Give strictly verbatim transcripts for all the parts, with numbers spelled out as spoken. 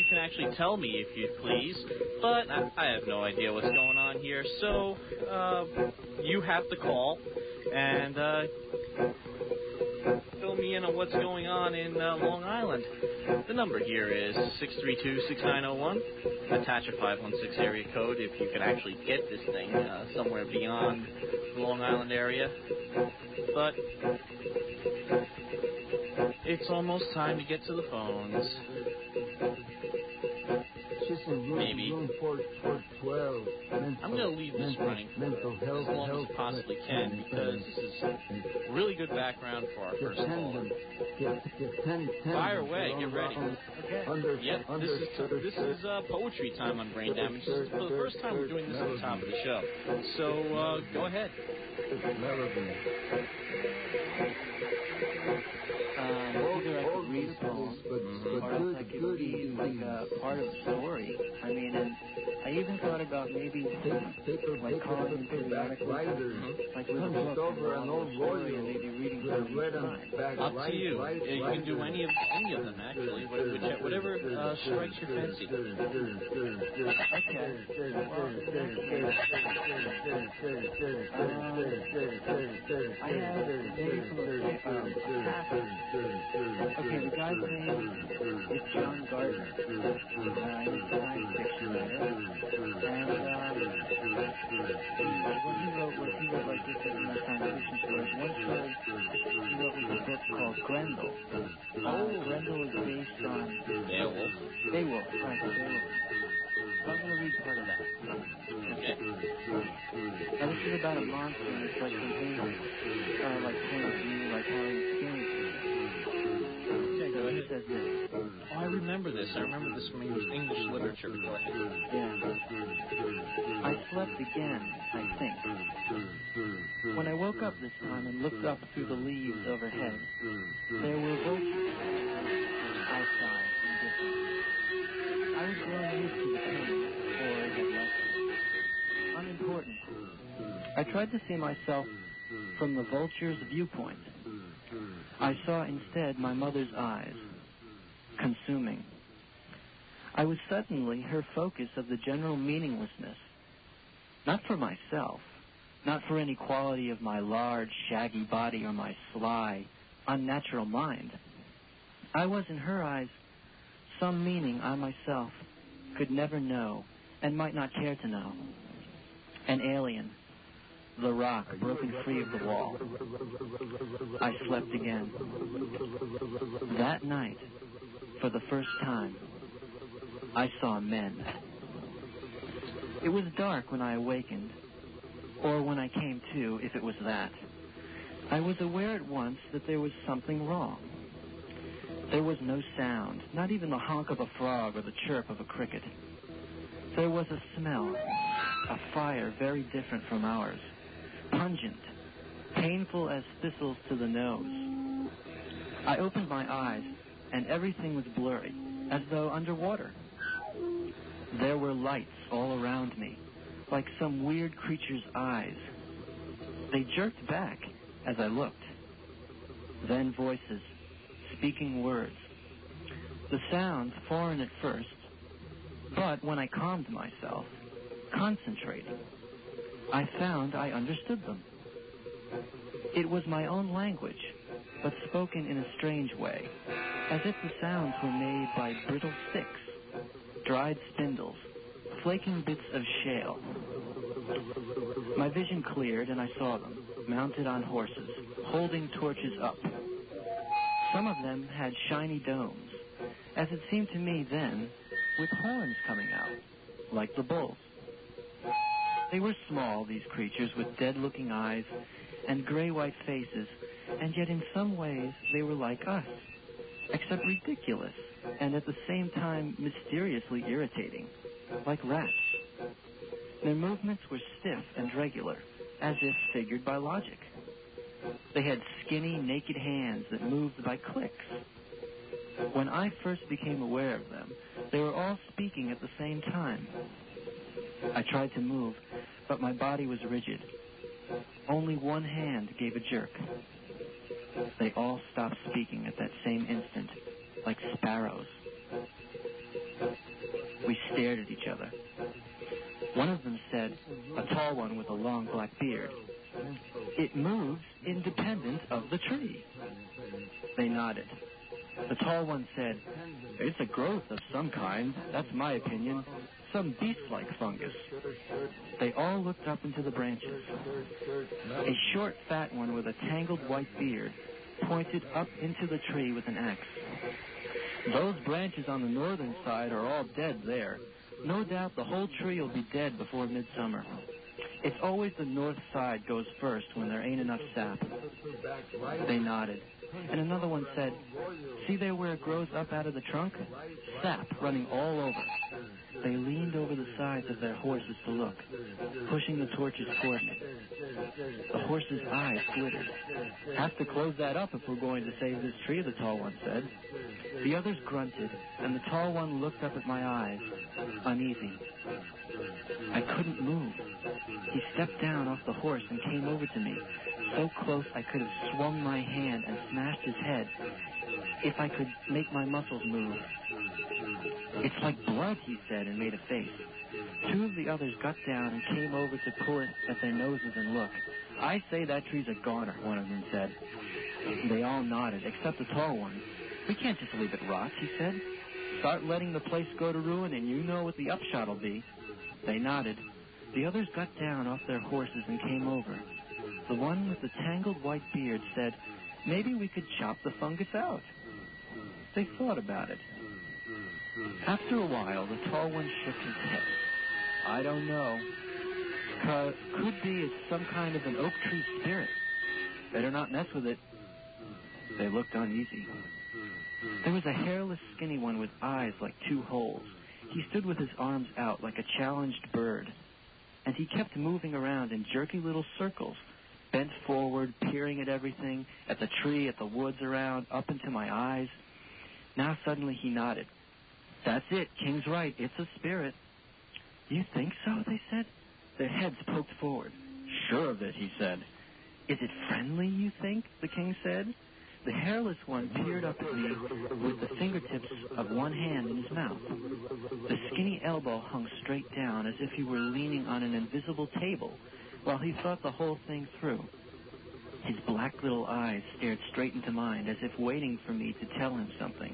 can actually tell me if you please, but I, I have no idea what's going on here, so uh, you have to call and uh, fill me in on what's going on in uh, Long Island. The number here is six three two, six nine zero one. Attach a five one six area code if you can actually get this thing uh, somewhere beyond the Long Island area. But it's almost time to get to the phones. Maybe. I'm going to leave this running as long as I possibly can because this is really good background for our first call. Fire away. Get ready. Okay. Yep. This is this is uh, poetry time on Brain Damage. This is for the first time we're doing this at the top of the show. So uh, go ahead. Um, either I could read a poem, mm-hmm. or else I could read like a part of a story. I mean, and I even thought about maybe like calling in periodically, mm-hmm. like with a book and a story, and maybe reading from each time. Up to you. Yeah, you can do any of any of them actually, whatever uh, strikes your fancy. Okay. Well, um, I have maybe from a, um, a passage. Okay, the guy's name is John Gardner. Uh, he's a science fiction writer. And um, what he wrote was, he wrote like this as my science fiction stories. One story he wrote was a book called Grendel. Uh, Grendel is based on Beowulf. Beowulf, right, Beowulf. So I'm going to read part of that. Okay. Now this is about a monster and it's like from his uh, like point of view, like how he experienced it. Okay, go ahead. He says this. Oh, I remember this. I remember this from English, English literature. Go ahead. Yeah. I slept again, I think. When I woke up this time and looked up through the leaves overhead, there were vultures. I sighed, indifferent. I was growing used to the pain, or it had left. Unimportant. I tried to see myself from the vulture's viewpoint. I saw instead my mother's eyes, consuming. I was suddenly her focus of the general meaninglessness, not for myself, not for any quality of my large, shaggy body or my sly, unnatural mind. I was in her eyes some meaning I myself could never know and might not care to know. An alien, the rock broken free of the wall. I slept again. That night, for the first time, I saw men. It was dark when I awakened, or when I came to, if it was that. I was aware at once that there was something wrong. There was no sound, not even the honk of a frog or the chirp of a cricket. There was a smell, a fire very different from ours, pungent, painful as thistles to the nose. I opened my eyes, and everything was blurry, as though underwater. There were lights all around me, like some weird creature's eyes. They jerked back as I looked. Then voices, speaking words. The sounds foreign at first, but when I calmed myself, concentrating, I found I understood them. It was my own language, but spoken in a strange way, as if the sounds were made by brittle sticks, dried spindles, flaking bits of shale. My vision cleared and I saw them, mounted on horses, holding torches up. Some of them had shiny domes, as it seemed to me then, with horns coming out, like the bulls. They were small, these creatures, with dead-looking eyes and gray-white faces, and yet in some ways they were like us, except ridiculous, and at the same time mysteriously irritating, like rats. Their movements were stiff and regular, as if figured by logic. They had skinny, naked hands that moved by clicks. When I first became aware of them, they were all speaking at the same time. I tried to move, but my body was rigid. Only one hand gave a jerk. They all stopped speaking at that same instant, like sparrows. They nodded. The tall one said, "It's a growth of some kind. That's my opinion. Some beast-like fungus." They all looked up into the branches. A short, fat one with a tangled white beard pointed up into the tree with an axe. "Those branches on the northern side are all dead there. No doubt the whole tree will be dead before midsummer. It's always the north side goes first when there ain't enough sap." They nodded. And another one said, "See there where it grows up out of the trunk? Sap running all over." They leaned over the sides of their horses to look, pushing the torches toward me. The horses' eyes glittered. "Have to close that up if we're going to save this tree," the tall one said. The others grunted, and the tall one looked up at my eyes, uneasy. I couldn't move. He stepped down off the horse and came over to me, so close I could have swung my hand and smashed his head if I could make my muscles move. "It's like blood," he said, and made a face. Two of the others got down and came over to pull it at their noses and look. "I say that tree's a goner," one of them said. They all nodded, except the tall one. "We can't just leave it rot," he said. "Start letting the place go to ruin, and you know what the upshot'll be." They nodded. The others got down off their horses and came over. The one with the tangled white beard said, "Maybe we could chop the fungus out." They thought about it. After a while, the tall one shook his head. "I don't know. C- could be it's some kind of an oak tree spirit. Better not mess with it." They looked uneasy. There was a hairless, skinny one with eyes like two holes. He stood with his arms out like a challenged bird, and he kept moving around in jerky little circles, bent forward, peering at everything, at the tree, at the woods around, up into my eyes. Now suddenly he nodded. "That's it. King's right. It's a spirit." "Do you think so?" they said. Their heads poked forward. "Sure of it," he said. "Is it friendly, you think?" the king said. The hairless one peered up at me with the fingertips of one hand in his mouth. The skinny elbow hung straight down as if he were leaning on an invisible table while he thought the whole thing through. His black little eyes stared straight into mine as if waiting for me to tell him something.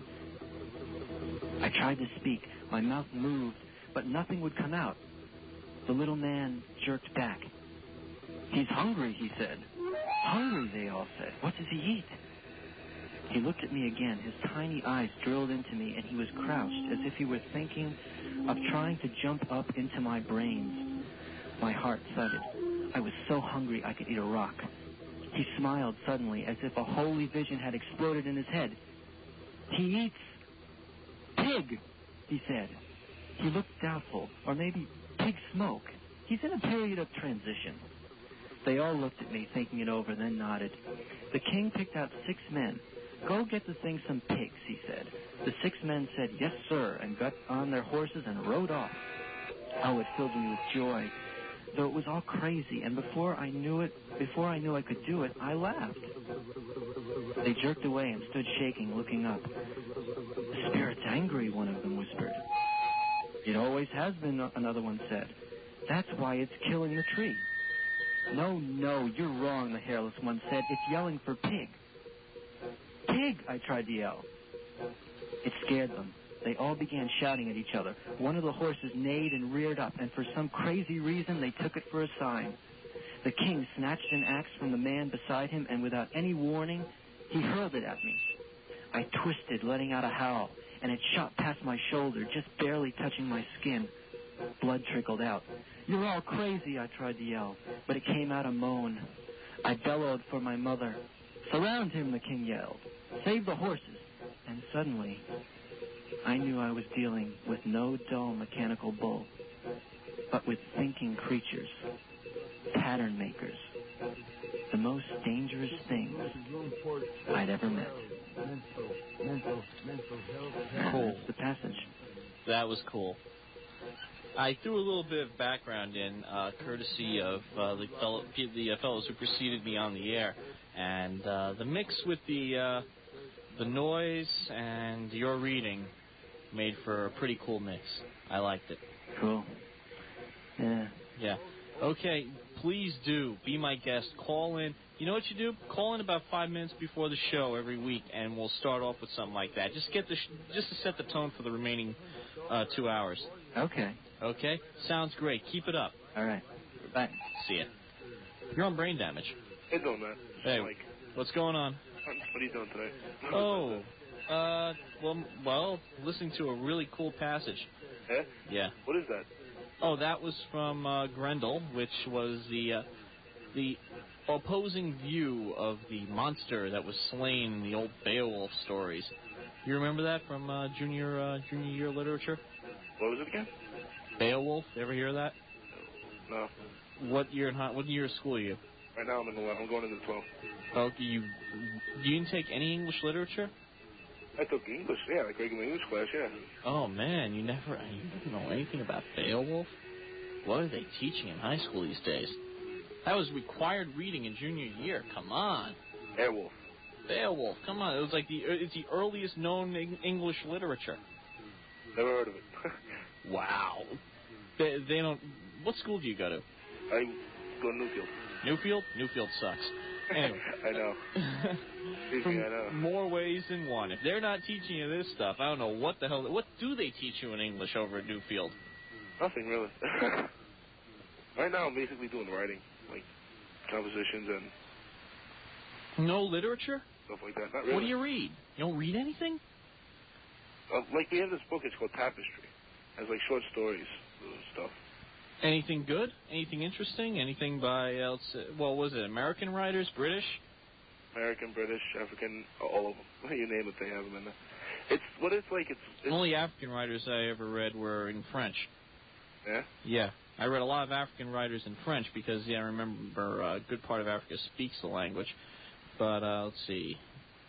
I tried to speak. My mouth moved, but nothing would come out. The little man jerked back. "He's hungry," he said. "Hungry," they all said. "What does he eat?" He looked at me again, his tiny eyes drilled into me, and he was crouched as if he were thinking of trying to jump up into my brains. My heart thudded. I was so hungry I could eat a rock. He smiled suddenly, as if a holy vision had exploded in his head. "He eats pig," he said. He looked doubtful, or maybe pig smoke. He's in a period of transition. They all looked at me, thinking it over, then nodded. The king picked out six men. "Go get the thing some pigs," he said. The six men said, "Yes, sir," and got on their horses and rode off. Oh, it filled me with joy, though it was all crazy, and before I knew it, before I knew I could do it, I laughed. They jerked away and stood shaking, looking up. "The spirit's angry," one of them whispered. "It always has been," another one said. "That's why it's killing the tree." "No, no, you're wrong," the hairless one said. "It's yelling for pig." "Pig!" I tried to yell. It scared them. They all began shouting at each other. One of the horses neighed and reared up, and for some crazy reason they took it for a sign. The king snatched an axe from the man beside him, and without any warning, he hurled it at me. I twisted, letting out a howl, and it shot past my shoulder, just barely touching my skin. Blood trickled out. "You're all crazy," I tried to yell, but it came out a moan. I bellowed for my mother. "Surround him," the king yelled. "Save the horses." And suddenly, I knew I was dealing with no dull mechanical bull, but with thinking creatures, pattern makers, the most dangerous things I'd ever met. Cool. That's the passage. That was cool. I threw a little bit of background in, uh, courtesy of uh, the, fellow, the uh, fellows who preceded me on the air, and uh, the mix with the uh, the noise and your reading made for a pretty cool mix. I liked it. Cool. Yeah. Yeah. Okay, please do be my guest. Call in, You know what you do? Call in about five minutes before the show every week, and we'll start off with something like that. Just get the sh- just to set the tone for the remaining uh, two hours. Okay. Okay? Sounds great. Keep it up. All right. Bye. See ya. You're on Brain Damage. Hey, doing, man. Hey, Mike. What's going on? What are you doing today? Oh, uh, well, well, listening to a really cool passage. Yeah? Yeah. What is that? Oh, that was from uh, Grendel, which was the uh, the opposing view of the monster that was slain in the old Beowulf stories. You remember that from uh, junior uh, junior year literature? What was it again? Beowulf. Ever hear of that? No. What year? in What year of school are you? Right now I'm in the I'm going into the twelve. Oh, you you didn't take any English literature? I took English, yeah, like regular English class, yeah. Oh man, you never you didn't know anything about Beowulf? What are they teaching in high school these days? That was required reading in junior year. Come on. Beowulf. Beowulf. Come on. It was like the it's the earliest known English literature. Never heard of it. Wow. They, they don't. What school do you go to? I go to Newfield. Newfield? Newfield sucks. Anyway. I know. From I know. more ways than one. If they're not teaching you this stuff, I don't know what the hell. What do they teach you in English over at Newfield? Nothing really. Right now I'm basically doing writing, like compositions and. No literature? Stuff like that. Not really. What do you read? You don't read anything? Uh, like we have this book. It's called Tapestry. It has like short stories and stuff. Anything good? Anything interesting? Anything by else? Well, was it American writers? British? American, British, African, all of them. You name it, they have them in there. It's what it's like. It's, it's only African writers I ever read were in French. Yeah. Yeah, I read a lot of African writers in French because yeah, I remember a good part of Africa speaks the language. But uh, let's see.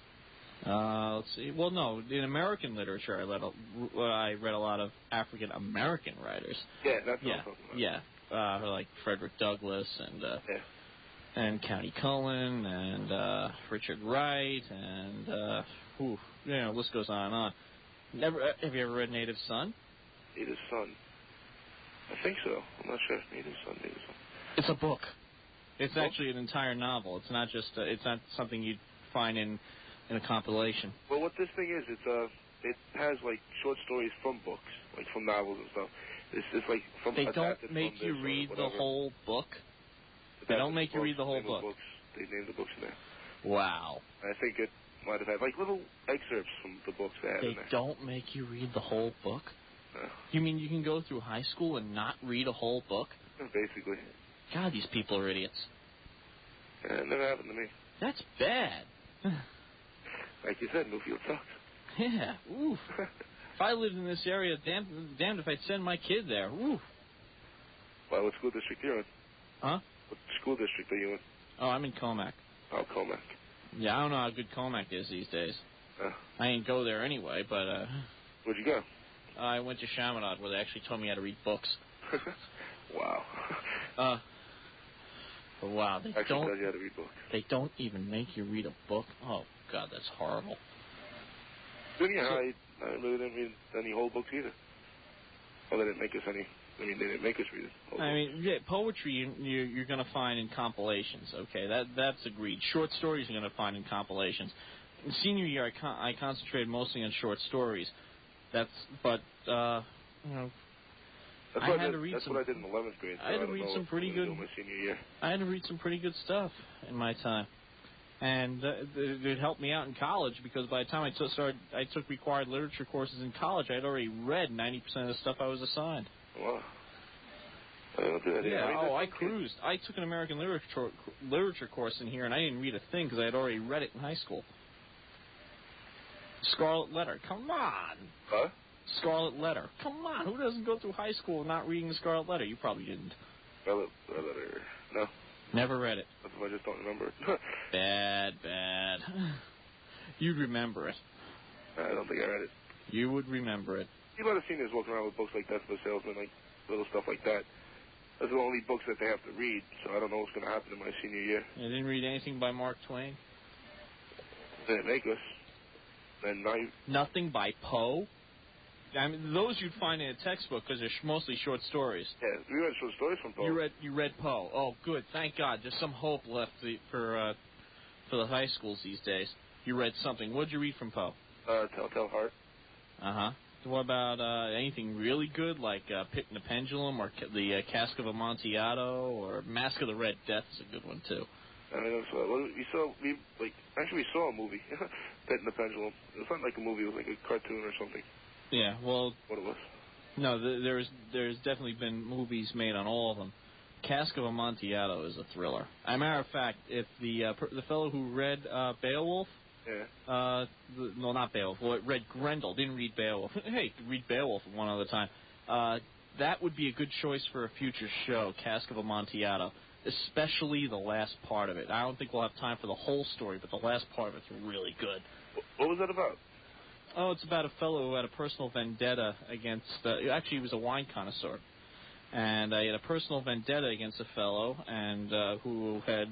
Uh, let's see. Well, no, in American literature, I read a, I read a lot of African American writers. Yeah, that's yeah, what I'm talking about. Yeah, uh, like Frederick Douglass and uh, yeah. and County Cullen and uh, Richard Wright and uh, whew, you know, list goes on and on. Never uh, have you ever read Native Son? Native Son. I think so. I'm not sure. Native Son. Native Son. It's a book. It's book? actually an entire novel. It's not just. Uh, it's not something you'd find in. In a compilation. Well, what this thing is, it's uh, it has like short stories from books, like from novels and stuff. It's it's like from. They don't make you read the whole book. They don't make you read the whole book. Books. They name the books in there. Wow. I think it might have had like little excerpts from the books they had They in there. don't make you read the whole book. No. You mean you can go through high school and not read a whole book? Basically. God, these people are idiots. Yeah, it never happened to me. That's bad. Like you said, Newfield sucks. Yeah. Oof. If I lived in this area, damn, damned if I'd send my kid there. Oof. Well, what school district are you in? Huh? What school district are you in? Oh, I'm in Comac. Oh, Comac. Yeah, I don't know how good Comac is these days. Uh, I ain't go there anyway, but, uh... Where'd you go? I went to Chaminade, where they actually told me how to read books. Wow. uh... But wow, they actually don't... tell you how to read books. They don't even make you read a book? Oh, God, that's horrible. Junior high, I really didn't read any whole books either. Well, they didn't make us any... I mean, they didn't make us read it. I mean, yeah, poetry you, you, you're going to find in compilations, okay? That That's agreed. Short stories you're going to find in compilations. In senior year, I, con- I concentrated mostly on short stories. That's... But, uh, you know... That's, I what, had I did, to read that's some, what I did in eleventh grade. So I had to I read know some pretty good... My senior year. I had to read some pretty good stuff in my time. And uh, it, it helped me out in college because by the time I took started, I took required literature courses in college. I had already read ninety percent of the stuff I was assigned. Wow. I don't do that Yeah. I mean, oh, I cruised. I took an American literature literature course in here, and I didn't read a thing because I had already read it in high school. Scarlet Letter. Come on. Huh? Scarlet Letter. Come on. Who doesn't go through high school not reading the Scarlet Letter? You probably didn't. Scarlet Letter. No. Never read it. I just don't remember it. Bad, bad. You'd remember it. I don't think I read it. You would remember it. You see a lot of seniors walking around with books like Death of a Salesman, like little stuff like that. Those are the only books that they have to read, so I don't know what's going to happen in my senior year. You didn't read anything by Mark Twain? They didn't make us. And now you... Nothing by Poe? I mean, those you'd find in a textbook because they're sh- mostly short stories. Yeah, we read short stories from Poe. You read you read Poe. Oh, good. Thank God. There's some hope left the, for uh, for the high schools these days. You read something. What did you read from Poe? Uh, Telltale Heart. Uh-huh. What about uh, anything really good, like uh, Pit and the Pendulum, or ca- the uh, Cask of Amontillado, or Mask of the Red Death is a good one, too. I mean, that's, uh, well, we saw, we, like, actually we saw a movie, Pit and the Pendulum. It's not like a movie, it was like a cartoon or something. Yeah, well... What it was? No, th- there's there's definitely been movies made on all of them. Cask of Amontillado is a thriller. As a matter of fact, if the uh, per- the fellow who read uh, Beowulf... Yeah. Uh, the, no, not Beowulf. Well, read Grendel. Didn't read Beowulf. Hey, read Beowulf one other time. Uh, that would be a good choice for a future show, Cask of Amontillado, especially the last part of it. I don't think we'll have time for the whole story, but the last part of it's really good. What was that about? Oh, it's about a fellow who had a personal vendetta against... Uh, actually, he was a wine connoisseur. And uh, he had a personal vendetta against a fellow and uh, who had...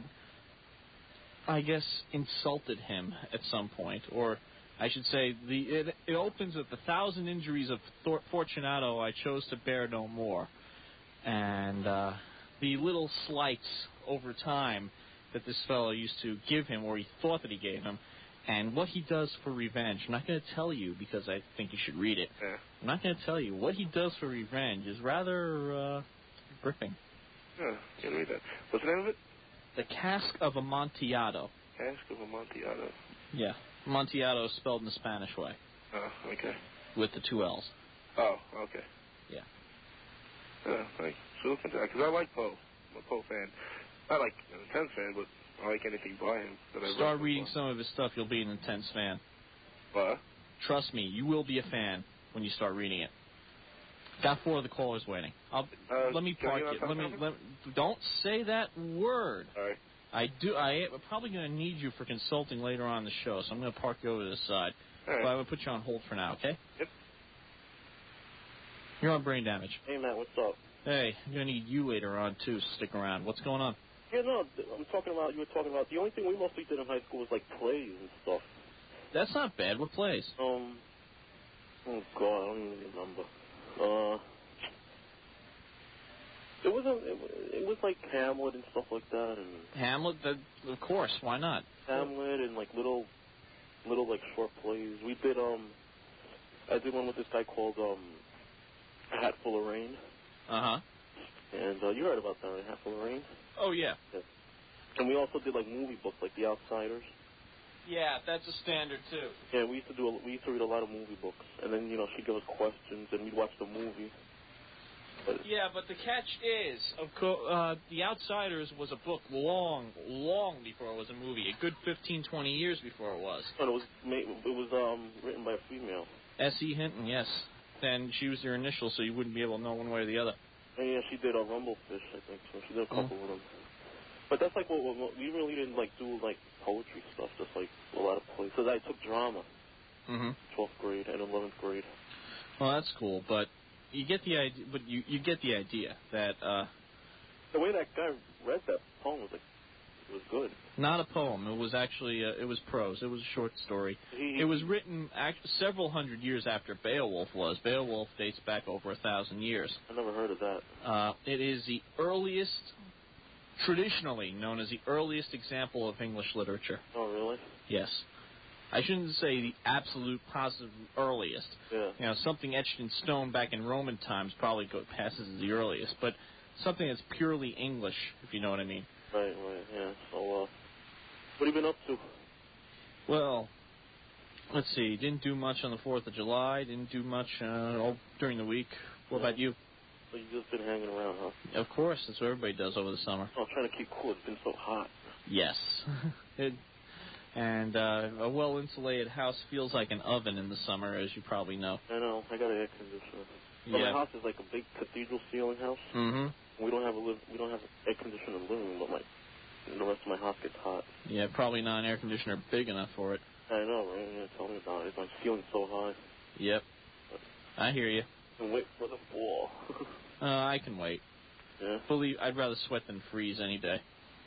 I guess, insulted him at some point, or I should say, the it, it opens with the thousand injuries of Thor- Fortunato I chose to bear no more, and uh, the little slights over time that this fellow used to give him, or he thought that he gave him, and what he does for revenge. I'm not going to tell you because I think you should read it. Yeah. I'm not going to tell you. What he does for revenge is rather uh, gripping. Yeah, I can read that. What's the name of it? The Cask of Amontillado. Cask of Amontillado. Yeah. Amontillado is spelled in the Spanish way. Oh, okay. With the two L's. Oh, okay. Yeah. Yeah, I should look into that, because I like Poe. I'm a Poe fan. Not like an intense fan, but I like anything by him that I Start read reading Poe. some of his stuff, you'll be an intense fan. What? Trust me, you will be a fan when you start reading it. Got four of the callers waiting. I'll, Uh, let me can park you not it. talk Let me. about Let, don't say that word. All right. I do. I am probably going to need you for consulting later on in the show, so I'm going to park you over to the side. All right. But I'm going to put you on hold for now, okay? Yep. You're on Brain Damage. Hey, Matt, what's up? Hey, I'm going to need you later on, too, so stick around. What's going on? Yeah, no, I'm talking about, you were talking about, the only thing we mostly did in high school was, like, plays and stuff. That's not bad. What plays? Um, oh, God, I don't even remember. Uh, it was, a, it, it was like Hamlet and stuff like that, and... Hamlet? That, of course, why not? Hamlet and, like, little, little, like, short plays. We did, um, I did one with this guy called, um, A Hat Full of Rain. Uh-huh. And, uh, you heard about that, right? Hat Full of Rain? Oh, yeah. Yeah. And we also did, like, movie books, like The Outsiders. Yeah, that's a standard, too. Yeah, we used to do. A, we used to read a lot of movie books, and then you know she'd give us questions, and we'd watch the movie. But Yeah, but the catch is, of co- uh, The Outsiders was a book long, long before it was a movie. A good fifteen, twenty years before it was. but it was made, it was um written by a female. S E. Hinton, yes. And she was your initial, so you wouldn't be able to know one way or the other. And yeah, she did a Rumblefish, I think. So she did a couple Mm. of them. But that's like what, what, what we really didn't like do like poetry stuff, just like a lot of plays. Because I took drama, Mm-hmm. twelfth grade and eleventh grade. Well, that's cool, but you get the idea. But you, you get the idea that uh, The way that guy read that poem was like, it was good. not a poem. It was actually uh, it was prose. It was a short story. He, It was written act- several hundred years after Beowulf was. Beowulf dates back over a thousand years. I never heard of that. Uh, it is the earliest, traditionally known as the earliest example of English literature. Oh, really? Yes. I shouldn't say the absolute positive earliest. Yeah. You know, something etched in stone back in Roman times probably go, passes as the earliest, but something that's purely English, if you know what I mean. Right, right, yeah. So, uh, what have you been up to? Well, let's see. Didn't do much on the fourth of July. Didn't do much uh, all during the week. What Yeah. about you? So you've just been hanging around, huh? Of course, that's what everybody does over the summer. Oh, I'm trying to keep cool. It's been so hot. Yes. it, and uh, a well-insulated house feels like an oven in the summer, as you probably know. I know. I got an air conditioner. So Yeah. my house is like a big cathedral ceiling house. Mm-hmm. We don't have a live. We don't have air conditioner in the living room, but my the rest of my house gets hot. Yeah, probably not an air conditioner big enough for it. I know, right? Yeah, tell me about it. My ceiling's so high. Yep. I hear you. And wait for the fall. Uh, I can wait. Yeah. Believe I'd rather sweat than freeze any day.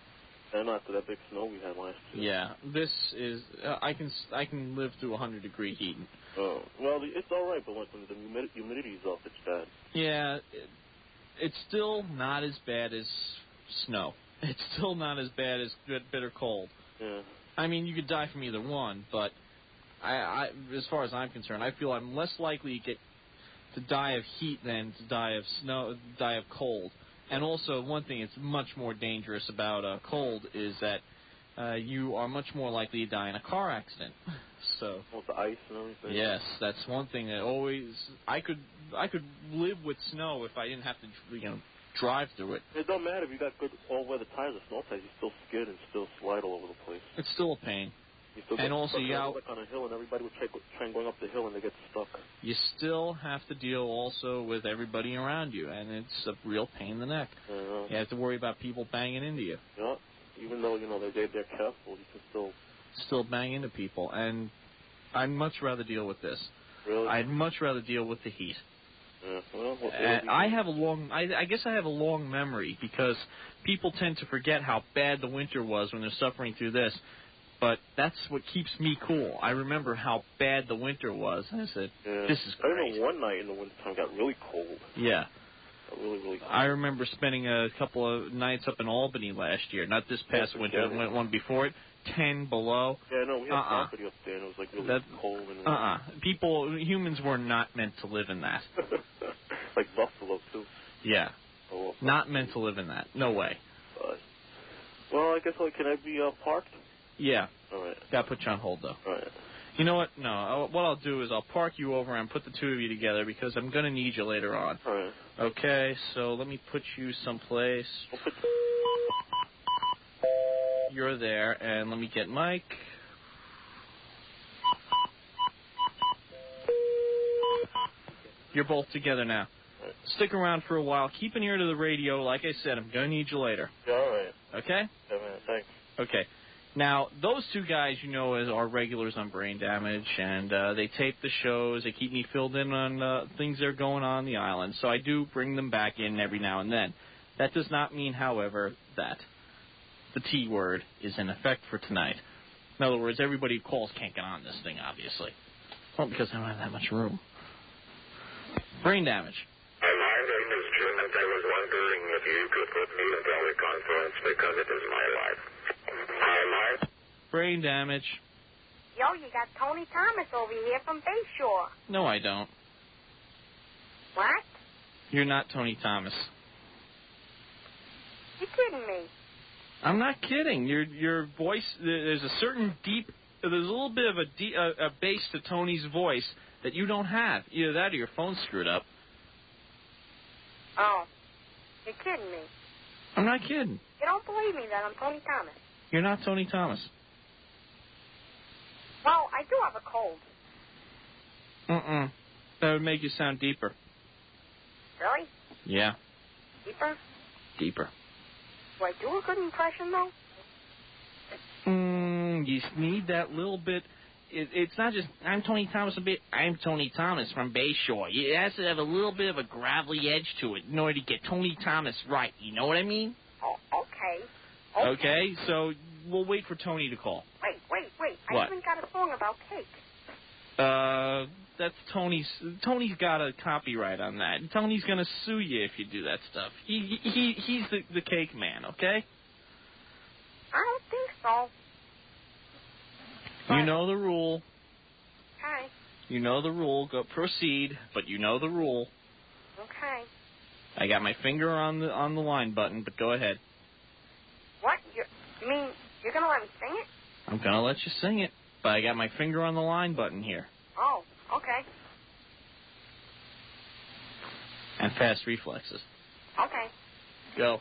And after that big snow we had last year. Yeah, this is. Uh, I can I can live through one hundred degree heat. Oh, well, it's all right, but like when the humid- humidity's up, it's bad. Yeah, it, it's still not as bad as snow. It's still not as bad as good, bitter cold. Yeah. I mean, you could die from either one, but I, I, as far as I'm concerned, I feel I'm less likely to get to die of heat than to die of snow, die of cold. And also, one thing that's much more dangerous about uh, cold is that uh, you are much more likely to die in a car accident. So. With the ice and everything. Yes, that's one thing that always I could I could live with snow if I didn't have to, you know, drive through it. It don't matter if you got good all-weather tires or snow tires. You still skid and still slide all over the place. It's still a pain. You still and get also, stuck you got, on a hill, and everybody would try, try going up the hill, and they get stuck. You still have to deal also with everybody around you, and it's a real pain in the neck. Uh, you have to worry about people banging into you. Yeah, even though, you know, they're, they're careful, you can still... Still bang into people, and I'd much rather deal with this. Really? I'd much rather deal with the heat. Yeah, well, what, what uh, I have a long, I, I guess I have a long memory because people tend to forget how bad the winter was when they're suffering through this. But that's what keeps me cool. I remember how bad the winter was, and I said, yeah. this is great. I remember one night in the wintertime got really cold. Yeah. Got really, really cold. I remember spending a couple of nights up in Albany last year. Not this past yeah, winter, yeah. one before it. ten below. Yeah, no, we had uh-uh. property up there, and it was like really that, cold. And uh-uh. People, humans were not meant to live in that. Like Buffalo, too. Yeah. Oh, well, not meant to live in that. No way. Uh, well, I guess, like, can I be uh, parked? Yeah. All right. Gotta put you on hold, though. All right. You know what? No. I'll, what I'll do is I'll park you over and put the two of you together because I'm gonna need you later on. All right. Okay. So let me put you someplace. We'll put... You're there, and let me get Mike. You're both together now. Right. Stick around for a while. Keep an ear to the radio. Like I said, I'm gonna need you later. Yeah, all right. Okay? Yeah, man, thanks. Okay. Now, those two guys, you know, as are regulars on Brain Damage, and uh, they tape the shows. They keep me filled in on uh, things that are going on, on the island. So I do bring them back in every now and then. That does not mean, however, that the T word is in effect for tonight. In other words, everybody who calls can't get on this thing, obviously. Well, because I don't have that much room. Brain Damage. My name is Jim, and I was wondering if you could put me in teleconference because it is my life. Hi, Mike. Brain Damage. Yo, you got Tony Thomas over here from Bayshore. No, I don't. What? You're not Tony Thomas. You kidding me? I'm not kidding. Your your voice, there's a certain deep, there's a little bit of a, deep, a, a bass to Tony's voice that you don't have. Either that or your phone's screwed up. Oh, you're kidding me. I'm not kidding. You don't believe me that I'm Tony Thomas? You're not Tony Thomas. Well, I do have a cold. Mm-mm. That would make you sound deeper. Really? Yeah. Deeper? Deeper. Do I do a good impression, though? Mm, you need that little bit. It, it's not just, I'm Tony Thomas a bit, I'm Tony Thomas from Bayshore. It has to have a little bit of a gravelly edge to it in order to get Tony Thomas right. You know what I mean? Oh, okay. Okay, okay so we'll wait for Tony to call. Wait, wait, wait. What? I even got a song about cake. Uh, that's Tony's. Tony's got a copyright on that. Tony's gonna sue you if you do that stuff. He he he's the the cake man, okay? I don't think so. You know the rule. Okay. You know the rule. Go proceed, but you know the rule. Okay. I got my finger on the on the line button, but go ahead. What? You're, you mean you're gonna let me sing it? I'm gonna let you sing it, but I got my finger on the line button here. Oh, okay. And fast reflexes. Okay. Go.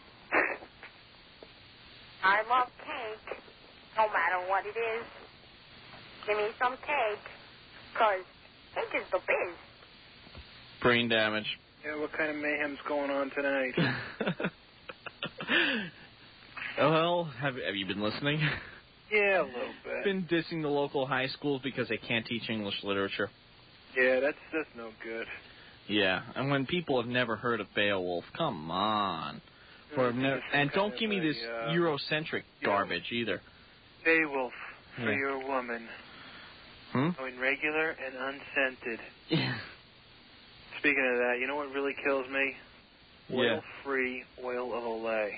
I love cake, no matter what it is. Give me some cake, 'cause cake is the biz. Brain damage. Yeah, what kind of mayhem's going on tonight? Well, have, have you been listening? Yeah, a little bit. Been dissing the local high schools because they can't teach English literature. Yeah, that's that's no good. Yeah, and when people have never heard of Beowulf, come on. For Mm, no, it's and some don't kind give me of a, this uh, Eurocentric garbage either. Beowulf for Yeah. your woman. Hmm? Going regular and unscented. Yeah. Speaking of that, you know what really kills me? Yeah. Oil-free oil of Olay.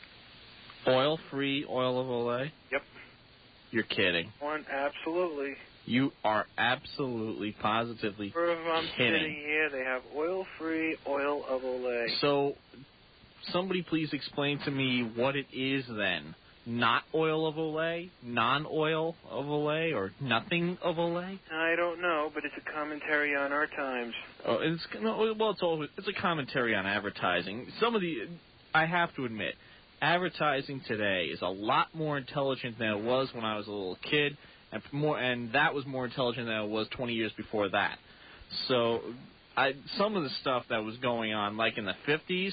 Oil-free oil of Olay? Yep. You're kidding. One, absolutely. You are absolutely, positively Wherever I'm kidding. sitting here, they have oil-free oil of Olay. So, somebody please explain to me what it is then. Not oil of Olay? Non-oil of Olay? Or nothing of Olay? I don't know, but it's a commentary on our times. Oh, it's no, well, it's always it's a commentary on advertising. Some of the, I have to admit, advertising today is a lot more intelligent than it was when I was a little kid, and more, and that was more intelligent than it was twenty years before that. So, I some of the stuff that was going on, like in the fifties.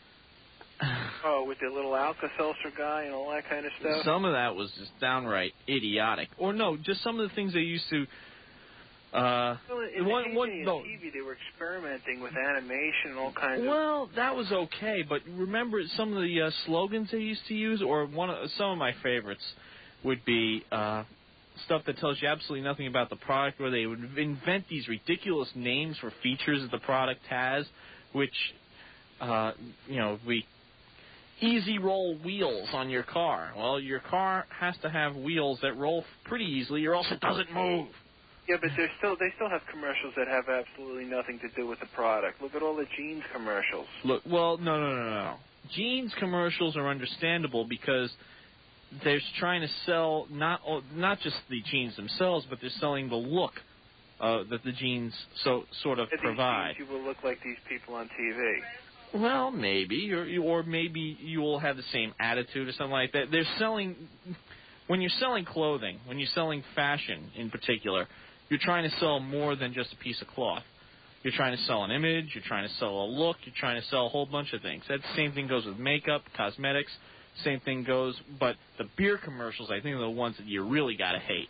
Oh, with the little Alka-Seltzer guy and all that kind of stuff? Some of that was just downright idiotic. Or no, just some of the things they used to. Uh, Well, in one, the one, heyday no. of T V, they were experimenting with animation and all kinds of... Well, that was okay, but remember some of the uh, slogans they used to use, or one of some of my favorites would be uh, stuff that tells you absolutely nothing about the product, where they would invent these ridiculous names for features that the product has, which, uh, you know, we. Easy roll wheels on your car. Well, your car has to have wheels that roll pretty easily, or else it doesn't move. Yeah, but they're still they still have commercials that have absolutely nothing to do with the product. Look at all the jeans commercials. Look, well, no, no, no, no. Jeans commercials are understandable because they're trying to sell not not just the jeans themselves, but they're selling the look uh, that the jeans so sort of At these provide. jeans, you will look like these people on T V. Well, maybe, or or maybe you will have the same attitude or something like that. They're selling, when you're selling clothing, when you're selling fashion in particular, you're trying to sell more than just a piece of cloth. You're trying to sell an image, you're trying to sell a look, you're trying to sell a whole bunch of things. That same thing goes with makeup, cosmetics, same thing goes, but the beer commercials, I think, are the ones that you really got to hate.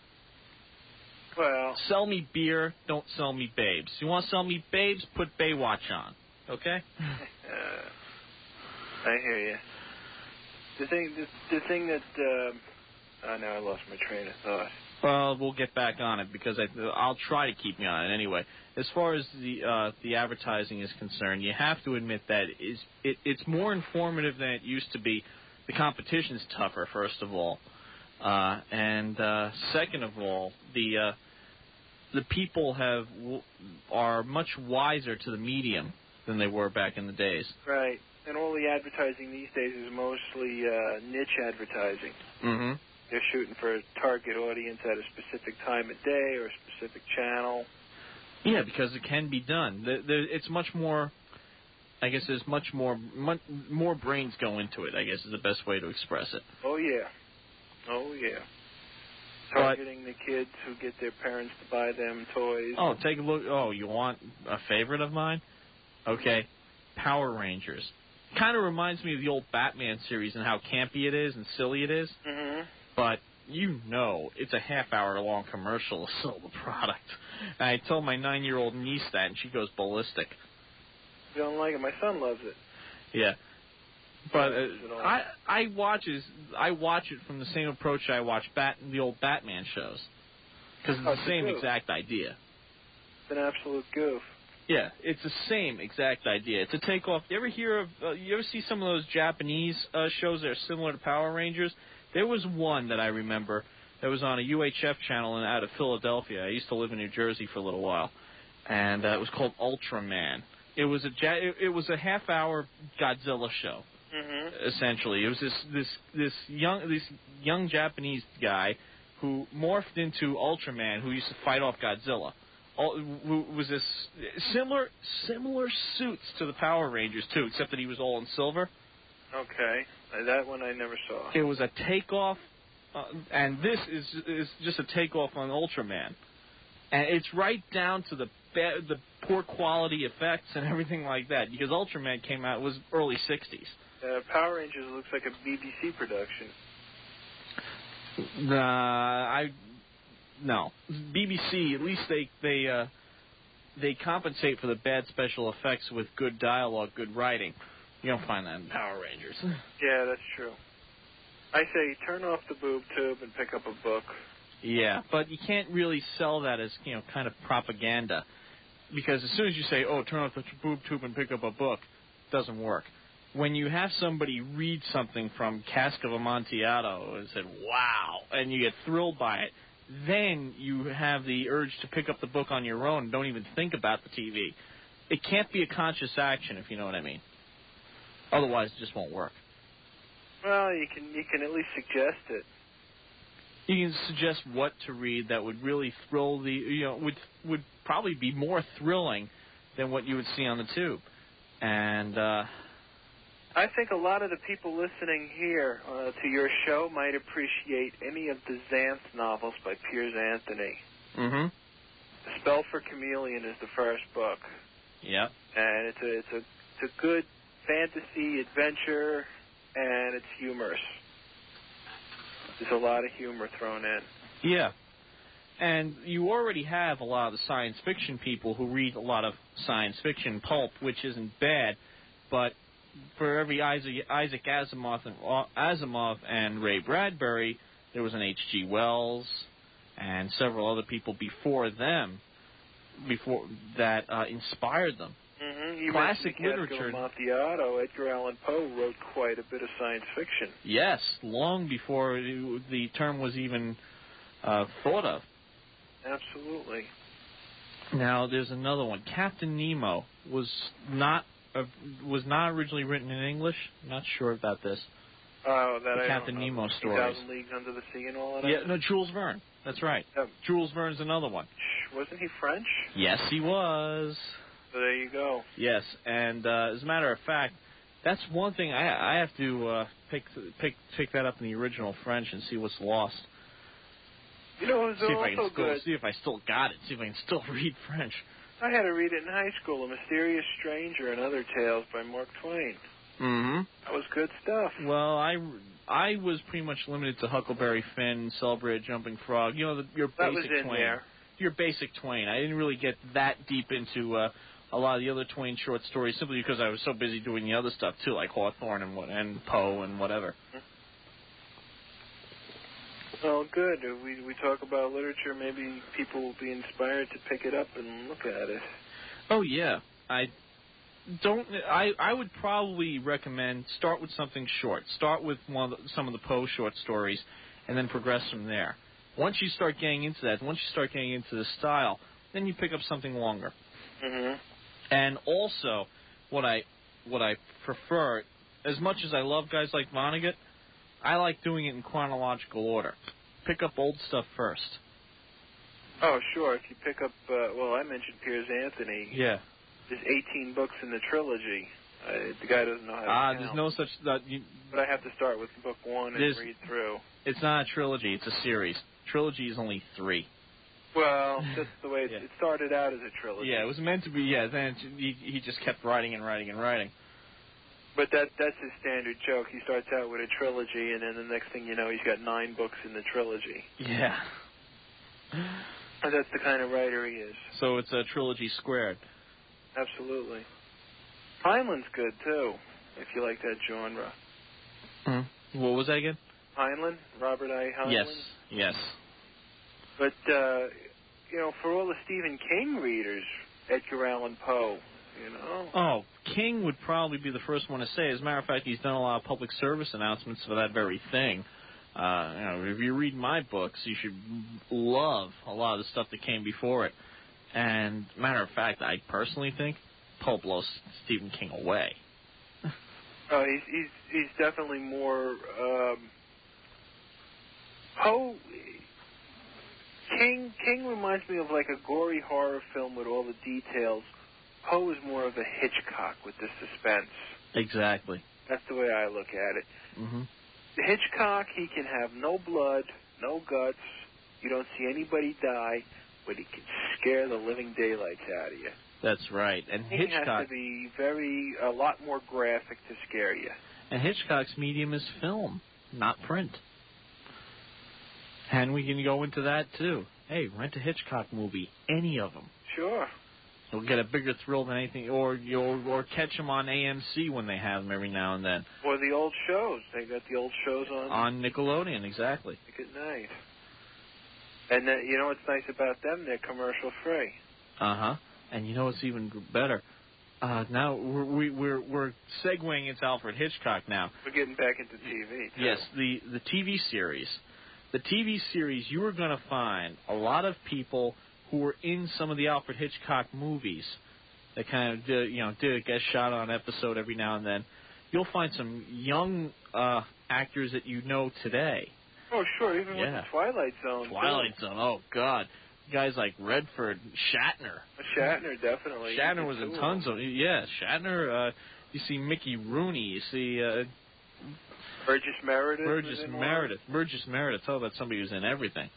Well, sell me beer, don't sell me babes. You want to sell me babes, put Baywatch on. Okay. uh, I hear you. The thing, the, the thing that, uh, oh, now I lost my train of thought. Well, we'll get back on it because I, I'll try to keep me on it anyway. As far as the uh, the advertising is concerned, you have to admit that is it, it's more informative than it used to be. The competition's tougher, first of all, uh, and uh, second of all, the uh, the people have are much wiser to the medium than they were back in the days. Right. And all the advertising these days is mostly uh, niche advertising. Mm-hmm. They're shooting for a target audience at a specific time of day or a specific channel. Yeah, because it can be done. The, the, it's much more, I guess there's much more, much more brains go into it, I guess is the best way to express it. Oh, yeah. Oh, yeah. But, Targeting the kids who get their parents to buy them toys. Oh, take a look. Oh, you want a favorite of mine? Okay, Power Rangers. Kind of reminds me of the old Batman series and how campy it is and silly it is. Mm-hmm. But you know it's a half-hour-long commercial to sell the product. And I told my nine-year-old niece that, and she goes ballistic. You don't like it? My son loves it. Yeah. But uh, I I watch is I watch it from the same approach I watch Bat the old Batman shows. Because it's Oh, the same goof. exact idea. It's an absolute goof. Yeah, it's the same exact idea. It's a takeoff. You ever hear of? Uh, you ever see some of those Japanese uh, shows that are similar to Power Rangers? There was one that I remember that was on a U H F channel in, out of Philadelphia. I used to live in New Jersey for a little while, and uh, it was called Ultraman. It was a ja- it, it was a half-hour Godzilla show. Mm-hmm. Essentially, it was this this this young this young Japanese guy who morphed into Ultraman, who used to fight off Godzilla. All, who was this similar similar suits to the Power Rangers too, except that he was all in silver. Okay, uh, that one I never saw. It was a takeoff, uh, and this is is just a takeoff on Ultraman, and it's right down to the ba- the poor quality effects and everything like that, because Ultraman came out, it was early sixties. Uh, Power Rangers looks like a B B C production. Uh, I no B B C. At least they they uh, they compensate for the bad special effects with good dialogue, good writing. You don't find that in Power Rangers. Yeah, that's true. I say turn off the boob tube and pick up a book. Yeah, but you can't really sell that as, you know, kind of propaganda. Because as soon as you say, oh, turn off the boob tube and pick up a book, it doesn't work. When you have somebody read something from Cask of Amontillado and said, wow, and you get thrilled by it, then you have the urge to pick up the book on your own and don't even think about the T V. It can't be a conscious action, if you know what I mean. Otherwise, it just won't work. Well, you can you can at least suggest it. You can suggest what to read that would really thrill the, you know, would would probably be more thrilling than what you would see on the tube. And uh, I think a lot of the people listening here uh, to your show might appreciate any of the Xanth novels by Piers Anthony. Mm-hmm. The Spell for Chameleon is the first book. Yeah. And it's a it's a it's a good fantasy adventure, and it's humorous. There's a lot of humor thrown in. Yeah. And you already have a lot of the science fiction people who read a lot of science fiction pulp, which isn't bad, but for every Isaac, Isaac Asimov, and, Asimov and Ray Bradbury, there was an H G Wells and several other people before them, before that uh, inspired them. Mm-hmm. You Classic literature. literature. Amontillado, Edgar Allan Poe wrote quite a bit of science fiction. Yes, long before the term was even uh, thought of. Absolutely. Now, there's another one. Captain Nemo was not uh, was not originally written in English. Not sure about this. Oh, that the I Captain don't know. Nemo stories. Thousand Leagues Under the Sea and all of that? Yeah, no, Jules Verne. That's right. Um, Jules Verne's another one. Wasn't he French? Yes, he was. So there you go. Yes, and uh, as a matter of fact, that's one thing I, I have to uh, pick pick pick that up in the original French and see what's lost. You know, it was see if also I can still, good. See if I still got it. See if I can still read French. I had to read it in high school, A Mysterious Stranger and Other Tales by Mark Twain. Mm-hmm. That was good stuff. Well, I, I was pretty much limited to Huckleberry Finn, Celebrated Jumping Frog. You know, the, your that was basic in Twain. There. Your basic Twain. I didn't really get that deep into uh, a lot of the other Twain short stories simply because I was so busy doing the other stuff too, like Hawthorne and what and Poe and whatever. Oh, good. If we we talk about literature, maybe people will be inspired to pick it up and look at it. Oh yeah, I don't. I I would probably recommend start with something short. Start with one of the, some of the Poe short stories, and then progress from there. Once you start getting into that, once you start getting into the style, then you pick up something longer. Mm-hmm. And also, what I what I prefer, as much as I love guys like Vonnegut, I like doing it in chronological order. Pick up old stuff first. Oh, sure. If you pick up, uh, well, I mentioned Piers Anthony. Yeah. There's eighteen books in the trilogy. Uh, the guy doesn't know how to Ah, count. there's no such. Uh, you, but I have to start with book one and read through. It's not a trilogy. It's a series. Trilogy is only three. Well, that's the way it, yeah. it started out as a trilogy. Yeah, it was meant to be. Yeah, then he, he just kept writing and writing and writing. But that that's his standard joke. He starts out with a trilogy, and then the next thing you know, he's got nine books in the trilogy. Yeah. And that's the kind of writer he is. So it's a trilogy squared. Absolutely. Heinlein's good, too, if you like that genre. Hmm. What was that again? Heinlein, Robert I. Heinlein. Yes, yes. But, uh, you know, for all the Stephen King readers, Edgar Allan Poe, you know. Oh, King would probably be the first one to say. As a matter of fact, he's done a lot of public service announcements for that very thing. Uh, you know, if you read my books, you should love a lot of the stuff that came before it. And, matter of fact, I personally think Poe blows Stephen King away. Oh, he's he's he's definitely more um, Poe. King King reminds me of like a gory horror film with all the details. Poe is more of a Hitchcock with the suspense. Exactly. That's the way I look at it. Mm-hmm. Hitchcock, he can have no blood, no guts. You don't see anybody die, but he can scare the living daylights out of you. That's right. And He Hitchcock has to be very, a lot more graphic to scare you. And Hitchcock's medium is film, not print. And we can go into that, too. Hey, rent a Hitchcock movie. Any of them. Sure. You'll get a bigger thrill than anything, or you'll or catch them on A M C when they have them every now and then. Or the old shows. They got the old shows on. On Nickelodeon, exactly. Make it nice. And then, you know what's nice about them? They're commercial free. Uh huh. And you know what's even better? Uh, now we're we, we're we're segueing into Alfred Hitchcock now. We're getting back into T V. Too. Yes, the the T V series, the T V series. You are going to find a lot of people who were in some of the Alfred Hitchcock movies that kind of did, you know did a guest shot on episode every now and then. You'll find some young uh, actors that you know today. Oh, sure, even yeah. with the Twilight Zone. Twilight too. Zone, oh, God. Guys like Redford, Shatner. Shatner, definitely. Shatner was in tons of, yeah, Shatner, uh, you see Mickey Rooney, you see... Uh, Burgess Meredith. Burgess Meredith. One. Burgess Meredith, talk about somebody who's in everything.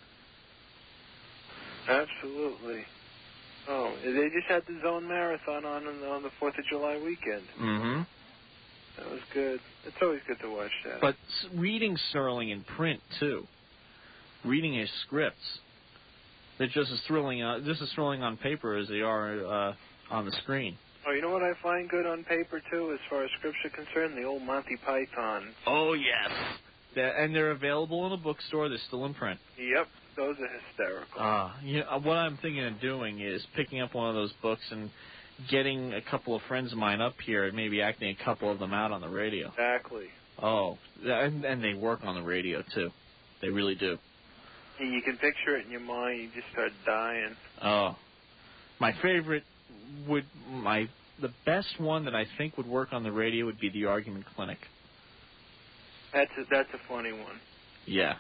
Absolutely. Oh, they just had the Zone Marathon on on the fourth of July weekend. Mm-hmm. That was good. It's always good to watch that. But reading Serling in print, too. Reading his scripts. They're just as thrilling, uh, just as thrilling on paper as they are uh, on the screen. Oh, you know what I find good on paper, too, as far as scripts are concerned? The old Monty Python. Oh, yes. They're, and they're available in a bookstore. They're still in print. Yep. Those are hysterical. Uh, you know, what I'm thinking of doing is picking up one of those books and getting a couple of friends of mine up here and maybe acting a couple of them out on the radio. Exactly. Oh, and, and they work on the radio, too. They really do. You can picture it in your mind. You just start dying. Oh. My favorite would, my the best one that I think would work on the radio would be The Argument Clinic. That's a, that's a funny one. Yeah.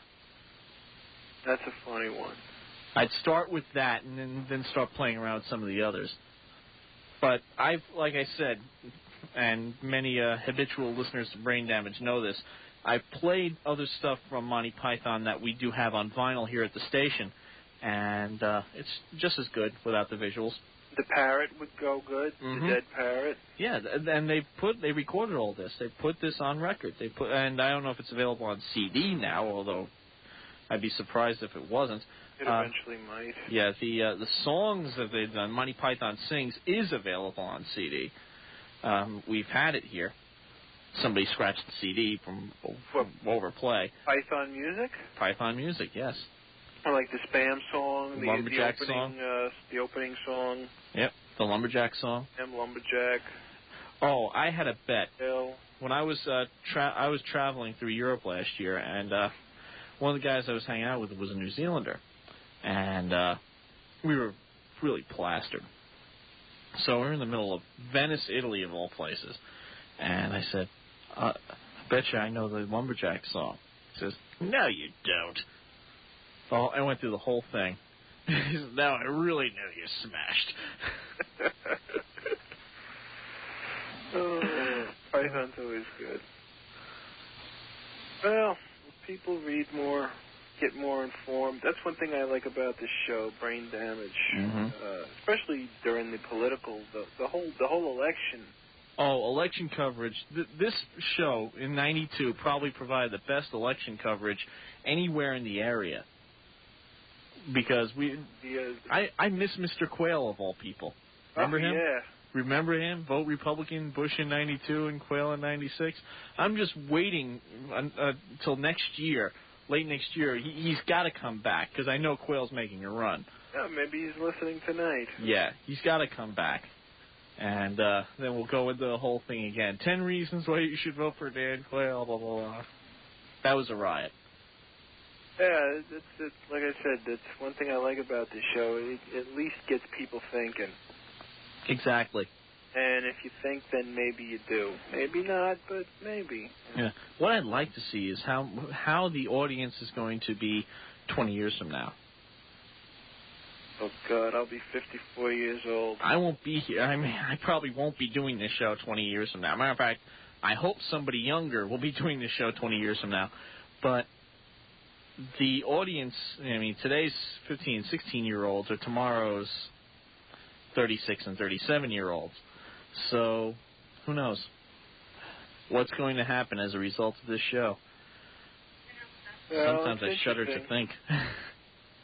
That's a funny one. I'd start with that and then, then start playing around with some of the others. But I've, like I said, and many uh, habitual listeners to Brain Damage know this, I've played other stuff from Monty Python that we do have on vinyl here at the station, and uh, it's just as good without the visuals. The parrot would go good. Mm-hmm. The dead parrot. Yeah, and they put they recorded all this. They put this on record. They put, and I don't know if it's available on C D now, although I'd be surprised if it wasn't. It uh, eventually might. Yeah, the uh, the songs that they've done, Monty Python Sings, is available on C D. Um, we've had it here. Somebody scratched the C D from, from Overplay. Python Music? Python Music, yes. Or like the Spam song, the, Lumberjack the opening, song. Uh, the opening song. Yep, the Lumberjack song. M. Lumberjack. Oh, I had a bet. Bill. When I was uh, tra- I was traveling through Europe last year, and uh, one of the guys I was hanging out with was a New Zealander, and uh, we were really plastered. So we're in the middle of Venice, Italy, of all places, and I said, uh, "I bet you I know the Lumberjack song." He says, "No, you don't." Oh, I went through the whole thing. He says, "No, I really knew you smashed." Oh, Python's always good. Well, people read more, get more informed. That's one thing I like about this show, Brain Damage, mm-hmm. uh, especially during the political, the, the whole, the whole election. Oh, election coverage. Th- this show in ninety-two probably provided the best election coverage anywhere in the area. Because we, The, uh, I, I miss Mister Quayle of all people. Remember oh, him? Yeah. Remember him? Vote Republican, Bush in ninety-two and Quayle in ninety-six. I'm just waiting until uh, next year, late next year. He, he's got to come back because I know Quayle's making a run. Yeah, maybe he's listening tonight. Yeah, he's got to come back. And uh, then we'll go with the whole thing again. Ten reasons why you should vote for Dan Quayle, blah, blah, blah. That was a riot. Yeah, it's, it's, like I said, that's one thing I like about this show. It at least gets people thinking. Exactly. And if you think, then maybe you do. Maybe not, but maybe. Yeah. What I'd like to see is how how the audience is going to be twenty years from now. Oh, God, I'll be fifty-four years old. I won't be here. I mean, I probably won't be doing this show twenty years from now. Matter of fact, I hope somebody younger will be doing this show twenty years from now. But the audience, I mean, today's fifteen and sixteen-year-olds are tomorrow's thirty-six and thirty-seven-year-olds. So, who knows what's going to happen as a result of this show. Well, Sometimes I shudder to think.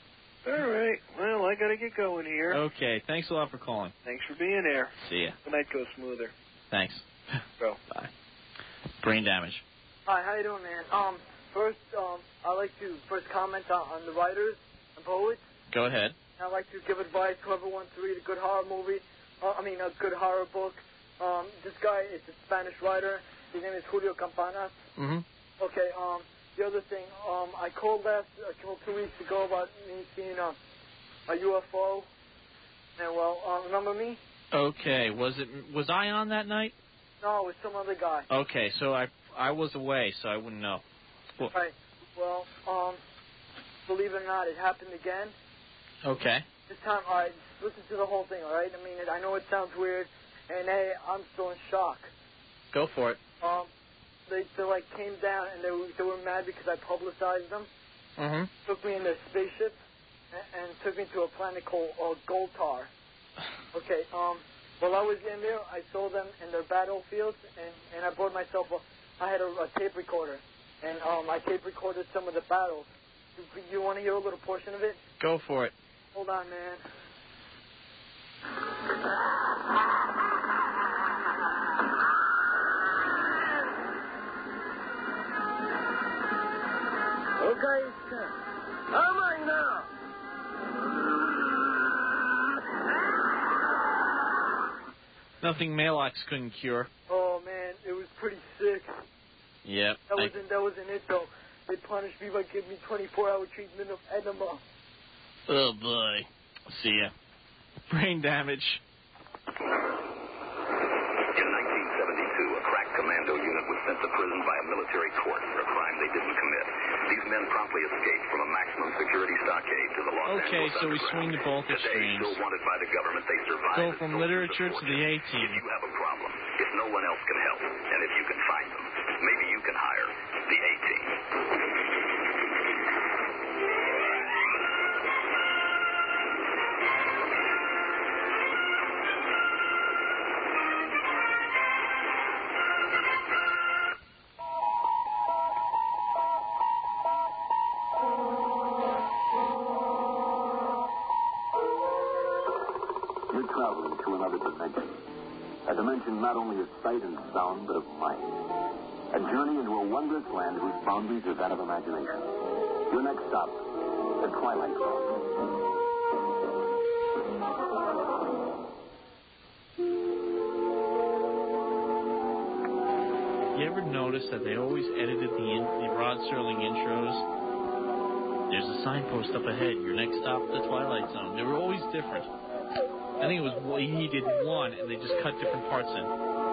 All right. Well, I got to get going here. Okay. Thanks a lot for calling. Thanks for being there. See ya. The night goes smoother. Thanks. Go. Bye. Brain damage. Hi, how you doing, man? Um, first, um, I'd like to first comment on, on the writers and poets. Go ahead. I'd like to give advice to whoever wants to read a good horror movie. Uh, I mean, a good horror book. Um, this guy is a Spanish writer. His name is Julio Campanas. Mm-hmm. Okay, um, the other thing, um, I called last, I called two weeks ago about me seeing um, a U F O. And, well, uh, remember me? Okay. Was it? Was I on that night? No, it was some other guy. Okay, so I I was away, so I wouldn't know. Well, Right. Well, um, believe it or not, it happened again. okay. This time, all right, listen to the whole thing, all right? I mean, I know it sounds weird, and hey, I'm still in shock. Go for it. Um, they, they like came down and they were, they were mad because I publicized them. Mm-hmm. Took me in their spaceship and, and took me to a planet called uh, Goltar. Okay. Um. While I was in there, I saw them in their battlefields, and, and I brought myself a. I had a, a tape recorder, and um, I tape recorded some of the battles. You, you want to hear a little portion of it? Go for it. Hold on, man. Okay, how am I now? Nothing Malox couldn't cure. Oh man, it was pretty sick. Yep. That I- wasn't that wasn't it though. They punished me by giving me twenty-four hour treatment of enema. Oh boy. See ya. Brain damage. In nineteen seventy-two, a crack commando unit was sent to prison by a military court for a crime they didn't commit. These men promptly escaped from a maximum security stockade to the Los Okay, Angeles so we Underground. swing to both Today, extremes. still wanted by the government, they survived. Go as from soldiers literature of to the fortune. A-team. If you have a problem, if no one else can help, and if you can find them, maybe you can hire the A-team. You're traveling to another dimension. A dimension not only of sight and sound, but of mind. A journey into a wondrous land whose boundaries are that of imagination. Your next stop, the Twilight Zone. You ever notice that they always edited the, in, the Rod Serling intros? There's a signpost up ahead. Your next stop, the Twilight Zone. They were always different. I think it was he did one, and they just cut different parts in.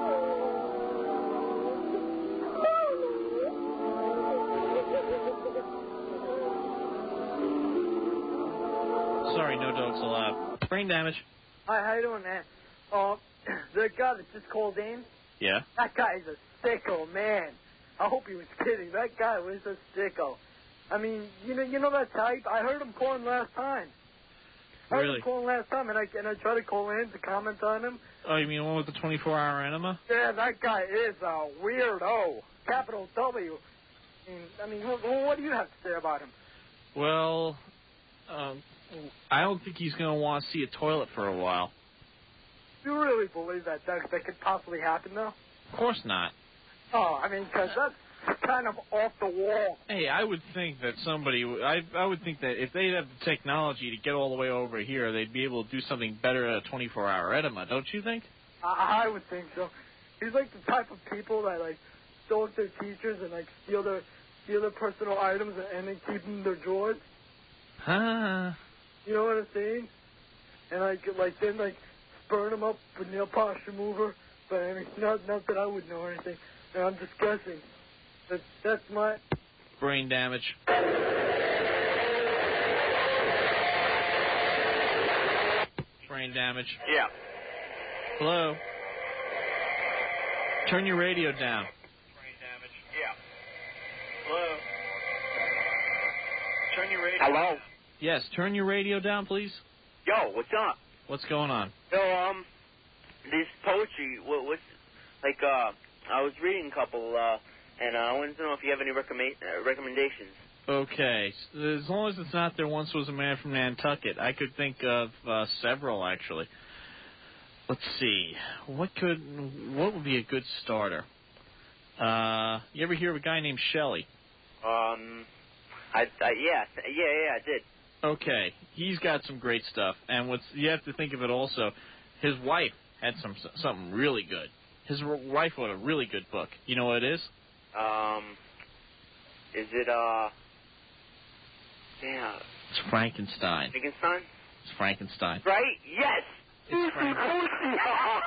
Sorry, no dogs allowed. Brain damage. Hi, how you doing, man? Uh, the guy that just called in, Yeah. that guy is a sicko, man. I hope he was kidding. That guy was a sicko. I mean, you know, you know that type. I heard him calling last time. I heard Really? him calling last time, and I and I tried to call in to comment on him. Oh, you mean the one with the twenty-four hour enema? Yeah, that guy is a weirdo. Capital W. I mean, I mean, what, what do you have to say about him? Well, um, I don't think he's going to want to see a toilet for a while. Do you really believe that that, that could possibly happen, though? Of course not. Oh, I mean, because that's kind of off the wall. Hey, I would think that somebody, I I would think that if they had the technology to get all the way over here, they'd be able to do something better at a twenty-four hour enema, don't you think? I, I would think so. He's like the type of people that, like, stalk their teachers and, like, steal their, steal their personal items and, and then keep them in their drawers. Huh. You know what I'm saying? And, like, like then, like, burn them up with nail polish remover. But, I mean, not, not that I would know or anything. And I'm just guessing. But that's my... Brain damage. Brain damage. Yeah. Hello? Turn your radio down. Brain damage. Yeah. Hello? Turn your radio Hello? down. Yes, turn your radio down, please. Yo, what's up? What's going on? Yo, um, this poetry, what, what's, like, uh, I was reading a couple, uh, and uh, I wanted to know if you have any recommend, uh, recommendations. Okay, as long as it's not There Once Was a Man from Nantucket, I could think of uh, several, actually. Let's see. What could, what would be a good starter? Uh, you ever hear of a guy named Shelley? Um, I, I yeah, yeah, yeah, I did. Okay, he's got some great stuff, and what's you have to think of it also. His wife had some something really good. His wife wrote a really good book. You know what it is? Um, is it uh? Yeah. It's Frankenstein. Frankenstein? It's Frankenstein. Right? Yes! It's Frankenstein.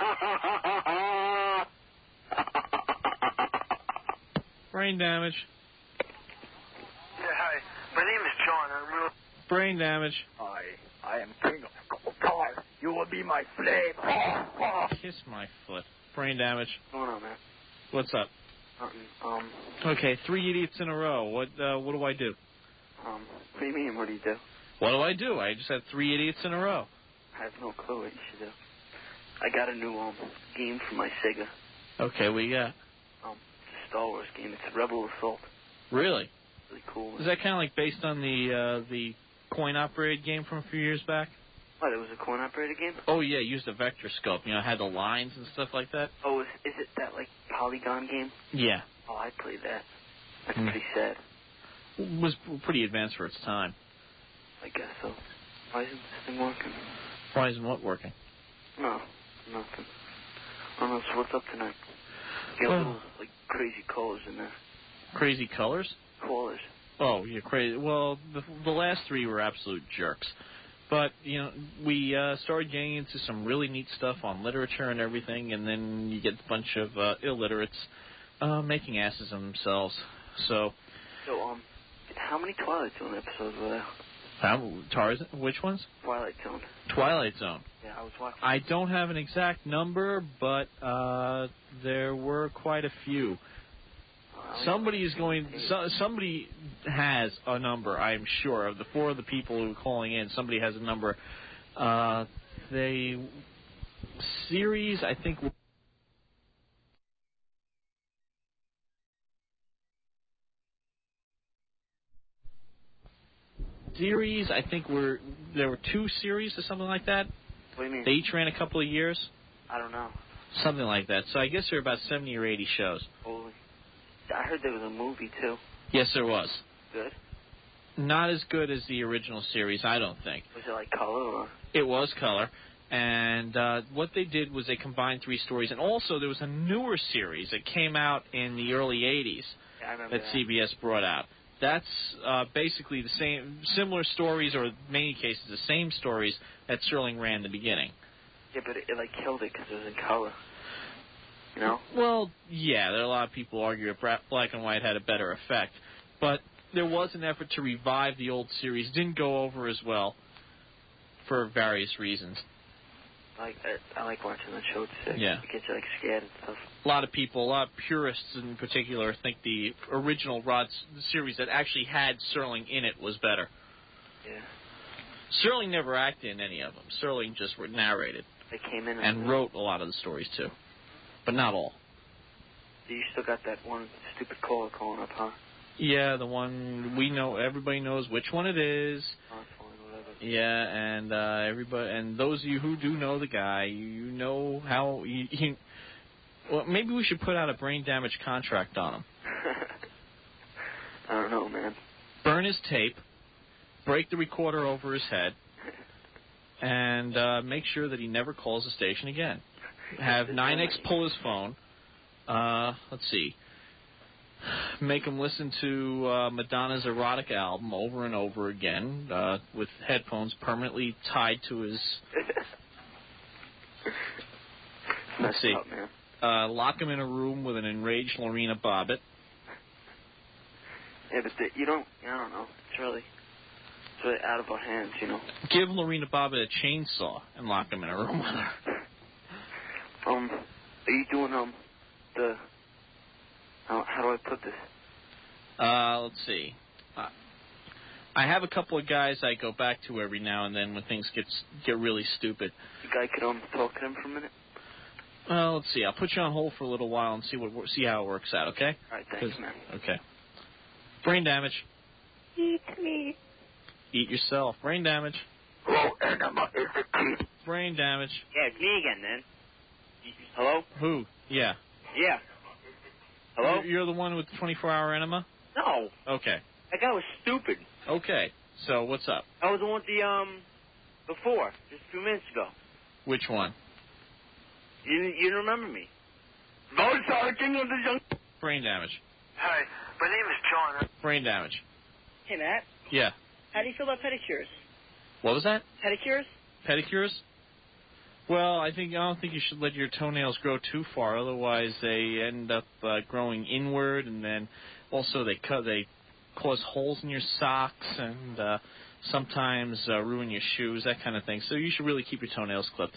Brain damage. Yeah, hi. My name is John. I'm real... Brain damage. I, I am king of Goldar. You will be my slave. Kiss my foot. Brain damage. What's going on, man? What's up? Nothing. Um, Okay, three idiots in a row. What uh, what do I do? um, what do you mean, what do you do? What do I do? I just had three idiots in a row. I have no clue what you should do. I got a new, um, game for my Sega. Okay, what you got? Um, it's a Star Wars game. It's Rebel Assault. Really? Really cool. Is that kind of like based on the uh, the coin-operated game from a few years back? What, it was a coin-operated game? Oh, yeah, used a vector scope. You know, had the lines and stuff like that. Oh, is, is it that, like, polygon game? Yeah. Oh, I played that. That's Hmm. pretty sad. It was pretty advanced for its time. I guess so. Why isn't this thing working? Why isn't what working? No, nothing. I don't know, so what's up tonight? You got Well- little, like, crazy colors in there. Crazy colors? Colors. Oh, you're crazy. Well, the, the last three were absolute jerks. But, you know, we uh, started getting into some really neat stuff on literature and everything, and then you get a bunch of uh, illiterates uh, making asses of themselves. So, So, um, how many Twilight Zone episodes were there? how, Tarzan, which ones? Twilight Zone. Twilight Zone. Yeah, I was watching. I don't have an exact number, but uh, there were quite a few. Somebody is going. So, somebody has a number. I'm sure of the four of the people who are calling in. Somebody has a number. Uh, they series. I think. Series. I think were there were two series or something like that. What do you mean? They each ran a couple of years. I don't know. Something like that. So I guess there are about seventy or eighty shows. Holy. I heard there was a movie, too. Yes, there was. Good. Not as good as the original series, I don't think. Was it like color or? It was color. And uh, what they did was they combined three stories. And also there was a newer series that came out in the early eighties Yeah, I remember that, that. C B S brought out. That's uh, basically the same, similar stories, or in many cases the same stories that Sterling ran in the beginning. Yeah, but it, it like killed it because it was in color. You know? Well, yeah, there are a lot of people argue that bra- black and white had a better effect. But there was an effort to revive the old series. Didn't go over as well for various reasons. I like I, I like watching that show. It's sick. Yeah. It gets you like scared and stuff. A lot of people, a lot of purists in particular, think the original Rod s- series that actually had Serling in it was better. Yeah. Serling never acted in any of them. Serling just narrated They came in and, and wrote a lot of the stories too, but not all. You still got that one stupid caller calling up, huh? Yeah, the one we know. Everybody knows which one it is. Oh, it's fine, whatever. Yeah, and uh, everybody, and those of you who do know the guy, you know how. You, you, well, maybe we should put out a brain damage contract on him. I don't know, man. Burn his tape, break the recorder over his head, and uh, make sure that he never calls the station again. Have nine X pull his phone. Uh, let's see. Make him listen to uh, Madonna's erotic album over and over again uh, with headphones permanently tied to his. Let's see. Up, man. Uh, lock him in a room with an enraged Lorena Bobbitt. Yeah, but the, you don't. I don't know. It's really, it's really out of our hands, you know. Give Lorena Bobbitt a chainsaw and lock him in a room with her. Um, are you doing um the? How, how do I put this? Uh, let's see. Uh, I have a couple of guys I go back to every now and then when things get get really stupid. The guy could um talk to him for a minute. Well, let's see. I'll put you on hold for a little while and see what see how it works out. Okay? All right, thanks, man. Okay. Brain damage. Eat me. Eat yourself. Brain damage. Hello, Enema. Is the key? Brain damage. Yeah, it's me again, then. Hello? Who? Yeah. Yeah. Hello? You're, you're the one with the twenty-four hour enema? No. Okay. That guy was stupid. Okay. So what's up? I was the one with the, um, before, just a few minutes ago. Which one? You, you didn't remember me. No, sorry, King of the Young. Brain damage. Hi, my name is John. Brain damage. Hey, Matt. Yeah. How do you feel about pedicures? What was that? Pedicures? Pedicures? Well, I think I don't think you should let your toenails grow too far. Otherwise, they end up uh, growing inward, and then also they cut they cause holes in your socks, and uh, sometimes uh, ruin your shoes, that kind of thing. So you should really keep your toenails clipped.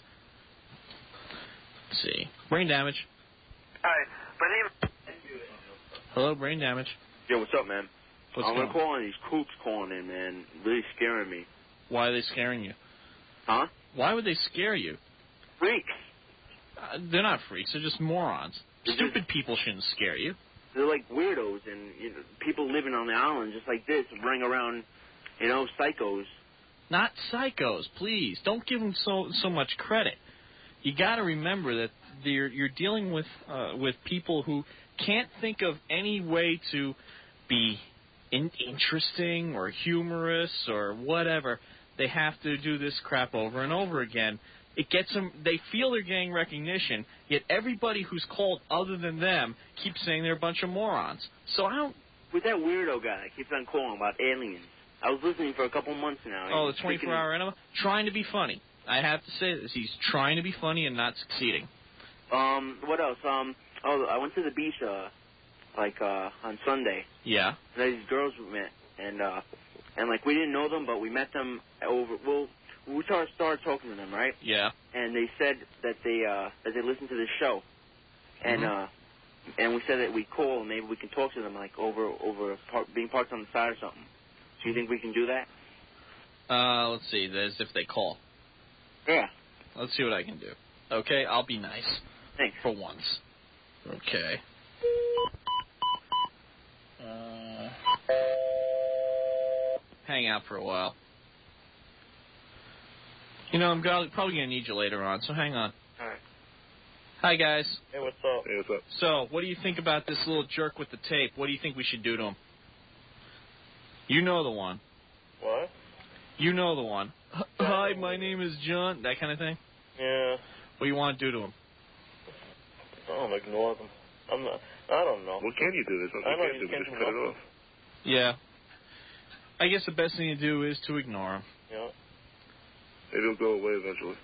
Let's see. Brain damage. Hi, my name. Hello, brain damage. Yo, what's up, man? What's I'm going gonna call on these kooks calling in, man. Really scaring me. Why are they scaring you? Huh? Why would they scare you? Freaks. Uh, they're not freaks. They're just morons. They're Stupid just, people shouldn't scare you. They're like weirdos, and you know, people living on the island just like this, running around, you know, psychos. Not psychos, please. Don't give them so so much credit. You got to remember that you're you're dealing with uh, with people who can't think of any way to be in, interesting or humorous or whatever. They have to do this crap over and over again. It gets them. They feel they're getting recognition, yet everybody who's called other than them keeps saying they're a bunch of morons. So I don't. With that weirdo guy that keeps on calling about aliens, I was listening for a couple months now. Oh, the twenty-four hour enema? Trying to be funny. I have to say this. He's trying to be funny and not succeeding. Um, what else? Um, oh, I went to the beach, uh, like, uh, on Sunday. Yeah. These girls we met, and, uh, and, like, we didn't know them, but we met them over, well, we started, started talking to them, right? Yeah. And they said that they, uh, that they listened to this show. And, mm-hmm. uh, and we said that we call and maybe we can talk to them, like, over, over par- being parked on the side or something. Do you think we can do that? Uh, let's see. As if they call. Yeah. Let's see what I can do. Okay, I'll be nice. Thanks. For once. Okay. Uh, hang out for a while. You know, I'm go- probably going to need you later on, so hang on. All right. Hi, guys. Hey, what's up? Hey, what's up? So, what do you think about this little jerk with the tape? What do you think we should do to him? You know the one. What? You know the one. Hi, my name is John. That kind of thing? Yeah. What do you want to do to him? I don't ignore them. I'm not, I don't know. What can you do? There's nothing I know you you can do. can't Just do cut it nothing. off. Yeah. I guess the best thing to do is to ignore him. Yeah. It'll go away eventually.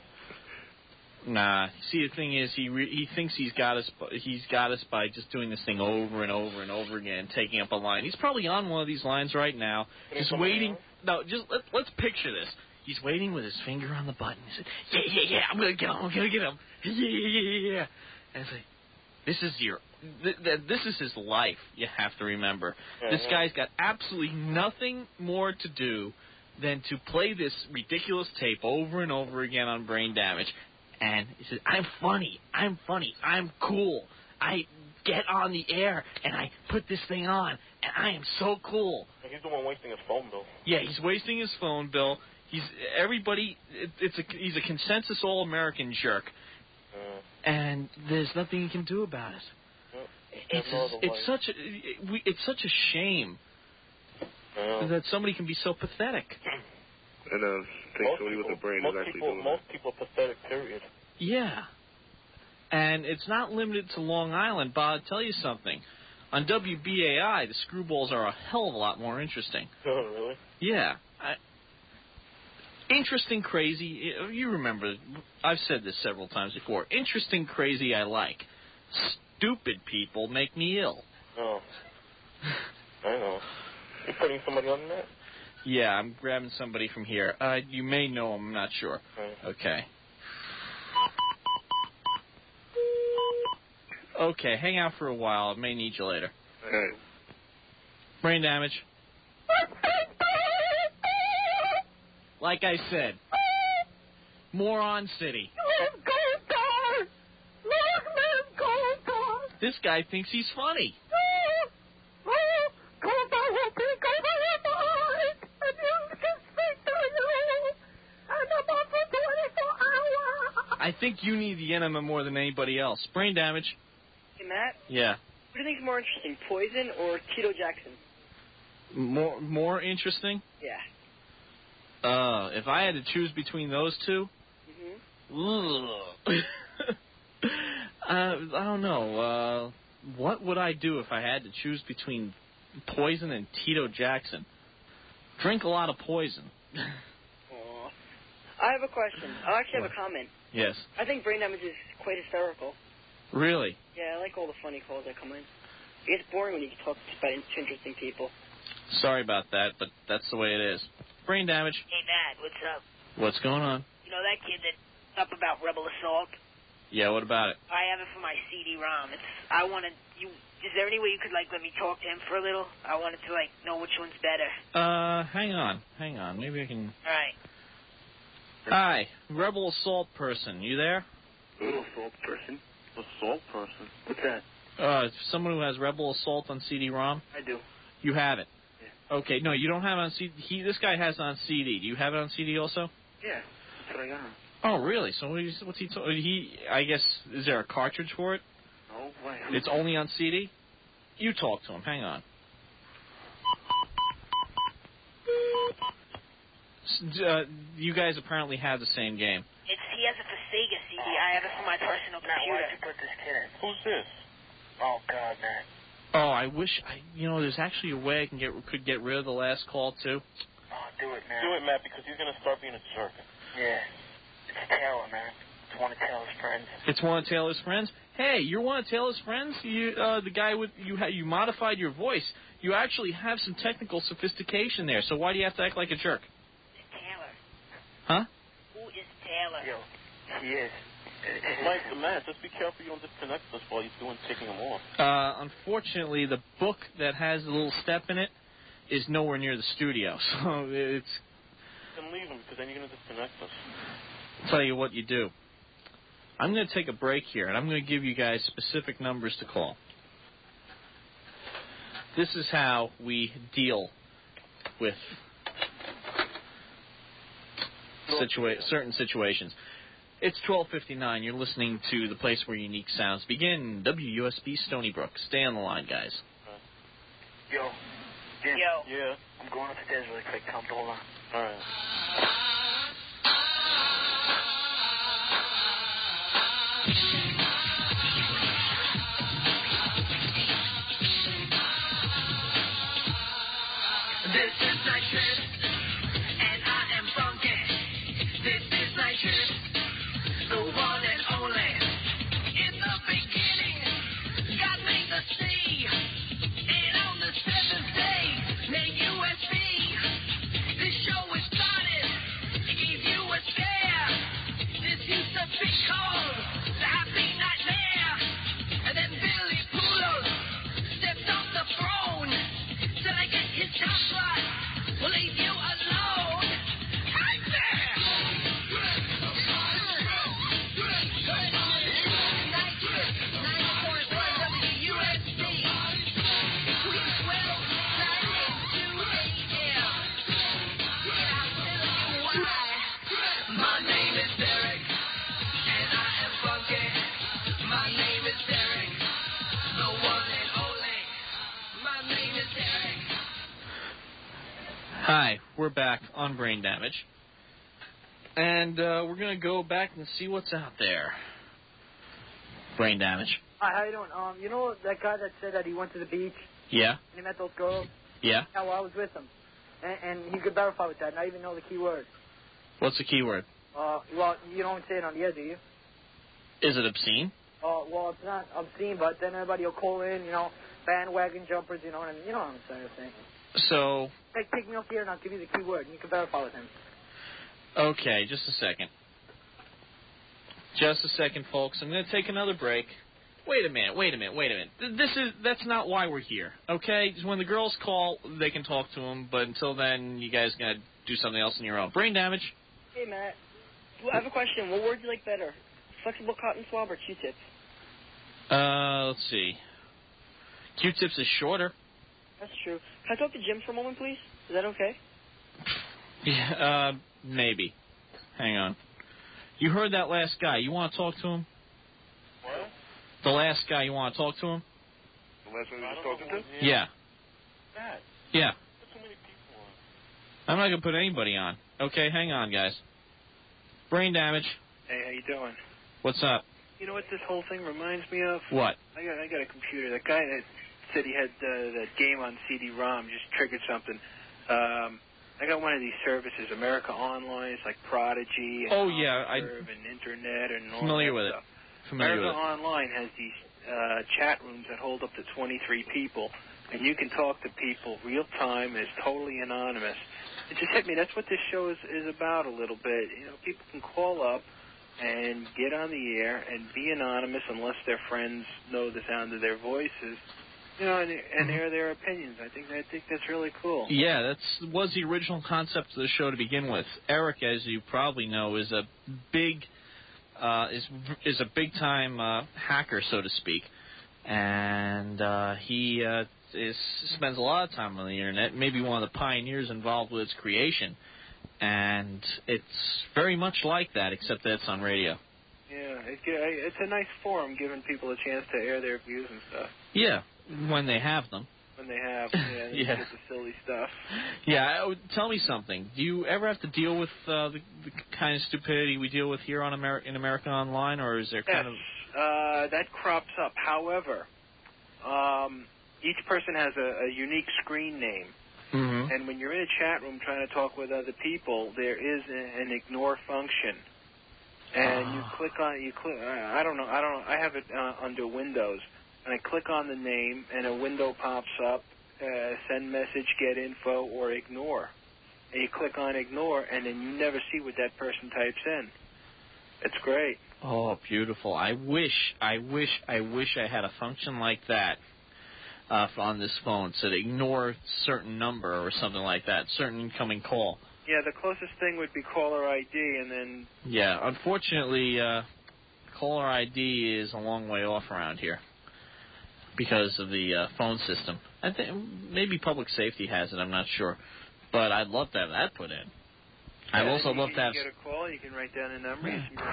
Nah. See, the thing is, he re- he thinks he's got us. He's got us by just doing this thing over and over and over again, taking up a line. He's probably on one of these lines right now, just waiting. No, just let, let's picture this. He's waiting with his finger on the button. He said, "Yeah, yeah, yeah, I'm gonna get him. I'm gonna get him. Yeah, yeah, yeah, yeah." And it's like, this is your, th- th- this is his life. You have to remember. Yeah, this yeah. guy's got absolutely nothing more to do than to play this ridiculous tape over and over again on Brain Damage. And he says, I'm funny, I'm funny, I'm cool. I get on the air and I put this thing on, and I am so cool. He's the one wasting his phone bill. Yeah, he's wasting his phone bill. He's everybody. It, it's a he's a consensus all-American jerk, Uh, and there's nothing he can do about it. yeah, It's no other it's way. such a it, we, it's such a shame Yeah. that somebody can be so pathetic. And uh, think Most somebody with people- a brain most is actually people, doing Most people are pathetic, period. Yeah. And it's not limited to Long Island, but I'll tell you something. On W B A I, the screwballs are a hell of a lot more interesting. Oh, really? Yeah. I, interesting, crazy. You remember, I've said this several times before. Interesting, crazy, I like. Stupid people make me ill. Oh. I know. You're putting somebody on that? Yeah, I'm grabbing somebody from here. Uh, you may know him, I'm not sure. Right. Okay. Okay, hang out for a while. I may need you later. Okay. Brain damage. Like I said, Moron City. This guy thinks he's funny. I think you need the enema more than anybody else. Brain damage. Hey, Matt? Yeah. What do you think is more interesting, Poison or Tito Jackson? More more interesting? Yeah. Uh, if I had to choose between those two, Mm-hmm. uh, I don't know. Uh, what would I do if I had to choose between Poison and Tito Jackson? Drink a lot of poison. Aww. I have a question. I actually have a comment. Yes. I think Brain Damage is quite hysterical. Really? Yeah, I like all the funny calls that come in. It gets boring when you talk about interesting people. Sorry about that, but that's the way it is. Brain damage. Hey, Matt, what's up? What's going on? You know that kid that's up about Rebel Assault? Yeah, what about it? I have it for my C D ROM. It's, I want to, you, is there any way you could, like, let me talk to him for a little? I wanted to, like, know which one's better. Uh, hang on, hang on. Maybe I can... All right. Hi, Rebel Assault person. You there? Rebel Assault person? Assault person? What's that? Uh, someone who has Rebel Assault on C D ROM? I do. You have it? Yeah. Okay, no, you don't have it on C D. He, this guy has it on C D. Do you have it on C D also? Yeah, that's what I got. Oh, really? So what is, what's he... T- he, I guess, is there a cartridge for it? No, why? It's only on C D? You talk to him. Hang on. Uh, you guys apparently have the same game. It's, he has it for Sega C D. I have it for my personal Matt, computer. why'd you put this kid in? Who's this? Oh, God, man. Oh, I wish I... You know, there's actually a way I can get could get rid of the last call, too. Oh, do it, man. Do it, Matt, because he's going to start being a jerk. Yeah. It's Taylor, man. It's one of Taylor's friends. It's one of Taylor's friends? Hey, you're one of Taylor's friends? You, uh, the guy with... You, ha- you modified your voice. You actually have some technical sophistication there, so why do you have to act like a jerk? It's Taylor. Huh? Who is Taylor? Yo, he is. Mike, Matt, just be careful you don't disconnect us while he's doing taking him off. Uh, unfortunately, the book that has the little step in it is nowhere near the studio, so it's... Then leave him, because then you're going to disconnect us. I'll tell you what you do. I'm going to take a break here, and I'm going to give you guys specific numbers to call. This is how we deal with situa- certain situations. It's twelve fifty-nine. You're listening to the place where unique sounds begin. W U S B Stony Brook. Stay on the line, guys. Yo. Jim. Yo. Yeah. I'm going upstairs really quick. Tell him to hold on. All right. This is Night Shift, and I am funky. This is Night Shift, the one and only. In the beginning, God made the sea, and on the seventh day, made U S B. This show was started, it gave you a scare. This used to be called the Happy Nightmare. And then Billy Poulos stepped off the throne. Till I get his top spot, we'll leave you alone. Hey there! ninety-four point one W U S B. Between twelve, nine, and two a.m. And I'll tell you why. My name is Derek, and I am funky. My name is Derek, the one and only. My name is Derek. Hi, we're back on Brain Damage. And uh, we're going to go back and see what's out there. Brain Damage. Hi, how you doing? Um, you know that guy that said that he went to the beach Yeah? and he met those girls? Yeah? Yeah, well, I was with him. And, and he could verify with that, and I even know the key word. What's the keyword? Uh, well, you don't say it on the air, do you? Is it obscene? Uh, well, it's not obscene, but then everybody will call in, you know, bandwagon jumpers, you know what I mean? You know what I'm saying? saying. So, Hey, take me off here and I'll give you the key word, and you can verify with him. okay, just a second. Just a second, folks. I'm going to take another break. Wait a minute, wait a minute, wait a minute. Th- This is, that's not why we're here, okay? When the girls call, they can talk to them, but until then, you guys got to do something else on your own. Brain damage. Hey, Matt. Well, I have a question. What word do you like better? Flexible cotton swab or Q-tips? Uh, let's see. Q-tips is shorter. That's true. Can I talk to Jim for a moment, please? Is that okay? Yeah, uh, maybe. Hang on. You heard that last guy. You want to talk to him? What? The last guy, you want to talk to him? The last one you was talking to? Yeah. That. Yeah. Put so many people on. I'm not going to put anybody on. Okay, hang on, guys. Brain damage. Hey, how you doing? What's up? You know what this whole thing reminds me of? What? I got I got a computer. That guy that said he had uh, that game on C D ROM just triggered something. Um, I got one of these services, America Online. It's like Prodigy and Oh, yeah, I- Serve and Internet and all Familiar that with it. stuff. Familiar America with it. Online has these uh, chat rooms that hold up to twenty-three people, and you can talk to people real time, and it's totally anonymous. It just hit me. That's what this show is, is about a little bit. You know, people can call up and get on the air and be anonymous unless their friends know the sound of their voices. You know, and, and air their opinions. I think I think that's really cool. Yeah, that's was the original concept of the show to begin with. Eric, as you probably know, is a big uh, is is a big time uh, hacker, so to speak, and uh, he uh, is spends a lot of time on the internet. Maybe one of the pioneers involved with its creation, and it's very much like that, except that it's on radio. Yeah, it, it's a nice forum, giving people a chance to air their views and stuff. Yeah, when they have them. When they have, yeah, and Yeah. get the silly stuff. Yeah, I would- tell me something. Do you ever have to deal with uh, the, the kind of stupidity we deal with here on Ameri- in America Online, or is there Yes, kind of... uh, that crops up. However, um, each person has a, a unique screen name. Mm-hmm. And when you're in a chat room trying to talk with other people, there is a, an ignore function. And you click on, you click, I I don't know, I don't know, I have it uh, under Windows. And I click on the name, and a window pops up, uh, send message, get info, or ignore. And you click on ignore, and then you never see what that person types in. It's great. Oh, beautiful. I wish, I wish, I wish I had a function like that uh, on this phone. So to ignore certain number or something like that, certain incoming call. Yeah, the closest thing would be caller I D, and then... Yeah, unfortunately, uh, caller I D is a long way off around here because of the uh, phone system. I think maybe public safety has it, I'm not sure. But I'd love to have that put in. I'd Yeah, also you, love you to have... get a call, you can write down a number. You see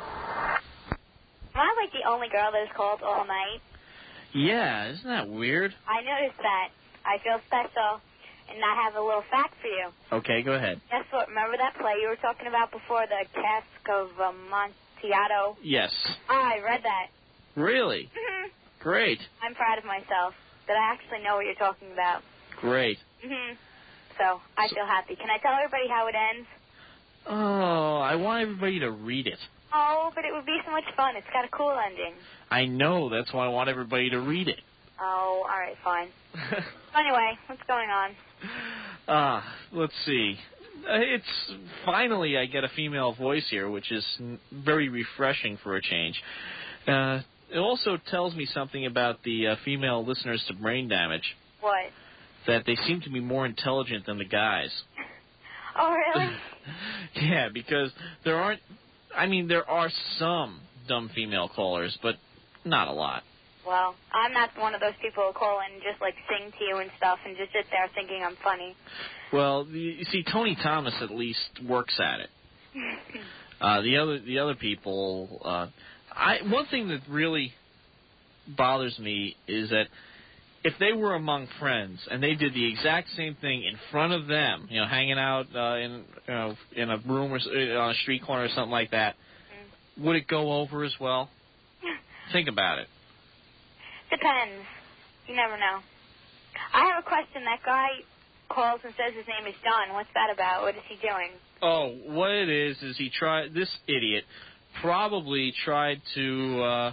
Am I like the only girl that has called all night? Yeah, isn't that weird? I noticed that. I feel special, and I have a little fact for you. Okay, go ahead. Guess what? Remember that play you were talking about before, the Cask of Amontillado? Yes. I read that. Really? Mhm. Great. I'm proud of myself that I actually know what you're talking about. Great. Mhm. So I feel happy. Can I tell everybody how it ends? Oh, I want everybody to read it. Oh, but it would be so much fun. It's got a cool ending. I know. That's why I want everybody to read it. Oh, all right, fine. Anyway, what's going on? Ah, let's see. Uh, It's finally I get a female voice here, which is n- very refreshing for a change. Uh, it also tells me something about the uh, female listeners to Brain Damage, What? that they seem to be more intelligent than the guys. Oh, really? Yeah, because there aren't... I mean, there are some dumb female callers, but not a lot. Well, I'm not one of those people who call in and just, like, sing to you and stuff and just sit there thinking I'm funny. Well, you see, Tony Thomas at least works at it. Uh, the other the other people, uh, I one thing that really bothers me is that if they were among friends and they did the exact same thing in front of them, you know, hanging out uh, in you know, in a room or s- uh, on a street corner or something like that, Mm. would it go over as well? Think about it. Depends. You never know. I have a question. That guy calls and says his name is John. What's that about? What is he doing? Oh, what it is is he tried. This idiot probably tried to uh,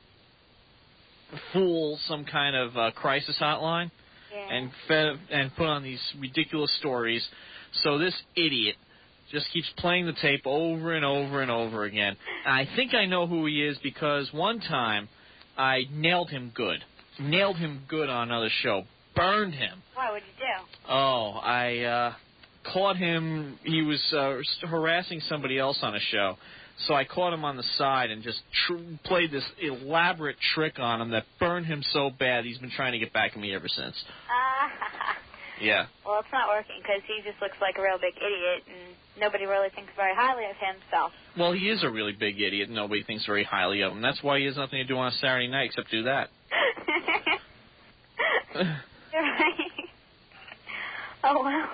fool some kind of uh, crisis hotline Yeah. and fed, and put on these ridiculous stories. So this idiot just keeps playing the tape over and over and over again. I think I know who he is because one time I nailed him good. Nailed him good on another show. Burned him. Why? What'd you do? Oh, I uh, caught him. He was uh, harassing somebody else on a show. So I caught him on the side and just tr- played this elaborate trick on him that burned him so bad he's been trying to get back at me ever since. Ah. Yeah. Well, it's not working because he just looks like a real big idiot, and nobody really thinks very highly of him, so. Well, he is a really big idiot, and nobody thinks very highly of him. That's why he has nothing to do on a Saturday night except do that. You're right. Oh, wow.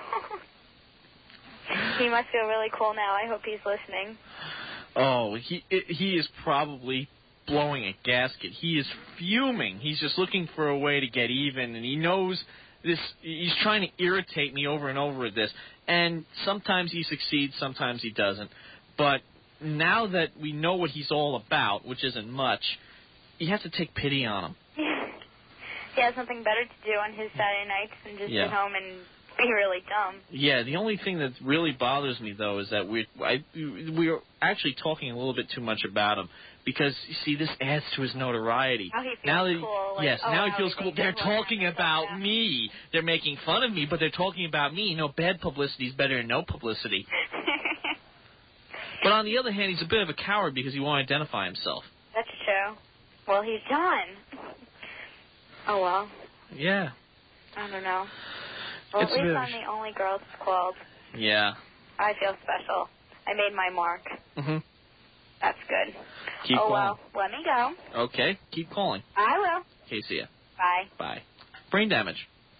He must feel really cool now. I hope he's listening. Oh, he he is probably blowing a gasket. He is fuming. He's just looking for a way to get even, and he knows this. He's trying to irritate me over and over with this. And sometimes he succeeds, sometimes he doesn't. But now that we know what he's all about, which isn't much, you have to take pity on him. He has something better to do on his Saturday nights than just Yeah. sit home and be really dumb. Yeah, the only thing that really bothers me, though, is that we're, I, we're actually talking a little bit too much about him. Because, you see, this adds to his notoriety. Now he feels now that, cool. Like, yes, oh, now he wow, feels cool. They're talking about yeah. me. They're making fun of me, but they're talking about me. You know, bad publicity is better than no publicity. But on the other hand, he's a bit of a coward because he won't identify himself. That's true. Well, he's done. Oh, well. Yeah. I don't know. Well, It's at least a bit- I'm the only girl that's called. Yeah. I feel special. I made my mark. Mm-hmm. That's good. Keep oh, calling. well, let me go. Okay, keep calling. I will. Okay, see ya. Bye. Bye. Brain damage.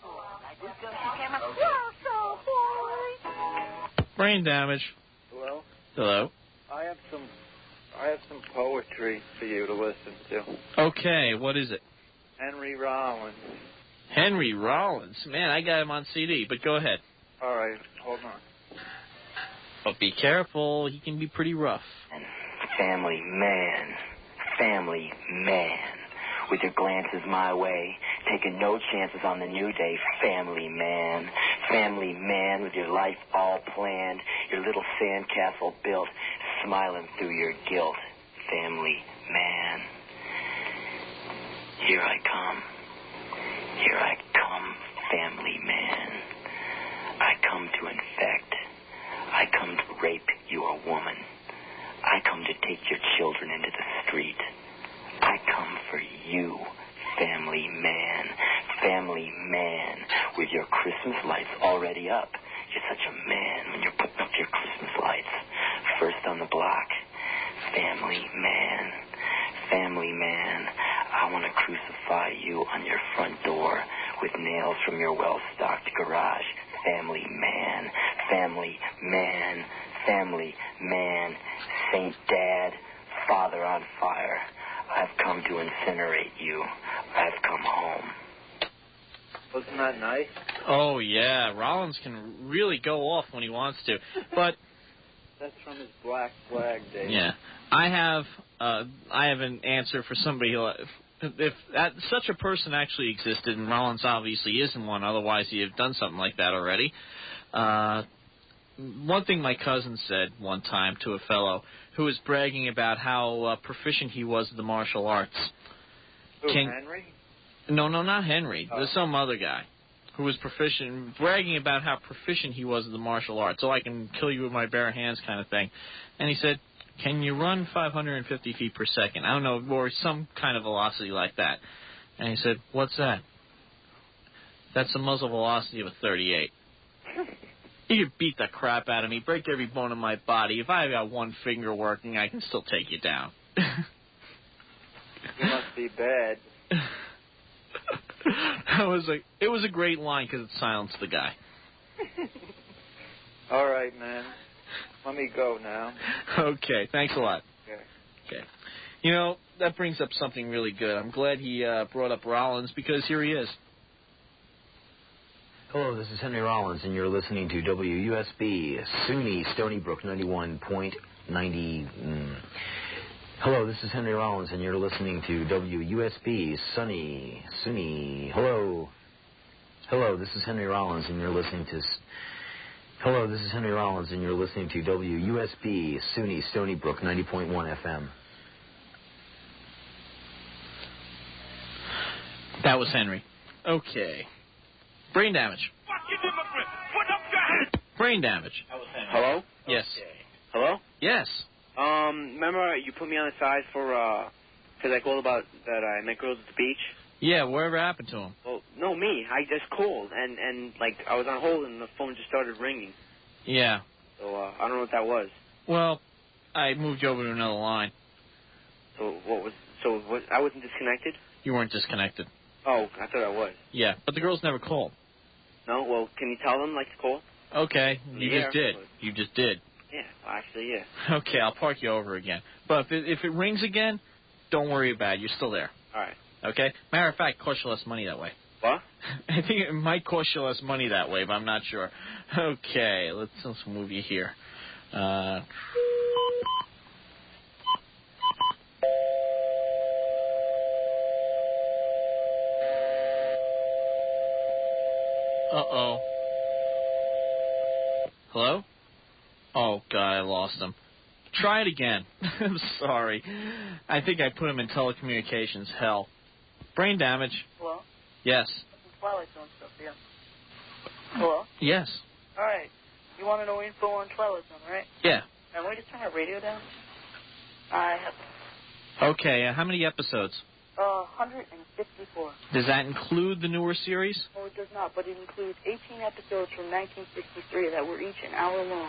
Brain damage. Hello? Hello. I have some I have some poetry for you to listen to. Okay, what is it? Henry Rollins. Henry Rollins. Man, I got him on C D, but go ahead. All right, hold on. But be careful, he can be pretty rough. Family man, family man, with your glances my way, taking no chances on the new day. Family man, family man, with your life all planned, your little sandcastle built, smiling through your guilt. Family man, here I come, here I come, family man. I come to infect, I come to rape your woman. I come to take your children into the street. I come for you, family man, family man, with your Christmas lights already up. You're such a man when you're putting up your Christmas lights. First on the block, family man, family man. I want to crucify you on your front door with nails from your well-stocked garage. Family man, family man, family man, Saint Dad, Father on fire. I've come to incinerate you. I've come home. Wasn't that nice? Oh, yeah, Rollins can really go off when he wants to. But That's from his Black Flag days. yeah, I have uh, I have an answer for somebody who, if that, such a person actually existed, and Rollins obviously isn't one, otherwise he'd have done something like that already. Uh, one thing my cousin said one time to a fellow who was bragging about how uh, proficient he was in the martial arts. Who, Can, Henry? No, no, not Henry. Oh. There's some other guy who was proficient, bragging about how proficient he was in the martial arts. Oh, I can kill you with my bare hands kind of thing. And he said, can you run five hundred fifty feet per second? I don't know, or some kind of velocity like that. And he said, what's that? That's the muzzle velocity of a thirty-eight. You could beat the crap out of me, break every bone in my body. If I got one finger working, I can still take you down. You must be bad. That was a, it was a great line because it silenced the guy. All right, man. Let me go now. Okay, thanks a lot. Okay. Okay. You know, that brings up something really good. I'm glad he uh, brought up Rollins because here he is. Hello, this is Henry Rollins, and you're listening to W U S B, SUNY Stony Brook ninety-one point nine zero. Mm. Hello, this is Henry Rollins, and you're listening to W U S B, Sunny, SUNY. Hello. Hello, this is Henry Rollins, and you're listening to... Hello, this is Henry Rollins, and you're listening to W U S B, SUNY Stony Brook ninety point one F M. That was Henry. Okay. Brain damage. Brain damage. Hello? Yes. Hello? Yes. Um, remember you put me on the side for, uh, because I called about that I met girls at the beach? Yeah, whatever happened to him? Well, no, me. I just called, and, and like, I was on hold, and the phone just started ringing. Yeah. So uh, I don't know what that was. Well, I moved you over to another line. So what was? So what, I wasn't disconnected? You weren't disconnected. Oh, I thought I was. Yeah, but the girls never called. No? Well, can you tell them, like, to call? Okay, you Yeah, just did. but- You just did. Yeah, well, actually, yeah. Okay, I'll park you over again. But if it, if it rings again, don't worry about it. You're still there. All right. Okay? Matter of fact, it costs you less money that way. What? I think it might cost you less money that way, but I'm not sure. Okay, let's, let's move you here. Uh... Uh-oh. Hello? Oh, God, I lost him. Try it again. I'm sorry. I think I put him in telecommunications hell. Brain damage. Hello? Yes. Twilight Zone stuff, yeah. Hello? Yes. All right. You want to know info on Twilight Zone, right? Yeah. And we just turn our radio down? I have Okay, uh, how many episodes? uh, one hundred fifty-four. Does that include the newer series? No, it does not, but it includes eighteen episodes from nineteen sixty-three that were each an hour long.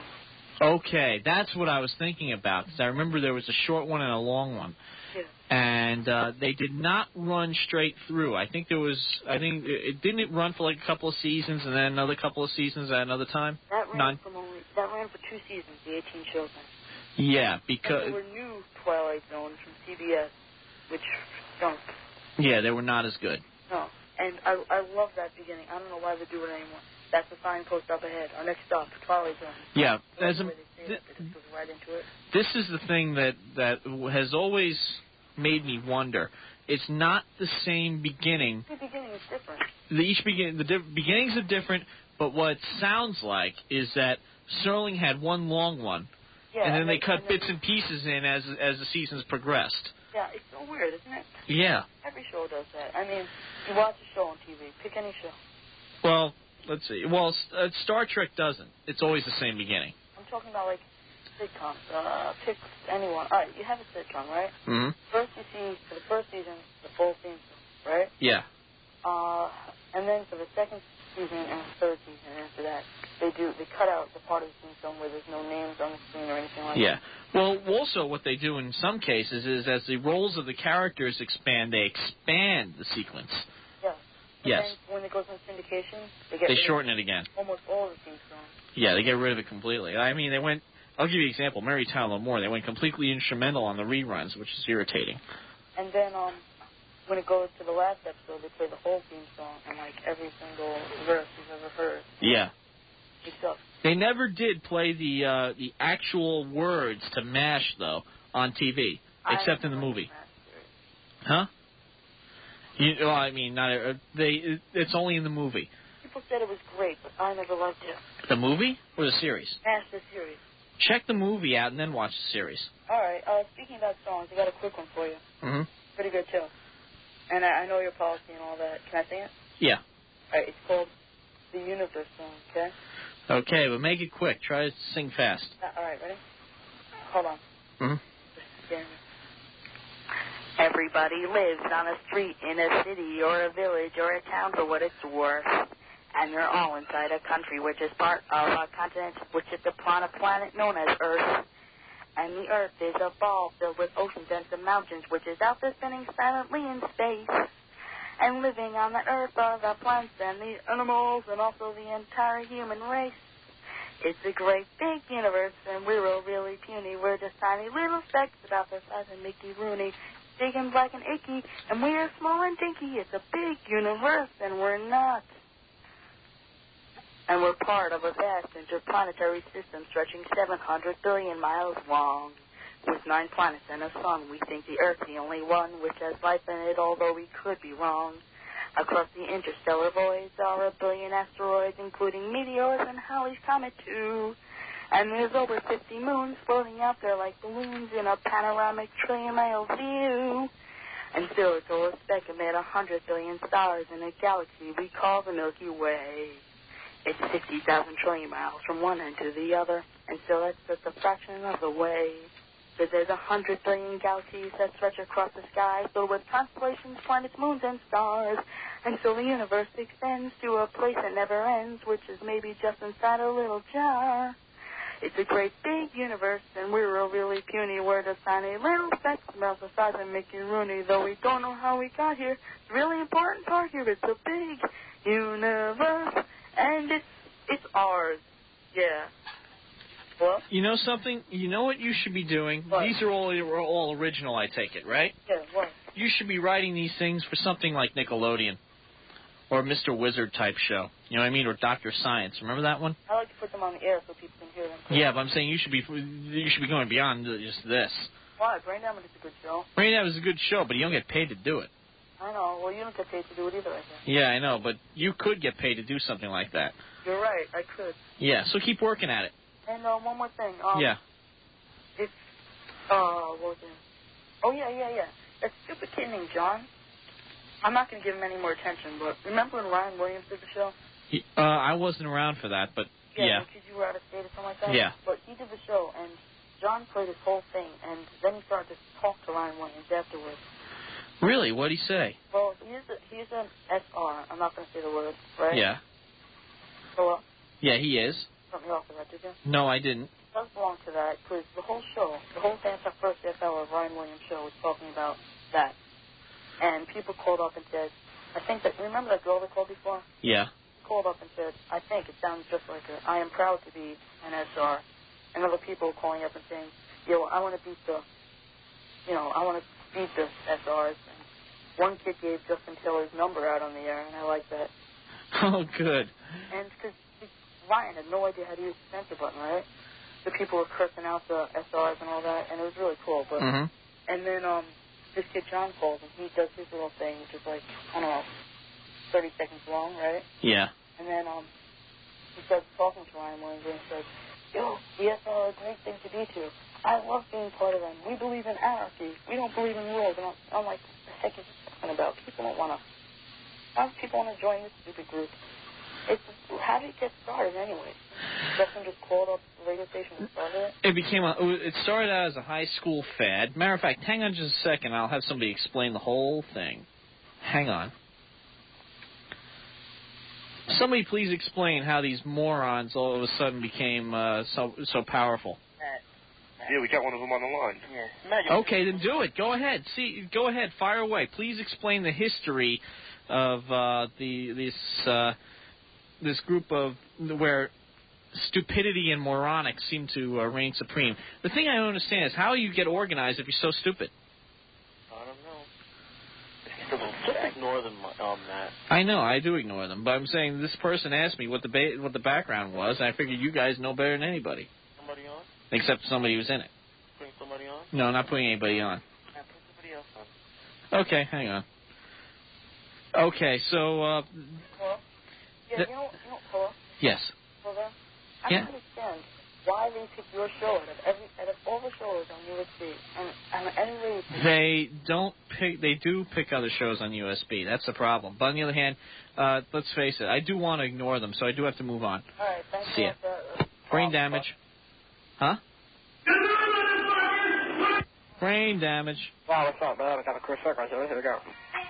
Okay, that's what I was thinking about, because I remember there was a short one and a long one. Yeah. And uh, they did not run straight through. I think there was, I think, it, it didn't it run for like a couple of seasons and then another couple of seasons at another time? That ran None. from only that ran for two seasons, the eighteen shows. Yeah, And because, there were new Twilight Zones from C B S, which don't. yeah, they were not as good. No. And I I love that beginning. I don't know why they do it anymore. That's the signpost up ahead. Our next stop, Twilight Zone. Yeah, as a, Where they say that, it just goes right into it. this is the thing that, that has always made me wonder. It's not the same beginning. The beginning is different. The each begin the di- beginnings are different, but what it sounds like is that Serling had one long one, Yeah, and then and they they- cut and bits then- and pieces in as as the seasons progressed. Yeah, it's so weird, isn't it? Yeah. Every show does that. I mean, you watch a show on T V. Pick any show. Well, let's see. Well, s- uh, Star Trek doesn't. It's always the same beginning. I'm talking about, like, sitcoms. Uh, pick anyone. All right, you have a sitcom, right? Mm-hmm. First you see, for the first season, the full theme song, right? Yeah. Uh, and then for the second season and the third season after that, they do they cut out the part of the theme song where there's no names on the screen or anything like Yeah. that. Well, also what they do in some cases is as the roles of the characters expand, they expand the sequence. Yeah. And Yes. then when it goes in syndication, they get They rid of shorten it again. almost all of the theme songs. Yeah, they get rid of it completely. I mean, they went. I'll give you an example. Mary Tyler Moore. They went completely instrumental on the reruns, which is irritating. And then um, when it goes to the last episode, they play the whole theme song and like every single verse you've ever heard. Yeah. It sucks. They never did play the uh, the actual words to MASH though on T V, except in the movie. Huh? You, well, I mean, not uh, they. It's only in the movie. People said it was great, but I never liked it. The movie or the series? Smash the series. Check the movie out and then watch the series. All right. Uh, speaking about songs, I got a quick one for you. Mm-hmm. Pretty good too. And I, I know your policy and all that. Can I sing it? Yeah. All right. It's called the Universe song. Okay. Okay, but make it quick. Try to sing fast. Uh, all right. Ready? Hold on. Mm-hmm. Scaring me. Everybody lives on a street in a city or a village or a town for what it's worth. And they're all inside a country which is part of a continent which is upon a planet known as Earth. And the Earth is a ball filled with oceans and some mountains which is out there spinning silently in space. And living on the Earth are the plants and the animals and also the entire human race. It's a great big universe and we're all really puny. We're just tiny little specks about the size of Mickey Rooney. Big and black and icky, and we are small and dinky. It's a big universe, and we're not. And we're part of a vast interplanetary system stretching seven hundred billion miles long. With nine planets and a sun, we think the Earth's the only one which has life in it, although we could be wrong. Across the interstellar voids are a billion asteroids, including meteors and Halley's Comet, too. And there's over fifty moons floating out there like balloons in a panoramic trillion-mile view. And still it's all a speck amid a hundred billion stars in a galaxy we call the Milky Way. It's sixty thousand trillion miles from one end to the other, and still that's just a fraction of the way. But there's a hundred billion galaxies that stretch across the sky, filled with constellations, planets, moons, and stars. And so the universe extends to a place that never ends, which is maybe just inside a little jar. It's a great big universe, and we're a really puny word of tiny little specks about the size of Mickey Rooney. Though we don't know how we got here, it's a really important part here. It's a big universe, and it's it's ours. Yeah. What? You know something? You know what you should be doing? What? These are all are all original, I take it, right? Yeah, what? You should be writing these things for something like Nickelodeon or Mister Wizard type show. You know what I mean? Or Doctor Science. Remember that one? I like to put them on the air so people can hear them. Yeah, but I'm saying you should be you should be going beyond just this. Why? Brain Damage is a good show. Brain Damage is a good show, but you don't get paid to do it. I know. Well, you don't get paid to do it either, I think. Yeah, I know, but you could get paid to do something like that. You're right. I could. Yeah, so keep working at it. And uh, one more thing. Um, yeah. It's, uh, what was it? Oh, yeah, yeah, yeah. That stupid kid named John. I'm not going to give him any more attention, but remember when Ryan Williams did the show? He, uh, I wasn't around for that, but yeah. Because you were out of state or something like that? Yeah. But he did the show, and John played his whole thing, and then he started to talk to Ryan Williams afterwards. Really? What'd he say? Well, he's, a, he's an S R. I'm not going to say the word, right? Yeah. So, uh, Yeah, he is. something off the record, did you? No, I didn't. It does belong to that, because the whole show, the whole Dance Up First half hour of Ryan Williams' show was talking about that. And people called up and said, I think that, remember that girl that called before? Yeah. Called up and said, I think it sounds just like her. I am proud to be an S R. And other people calling up and saying, yo, I want to beat the, you know, I want to beat the S Rs. And one kid gave Justin Taylor's number out on the air, and I like that. Oh, good. And because Ryan had no idea how to use the censor button, right? The people were cursing out the S Rs and all that, and it was really cool. But mm-hmm. And then um, this kid John calls, and he does his little thing, which is like, I don't know, thirty seconds long, right? Yeah. And then um, he starts talking to Ryan Williams and says, yo, the S R are a great thing to be to. I love being part of them. We believe in anarchy. We don't believe in rules. And I'm, I'm like, what the heck is this talking about? People don't want to, how do people want to join this stupid group? It's, how did it get started anyway? Justin just called up the radio station and started it? It became a, it started out as a high school fad. Matter of fact, hang on just a second. I'll have somebody explain the whole thing. Hang on. Somebody please explain how these morons all of a sudden became uh, so so powerful. Yeah, we got one of them on the line. Yeah. Okay, then do it. Go ahead. See, go ahead. Fire away. Please explain the history of uh, the this uh, this group of where stupidity and moronic seem to uh, reign supreme. The thing I don't understand is how you get organized if you're so stupid. I don't know. Just ignore them, um, Matt. I know, I do ignore them, but I'm saying this person asked me what the ba- what the background was, and I figured you guys know better than anybody. Somebody on? Except somebody who's in it. Putting somebody on? No, not putting anybody on. Yeah, put somebody else on. Okay, hang on. Okay, so, uh... Hello? Yeah, th- you know, you know, hello? Yes. Hello there? I Yeah. don't understand why they pick your show out of every out of all the shows on U S B and, and any radio station. They don't pick, they do pick other shows on U S B. That's the problem. But on the other hand, uh, let's face it, I do want to ignore them, so I do have to move on. All right, thanks See ya. for that. Brain damage. Huh? Brain damage. Wow, what's up, man? I got a Chris Circle. So here we go.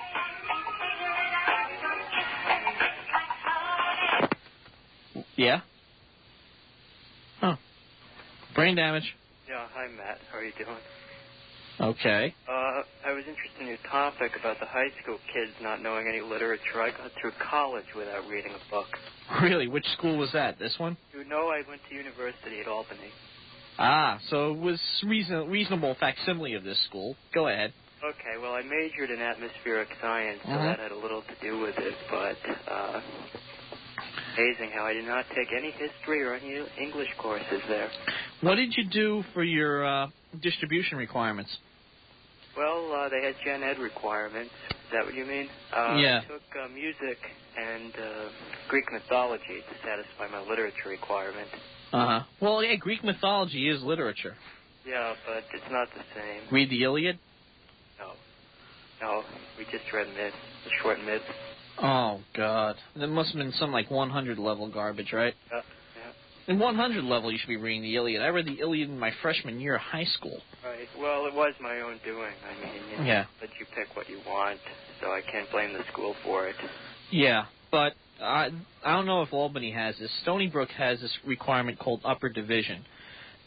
Yeah? Huh. Brain damage. Yeah, hi, Matt. How are you doing? Okay. Uh, I was interested in your topic about the high school kids not knowing any literature. I got through college without reading a book. Really? Which school was that? This one? You know I went to university at Albany. Ah, so it was reason- reasonable facsimile of this school. Go ahead. Okay, well, I majored in atmospheric science, so Uh-huh. that had a little to do with it, but uh, amazing how I did not take any history or any English courses there. What did you do for your uh, distribution requirements? Well, uh, they had gen ed requirements. Is that what you mean? Uh, Yeah. I took uh, music and uh, Greek mythology to satisfy my literature requirement. Uh-huh. Well, yeah, Greek mythology is literature. Yeah, but it's not the same. Read the Iliad? No. No, we just read myths, the short myths. Oh, God. That must have been some, like, one hundred level garbage, right? Uh, In one hundred level, you should be reading the Iliad. I read the Iliad in my freshman year of high school. Right. Well, it was my own doing. I mean, you know, Yeah. let you pick what you want, so I can't blame the school for it. Yeah, but I I don't know if Albany has this. Stony Brook has this requirement called upper division,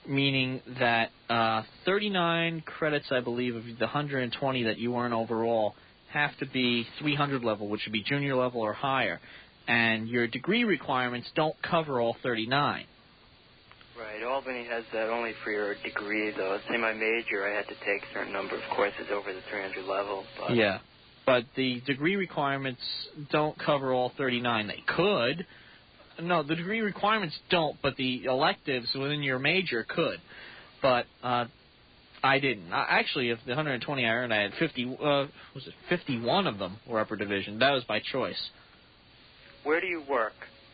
meaning that uh, thirty-nine credits, I believe, of the one hundred twenty that you earn overall have to be three hundred level, which would be junior level or higher. And your degree requirements don't cover all thirty-nine. Right. Albany has that only for your degree, though. Say my major, I had to take a certain number of courses over the three hundred level. But Yeah. But the degree requirements don't cover all thirty-nine. They could. No, the degree requirements don't, but the electives within your major could. But uh, I didn't. I, actually, of the one hundred twenty I earned, I had fifty. Uh, was it fifty-one of them were upper division? That was by choice. Where do you work?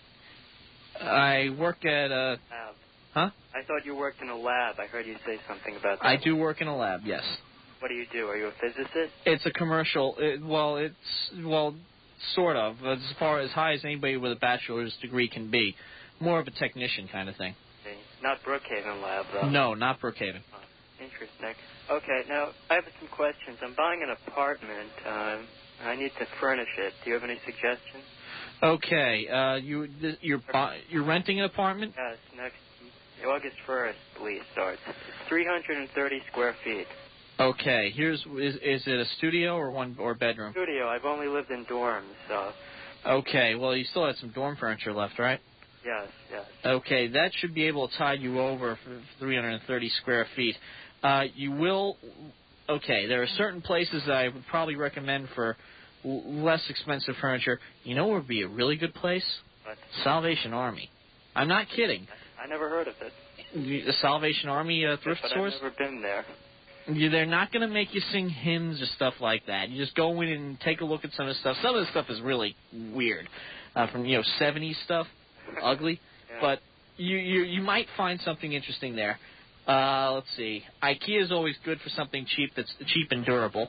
I work at a. Lab. Huh? I thought you worked in a lab. I heard you say something about that. I do work in a lab. Yes. What do you do? Are you a physicist? It's a commercial. It, well, it's well, sort of as far as high as anybody with a bachelor's degree can be. More of a technician kind of thing. Okay. Not Brookhaven lab, though. No, not Brookhaven. Oh, interesting. Okay, now I have some questions. I'm buying an apartment. Um, I need to furnish it. Do you have any suggestions? Okay, uh, you th- you're bu- you're renting an apartment? Yes, next August first, lease starts. It's three hundred thirty square feet. Okay, here's is is it a studio or one or bedroom? Studio. I've only lived in dorms, so. Okay, well you still have some dorm furniture left, right? Yes, yes. Okay, that should be able to tide you over for three hundred thirty square feet. Uh, you will. Okay, there are certain places that I would probably recommend for l- less expensive furniture. You know, what would be a really good place? What? Salvation Army. I'm not kidding. I never heard of it. The Salvation Army uh, thrift but stores. I've never been there. You, they're not going to make you sing hymns or stuff like that. You just go in and take a look at some of the stuff. Some of the stuff is really weird, uh, from you know seventies stuff, ugly. Yeah. But you, you you might find something interesting there. Uh, let's see. IKEA is always good for something cheap that's cheap and durable.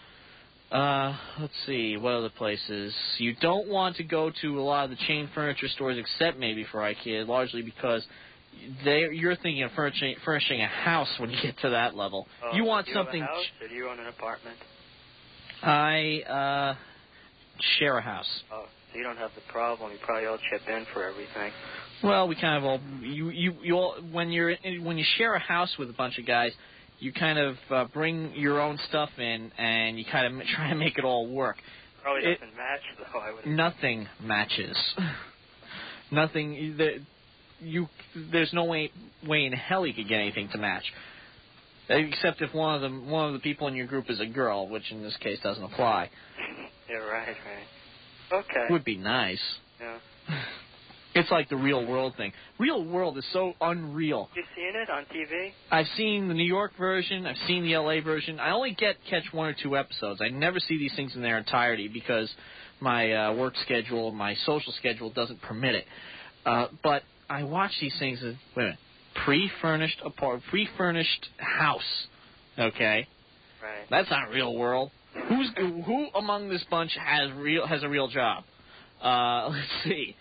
Uh, let's see. What other places? You don't want to go to a lot of the chain furniture stores, except maybe for IKEA, largely because they you're thinking of furnishing, furnishing a house when you get to that level. Oh, you want do you something. Have a house, or do you own an apartment? I uh, share a house. Oh, so you don't have the problem. You probably all chip in for everything. Well, we kind of all you you you all when you're in, when you share a house with a bunch of guys, you kind of uh, bring your own stuff in and you kind of try to make it all work. Probably it, doesn't match though. I would. Nothing matches. Nothing. The, you there's no way way in hell you could get anything to match, except if one of them one of the people in your group is a girl, which in this case doesn't apply. Yeah, right, right. Okay. Would be nice. Yeah. It's like the Real World thing. Real World is so unreal. You seen it on T V? I've seen the New York version. I've seen the L A version. I only get catch one or two episodes. I never see these things in their entirety because my uh, work schedule, my social schedule doesn't permit it. Uh, but I watch these things as wait a minute, pre-furnished apart, pre-furnished house. Okay, right. That's not Real World. Who's who among this bunch has real has a real job? Uh, let's see.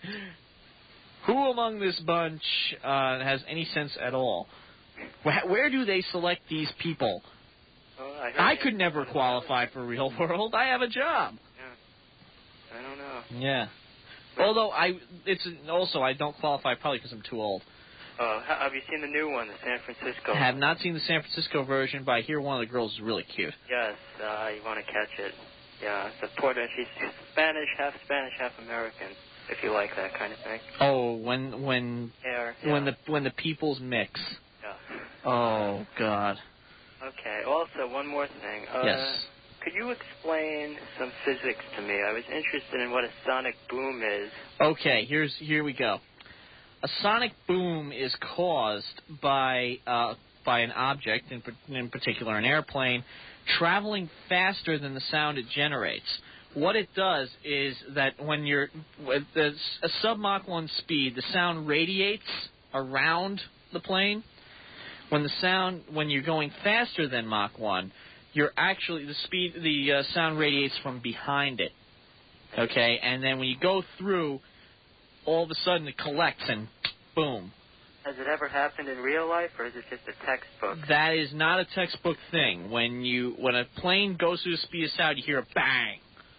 Who among this bunch uh, has any sense at all? Where, where do they select these people? Oh, I, I could never qualify for Real World. I have a job. Yeah. I don't know. Yeah. Although I, it's also I don't qualify probably because I'm too old. Uh, have you seen the new one, the San Francisco? I have not seen the San Francisco version, but I hear one of the girls is really cute. Yes, uh, you want to catch it. Yeah, it's a Puerto. She's Spanish, half Spanish, half American. If you like that kind of thing. Oh, when when Air, yeah. when the when the peoples mix. Yeah. Oh God. Okay. Also, one more thing. Uh, yes. Could you explain some physics to me? I was interested in what a sonic boom is. Okay. Here's here we go. A sonic boom is caused by uh, by an object, in, in particular an airplane, traveling faster than the sound it generates. What it does is that when you're with a sub Mach one speed, the sound radiates around the plane. When the sound, when you're going faster than Mach one, you're actually the speed, the uh, sound radiates from behind it. Okay, and then when you go through, all of a sudden it collects and boom. Has it ever happened in real life, or is it just a textbook? That is not a textbook thing. When you when a plane goes through the speed of sound, you hear a bang.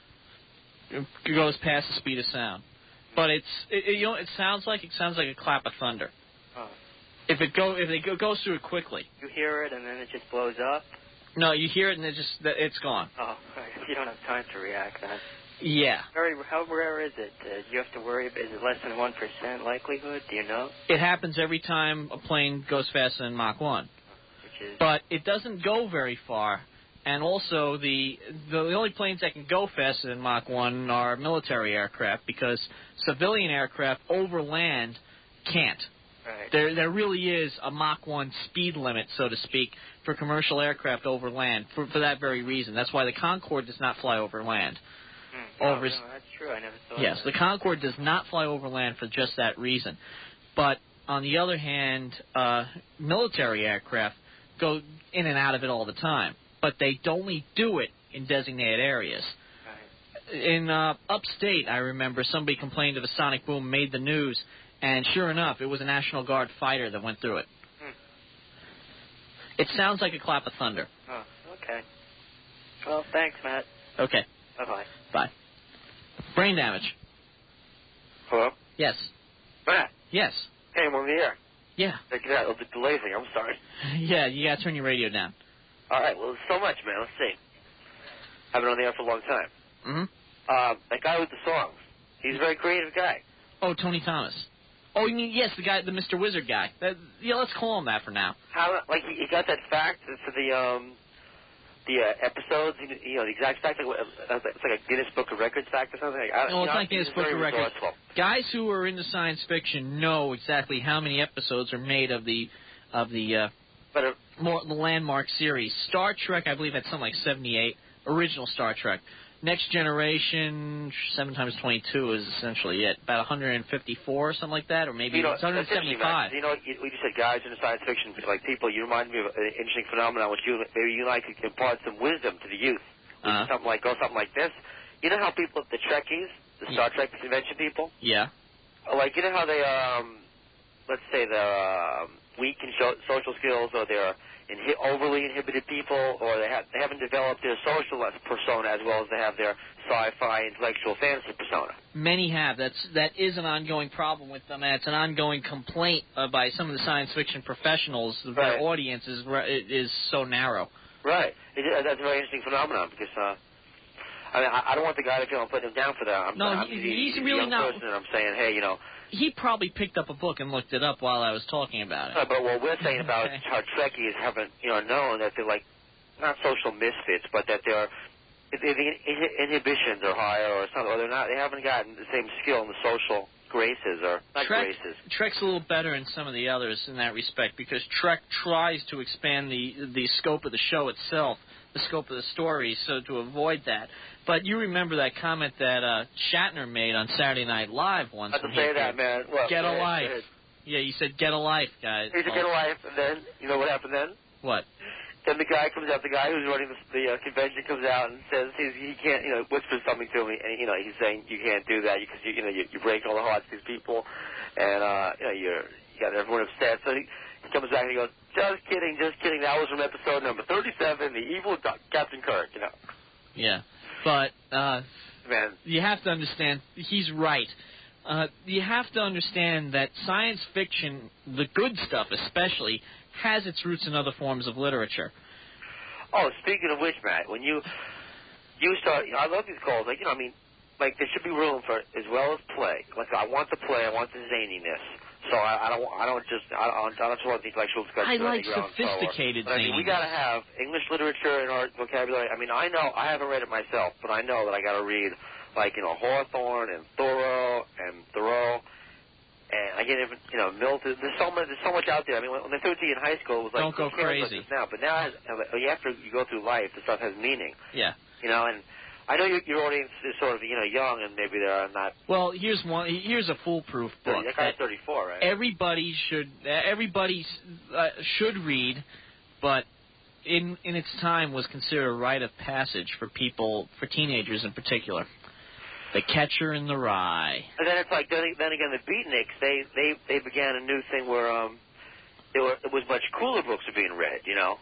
It goes past the speed of sound, but it's it, it, you know it sounds like it sounds like a clap of thunder. Oh. If it go if it go, goes through it quickly. You hear it and then it just blows up? No, you hear it and it just it's gone. Oh, you don't have time to react then. Yeah. Very, how rare is it? Uh, do you have to worry? Is it less than one percent likelihood? Do you know? It happens every time a plane goes faster than Mach one. Which is... But it doesn't go very far. And also, the the only planes that can go faster than Mach one are military aircraft, because civilian aircraft over land can't. Right. There there really is a Mach one speed limit, so to speak, for commercial aircraft over land, for, for that very reason. That's why the Concorde does not fly over land. Hmm. Over, oh, no, that's true. I never thought yes, of that. the Concorde does not fly over land for just that reason. But on the other hand, uh, military aircraft go in and out of it all the time. But they only do it in designated areas. Right. In uh, upstate, I remember somebody complained of a sonic boom, made the news, and sure enough, it was a National Guard fighter that went through it. Hmm. It sounds like a clap of thunder. Oh, okay. Well, thanks, Matt. Okay. Bye-bye. Bye. Brain damage. Hello? Yes. Matt? Yes. Hey, I'm on the air. Yeah. Check it out. The delay thing. I'm sorry. Yeah, you got to turn your radio down. All right. Well, so much, man. Let's see. I've been on the air for a long time. Mm-hmm. Uh, that guy with the songs. He's a very creative guy. Oh, Tony Thomas. Oh, you mean, yes, the guy, the Mister Wizard guy. That, yeah, let's call him that for now. How, like, he, he got that fact for the, um, the uh, episodes, you, you know, the exact fact, like, uh, it's like a Guinness Book of Records fact or something. Like, I, No, you it's know, not Guinness he's Book very of Records. resourceful. Guys who are into science fiction know exactly how many episodes are made of the, of the, uh, But, uh, more the landmark series. Star Trek, I believe, had something like seventy-eight. Original Star Trek. Next Generation, seven times twenty-two is essentially it. About one hundred fifty-four or something like that, or maybe you know, it's one hundred seventy-five. You know, you, we just said guys into science fiction, like people. You remind me of an interesting phenomenon, which you maybe you and I could impart some wisdom to the youth. Uh-huh. Something like go something like this. You know how people, the Trekkies, the Star Trek convention people, Yeah. like you know how they, um, let's say they're um, weak in so- social skills, or they're inhi- overly inhibited people, or they, ha- they haven't developed their social persona as well as they have their sci-fi intellectual fantasy persona. Many have. That's that is an ongoing problem with them, and it's an ongoing complaint uh, by some of the science fiction professionals. Their Right. audience is is so narrow. Right. It, that's a very interesting phenomenon because, uh, I mean, I, I don't want the guy to feel I'm putting him down for that. I'm, No, I'm, he- he, he's really a young not- person, and I'm saying, hey, you know. He probably picked up a book and looked it up while I was talking about it. Uh, but what we're saying about Okay. how Trekkies haven't, you know, known that they're like not social misfits, but that they're the the inhibitions are higher or something, or they're not. They haven't gotten the same skill in the social graces or not Trek, graces. Trek's a little better than some of the others in that respect because Trek tries to expand the the scope of the show itself, the scope of the story, so to avoid that. But you remember that comment that uh, Shatner made on Saturday Night Live once. Not to when say he that, said, man. Well, Get go a ahead, life. go ahead. Yeah, you said get a life, guys. He said, get a life, and then, you know what happened then? What? Then the guy comes out, the guy who's running the, the uh, convention comes out and says he's, he can't, you know, whispers something to me, and, you know, he's saying you can't do that because, you, you know, you, you break all the hearts of these people, and, uh, you know, you're, you got everyone upset. So he, he comes back and he goes, just kidding, just kidding. That was from episode number thirty-seven, the evil Do- Captain Kirk, you know. Yeah, but uh, Man. you have to understand, he's right. Uh, you have to understand that science fiction, the good stuff especially, has its roots in other forms of literature. Oh, speaking of which, Matt, when you you start, you know, I love these calls. Like, you know, I mean, like there should be room for as well as play. Like, I want the play, I want the zaniness. So I, I don't, I don't just, I don't, I don't just want the intellectual discussion. I like ground sophisticated But I mean, we zaniness. got to have English literature in our vocabulary. I mean, I know I haven't read it myself, but I know that I got to read, like, you know, Hawthorne and Thoreau and Thoreau. And I get even, you know, Milton. There's so much. There's so much out there. I mean, when when they're thirteen in high school, it was like, Don't go who cares about crazy. this now? But now, it has, after you go through life, the stuff has meaning. Yeah. You know, and I know your, your audience is sort of, you know, young, and maybe they're not. Well, here's one. Here's a foolproof book. That guy's thirty-four, right? Everybody should. Everybody uh, should read, but in in its time was considered a rite of passage for people, for teenagers in particular. The Catcher in the Rye. And then it's like then, then again the Beatniks they, they they began a new thing where um there were it was much cooler books were being read, you know.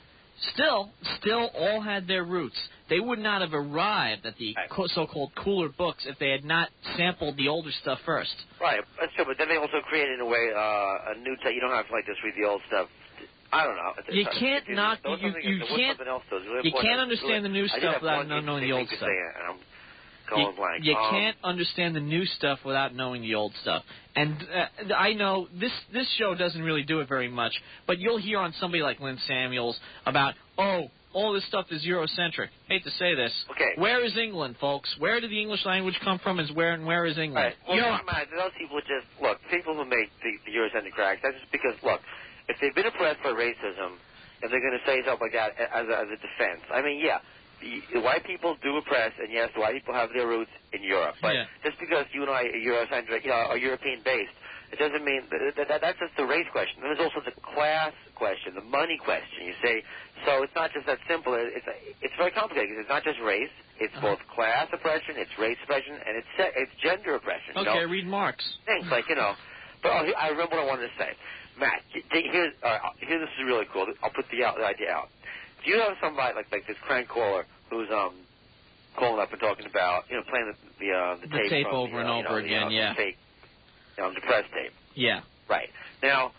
still, still all had their roots. They would not have arrived at the co- so-called cooler books if they had not sampled the older stuff first. Right, that's true, but then they also created, in a way, uh, a new type. You don't have to, like, just read the old stuff. I don't know. It's, You it's, can't it's, knock. there was You, something- you there was can't. something else, though. It was really You important. can't understand the new I did stuff have without one not knowing the interesting old thing to stuff. say, and I'm going You, blank. you Um, can't understand the new stuff without knowing the old stuff. And uh, I know this this show doesn't really do it very much, but you'll hear on somebody like Lynn Samuels about, oh, all this stuff is Eurocentric. Hate to say this. Okay. Where is England, folks? Where did the English language come from? Is where and where is England? Right. Well, Europe. no, man, those people just look. People who make the, the Eurocentric cracks. That's just because look, if they've been oppressed by racism, and they're going to say something like that as a, as a defense. I mean, yeah, the, the white people do oppress, and yes, the white people have their roots in Europe. But Yeah. just because you and I are Eurocentric, you know, are European based, it doesn't mean that, that, that that's just the race question. There's also the class question, the money question. You say, so it's not just that simple. It's it's very complicated because it's not just race. It's Uh-huh. both class oppression, it's race oppression, and it's se- it's gender oppression. You Okay, know? read Marx. Things like, you know. But oh, I remember what I wanted to say. Matt, here's uh, here. This is really cool. I'll put the, out, the idea out. Do you have somebody like like this crank caller who's um calling up and talking about, you know, playing the the, uh, the, The tape, tape from over the, and uh, you over know, again, the, uh, yeah. fake, you know, depressed tape. Yeah. Right. Now,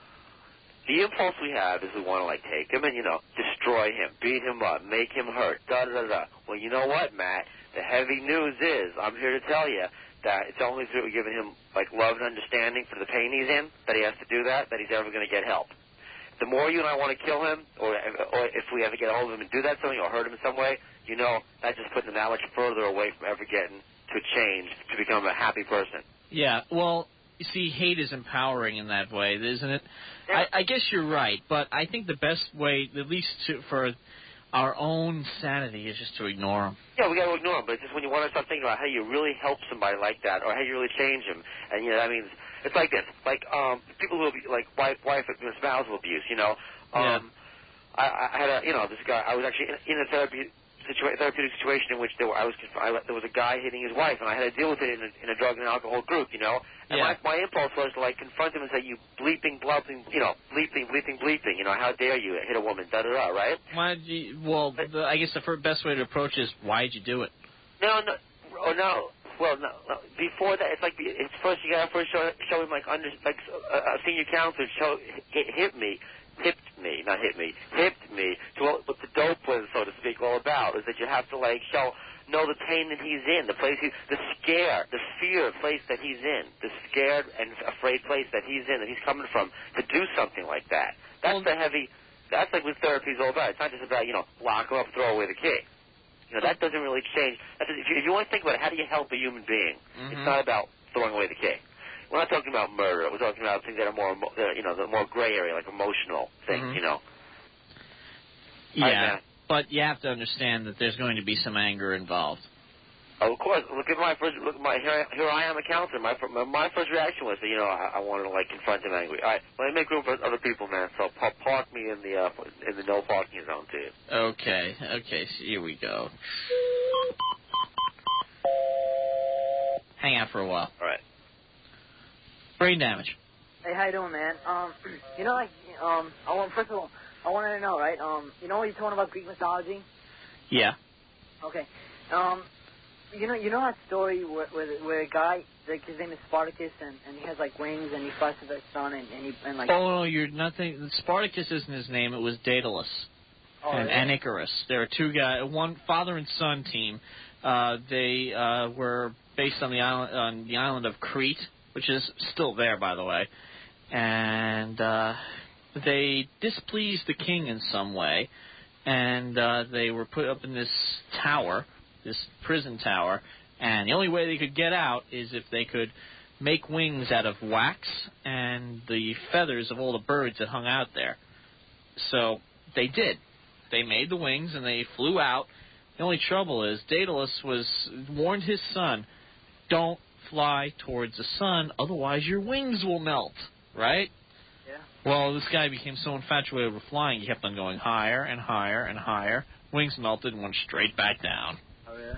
the impulse we have is we want to, like, take him and, you know, destroy him, beat him up, make him hurt, da-da-da-da. Well, you know what, Matt? The heavy news is, I'm here to tell you, that it's only through giving him, like, love and understanding for the pain he's in, that he has to do that, that he's ever going to get help. The more you and I want to kill him, or, or if we ever get a hold of him and do that something, or hurt him in some way, you know, that's just putting him that much further away from ever getting to change, to become a happy person. Yeah, well, you see, hate is empowering in that way, isn't it? Yeah. I, I guess you're right, but I think the best way, at least to, for our own sanity, is just to ignore them. Yeah, we got to ignore them, but it's just when you want to start thinking about how you really help somebody like that, or how you really change them, and, you know, that means, it's like this, like, um, people who, like, wife, wife, spousal abuse, you know, um, yeah. I, I had a, you know, this guy, I was actually in, in a therapy, Situa- therapeutic situation in which there, were, I was, I, there was a guy hitting his wife, and I had to deal with it in a, in a drug and alcohol group, you know. And yeah. my, my impulse was to, like, confront him and say, you bleeping, bleeping, you know, bleeping, bleeping, bleeping, you know, how dare you hit a woman, da-da-da, right? Why did you, well, but, the, I guess the first best way to approach is, why did you do it? No, no, oh, no. Well, no, no. Before that, it's like, it's first you got to first show, show him, like, under, like a, a senior counselor show, hit, hit me. Hipped me, not hit me, hipped me to what, what the dope was, so to speak, all about, is that you have to, like, show, know the pain that he's in, the place, he, the scare, the fear place that he's in, the scared and afraid place that he's in, that he's coming from, to do something like that. That's well, the heavy, that's like what therapy is all about. It's not just about, you know, lock him up, throw away the key. You know, that doesn't really change. That doesn't, if, you, if you want to think about it, how do you help a human being? Mm-hmm. It's not about throwing away the key. We're not talking about murder. We're talking about things that are more, uh, you know, the more gray area, like emotional things, mm-hmm. you know. Yeah, right, but you have to understand that there's going to be some anger involved. Oh, of course. Look at my first. Look at my here. Here I am, a counselor. My my first reaction was, you know, I, I wanted to like confront him angry. All right, let me make room for other people, man. So park me in the uh, in the no parking zone, too. Okay. Okay. So here we go. Hang out for a while. All right. Brain damage. Hey, how you doing, man? Um, you know, like, um, I want first of all, I wanted to know, right? Um, you know what you're talking about Greek mythology? Yeah. Okay. Um, you know, you know that story where where, where a guy, like, his name is Spartacus, and, and he has like wings, and he flies to the sun, and, and he and like. Oh no, you're nothing. Spartacus isn't his name. It was Daedalus oh, and, really? and Icarus. There are two guys, one father and son team. Uh, they uh, were based on the island on the island of Crete, which is still there, by the way, and uh, they displeased the king in some way, and uh, they were put up in this tower, this prison tower, and the only way they could get out is if they could make wings out of wax and the feathers of all the birds that hung out there. So they did. They made the wings, and they flew out. The only trouble is Daedalus was warned his son, don't fly towards the sun, otherwise your wings will melt, right? Yeah. Well, this guy became so infatuated with flying, he kept on going higher and higher and higher. Wings melted and went straight back down. Oh, really?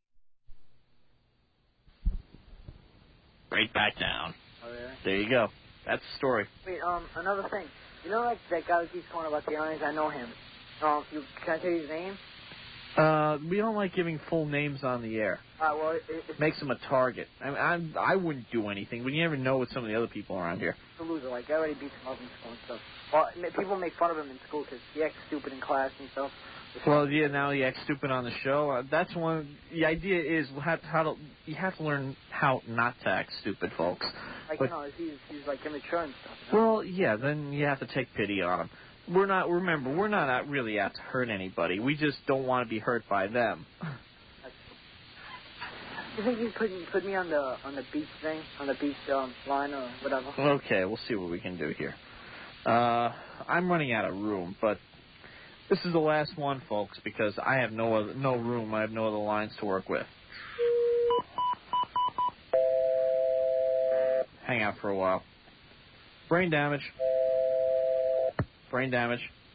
Right back down. Oh, really? There you go. That's the story. Wait, um, another thing. You know, like that guy who keeps calling about the aliens? I know him. Um, you, can I tell you his name? Uh, we don't like giving full names on the air. Uh, well, it, it, Makes him a target. I mean, I'm, I wouldn't do anything, but you never know with some of the other people around here. he's a loser. Like, I already beat him up in school and stuff. Well, people make fun of him in school because he acts stupid in class and stuff. Well, yeah, now he acts stupid on the show. Uh, that's one. The idea is how, how to you have to learn how not to act stupid, folks. Like, but, you know, he's, he's like immature and stuff. You know? Well, yeah, then you have to take pity on him. We're not. Remember, we're not out really out to hurt anybody. We just don't want to be hurt by them. You think you could put me on the on the beach thing, on the beach um, line or whatever? Okay, we'll see what we can do here. Uh, I'm running out of room, but this is the last one, folks, because I have no other, no room. I have no other lines to work with. Hang out for a while. Brain damage. Brain damage.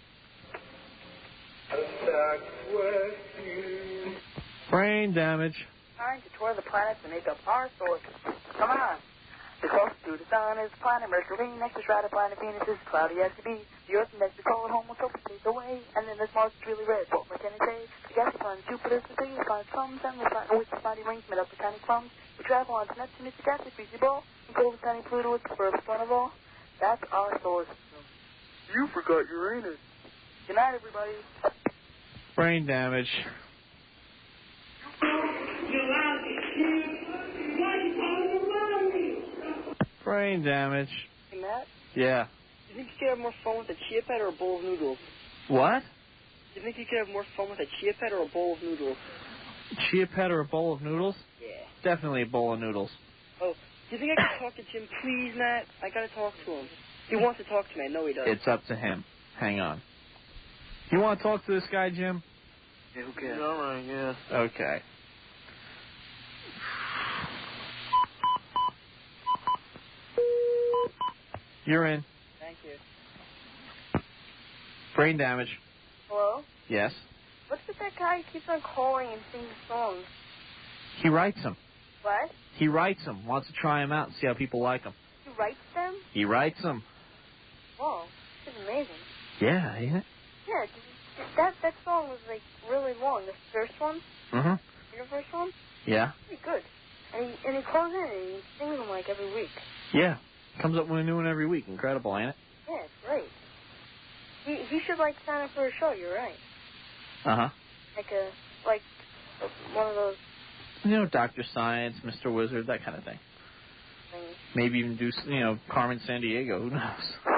Brain damage. Trying to tour the planets and make up our source. Come on. The closest to the sun is planet Mercury. Next is shrouded planet Venus is cloudy as can be. The Earth next to cold, home will soap stays away. And then there's Mars, it's really red. What more can I say? The gas planet Jupiter's the biggest planet comes. And the planet with the mighty rings made up of tiny crumbs. We travel on to Neptune, it's a gas, it's greasy ball. And cold tiny Pluto is the furthest one of all. That's our solar system. You forgot Uranus. Good night, everybody. Brain damage. Brain damage. Hey, Matt? Yeah. Do you think you could have more fun with a chia pet or a bowl of noodles? What? Do you think you could have more fun with a chia pet or a bowl of noodles? Chia pet or a bowl of noodles? Yeah. Definitely a bowl of noodles. Oh, do you think I could talk to Jim, please, Matt? I gotta talk to him. He wants to talk to me. I know he does. It's up to him. Hang on. You want to talk to this guy, Jim? Yeah, who cares? All right, yeah. Okay. You're in. Thank you. Brain damage. Hello? Yes. What's with that guy who keeps on calling and singing songs? He writes them. What? He writes them. Wants to try them out and see how people like them. He writes them? He writes them. Whoa, this is amazing. Yeah, ain't it? Yeah, that that song was like really long. The first one, Mm-hmm. your first one, Yeah. pretty good. And he and he calls in and he sings them like every week. Yeah. Comes up with a new one every week. Incredible, ain't it? Yeah, it's great. He he should like sign up for a show. You're right. Uh-huh. Like a like a, one of those You know, Doctor Science, Mister Wizard, that kind of thing. things. Maybe even do, you know, Carmen Sandiego. Who knows?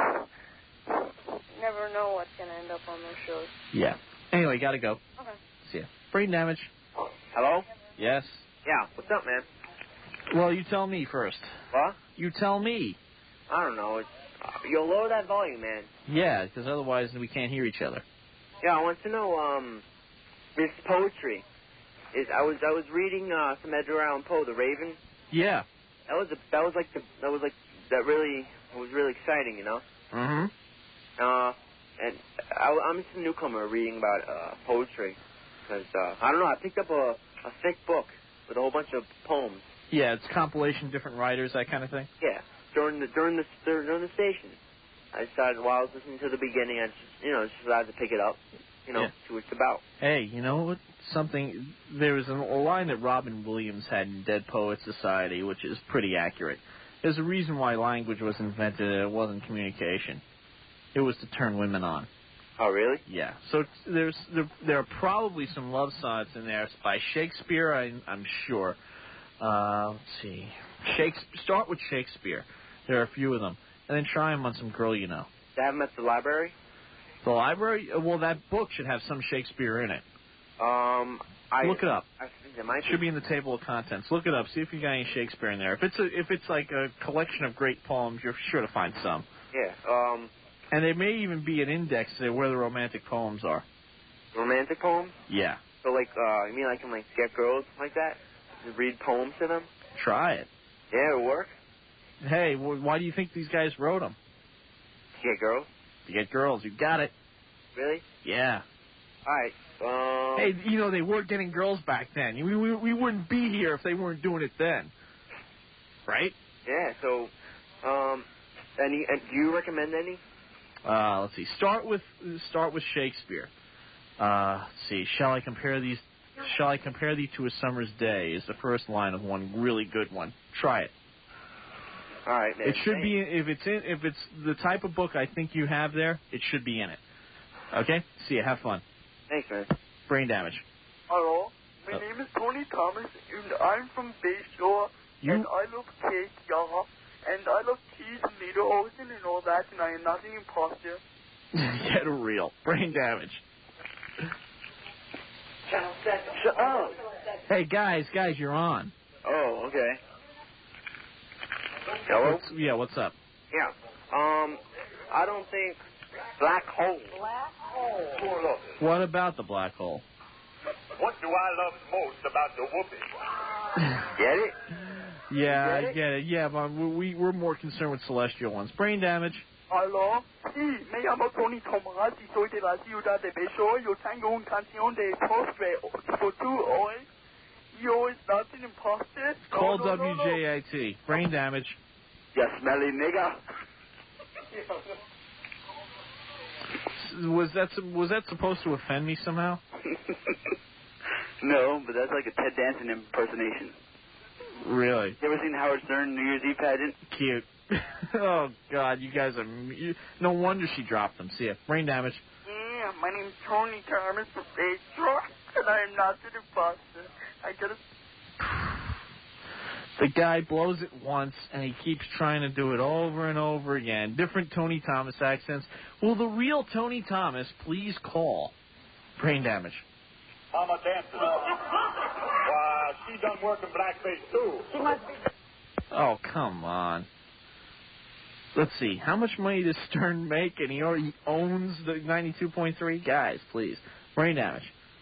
Never know what's gonna end up on those shows. Yeah. Anyway, gotta go. Okay. See ya. Brain damage. Hello? Yes. Yeah, what's up, man? Well, you tell me first. What? You tell me. I don't know. It's, uh, you'll lower that volume, man. Yeah, because otherwise we can't hear each other. Yeah, I want to know, um, this poetry. Is I was I was reading uh, some Edgar Allan Poe, The Raven. Yeah. That was a, that was like the that was like that really was really exciting, you know. Mm-hmm. Uh, and I, I'm just a newcomer reading about uh, poetry because uh, I don't know. I picked up a a thick book with a whole bunch of poems. Yeah, it's compilation, different writers, that kind of thing. Yeah, during the during the during the station, I decided while I was listening to the beginning, I just you know just decided to pick it up, you know, Yeah. see what it's about. Hey, you know what? Something. There was a line that Robin Williams had in Dead Poets Society, which is pretty accurate. There's a reason why language was invented, and it wasn't communication. It was to turn women on. Oh, really? Yeah. So it's- there's there, there are probably some love sonnets in there by Shakespeare. I, I'm sure. Uh, let's see. Shakespeare. Start with Shakespeare. There are a few of them, and then try them on some girl you know. They have them at the library. The library. Well, that book should have some Shakespeare in it. Um, I Look it up. I think there might It should be in the table of contents. Look it up. See if you got any Shakespeare in there. If it's a, if it's like a collection of great poems, you're sure to find some. Yeah. Um, And there may even be an index to where the romantic poems are. romantic poems. Yeah. So like, uh, you mean I can like get girls like that, just read poems to them? Try it. Yeah, it'll work. Hey, wh- why do you think these guys wrote them? To get girls. To get girls. You got it. Really? Yeah. All right. Um. Hey, you know, they were getting girls back then. We, we, we wouldn't be here if they weren't doing it then. Right? Yeah. So, um, Any? And do you recommend any? Uh, let's see. Start with start with Shakespeare. Uh, let's see. Shall I compare these? Shall I compare thee to a summer's day? Is the first line of one really good one. Try it. All right, man. It should Thanks. be if it's in if it's the type of book I think you have there. It should be in it. Okay. See you. Have fun. Thanks, man. Brain damage. Hello, my Oh. name is Tony Thomas, and I'm from Bayshore, You- and I love cake, yeah, and I love cheese and lederhosen and all that, and I am not an imposter. Get real. Brain damage. Shut up. Hey guys, guys, you're on. Oh, okay. Hello? What's, yeah. What's up? Yeah. Um, I don't think black hole. Black hole. What about the black hole? What do I love most about the whooping? Get it? Yeah, You get I it? get it. Yeah, but we we're more concerned with celestial ones. Brain damage. Aló, sí, me llamo Tony Tomás y soy de la ciudad de Bayshore. Yo tengo una canción de postre for two hoy. Yo es not an imposter. Call no, no, no, W J I T. Brain damage. You smelly nigga. Was that was that supposed to offend me somehow? No, but that's like a Ted Danson impersonation. Really? You ever seen Howard Stern New Year's Eve pageant? Cute. Oh God, you guys are. You, no wonder she dropped them. See ya. Brain damage. Yeah, my name's Tony Thomas from Bayshore, and I am not an imposter. I gotta. The guy blows it once, and he keeps trying to do it over and over again. Different Tony Thomas accents. Will the real Tony Thomas please call? Brain damage. I'm a dancer. Why, she done work in blackface, too. She must be. Oh, come on. Let's see. How much money does Stern make? And he already owns the ninety-two point three? Guys, please. Brain damage.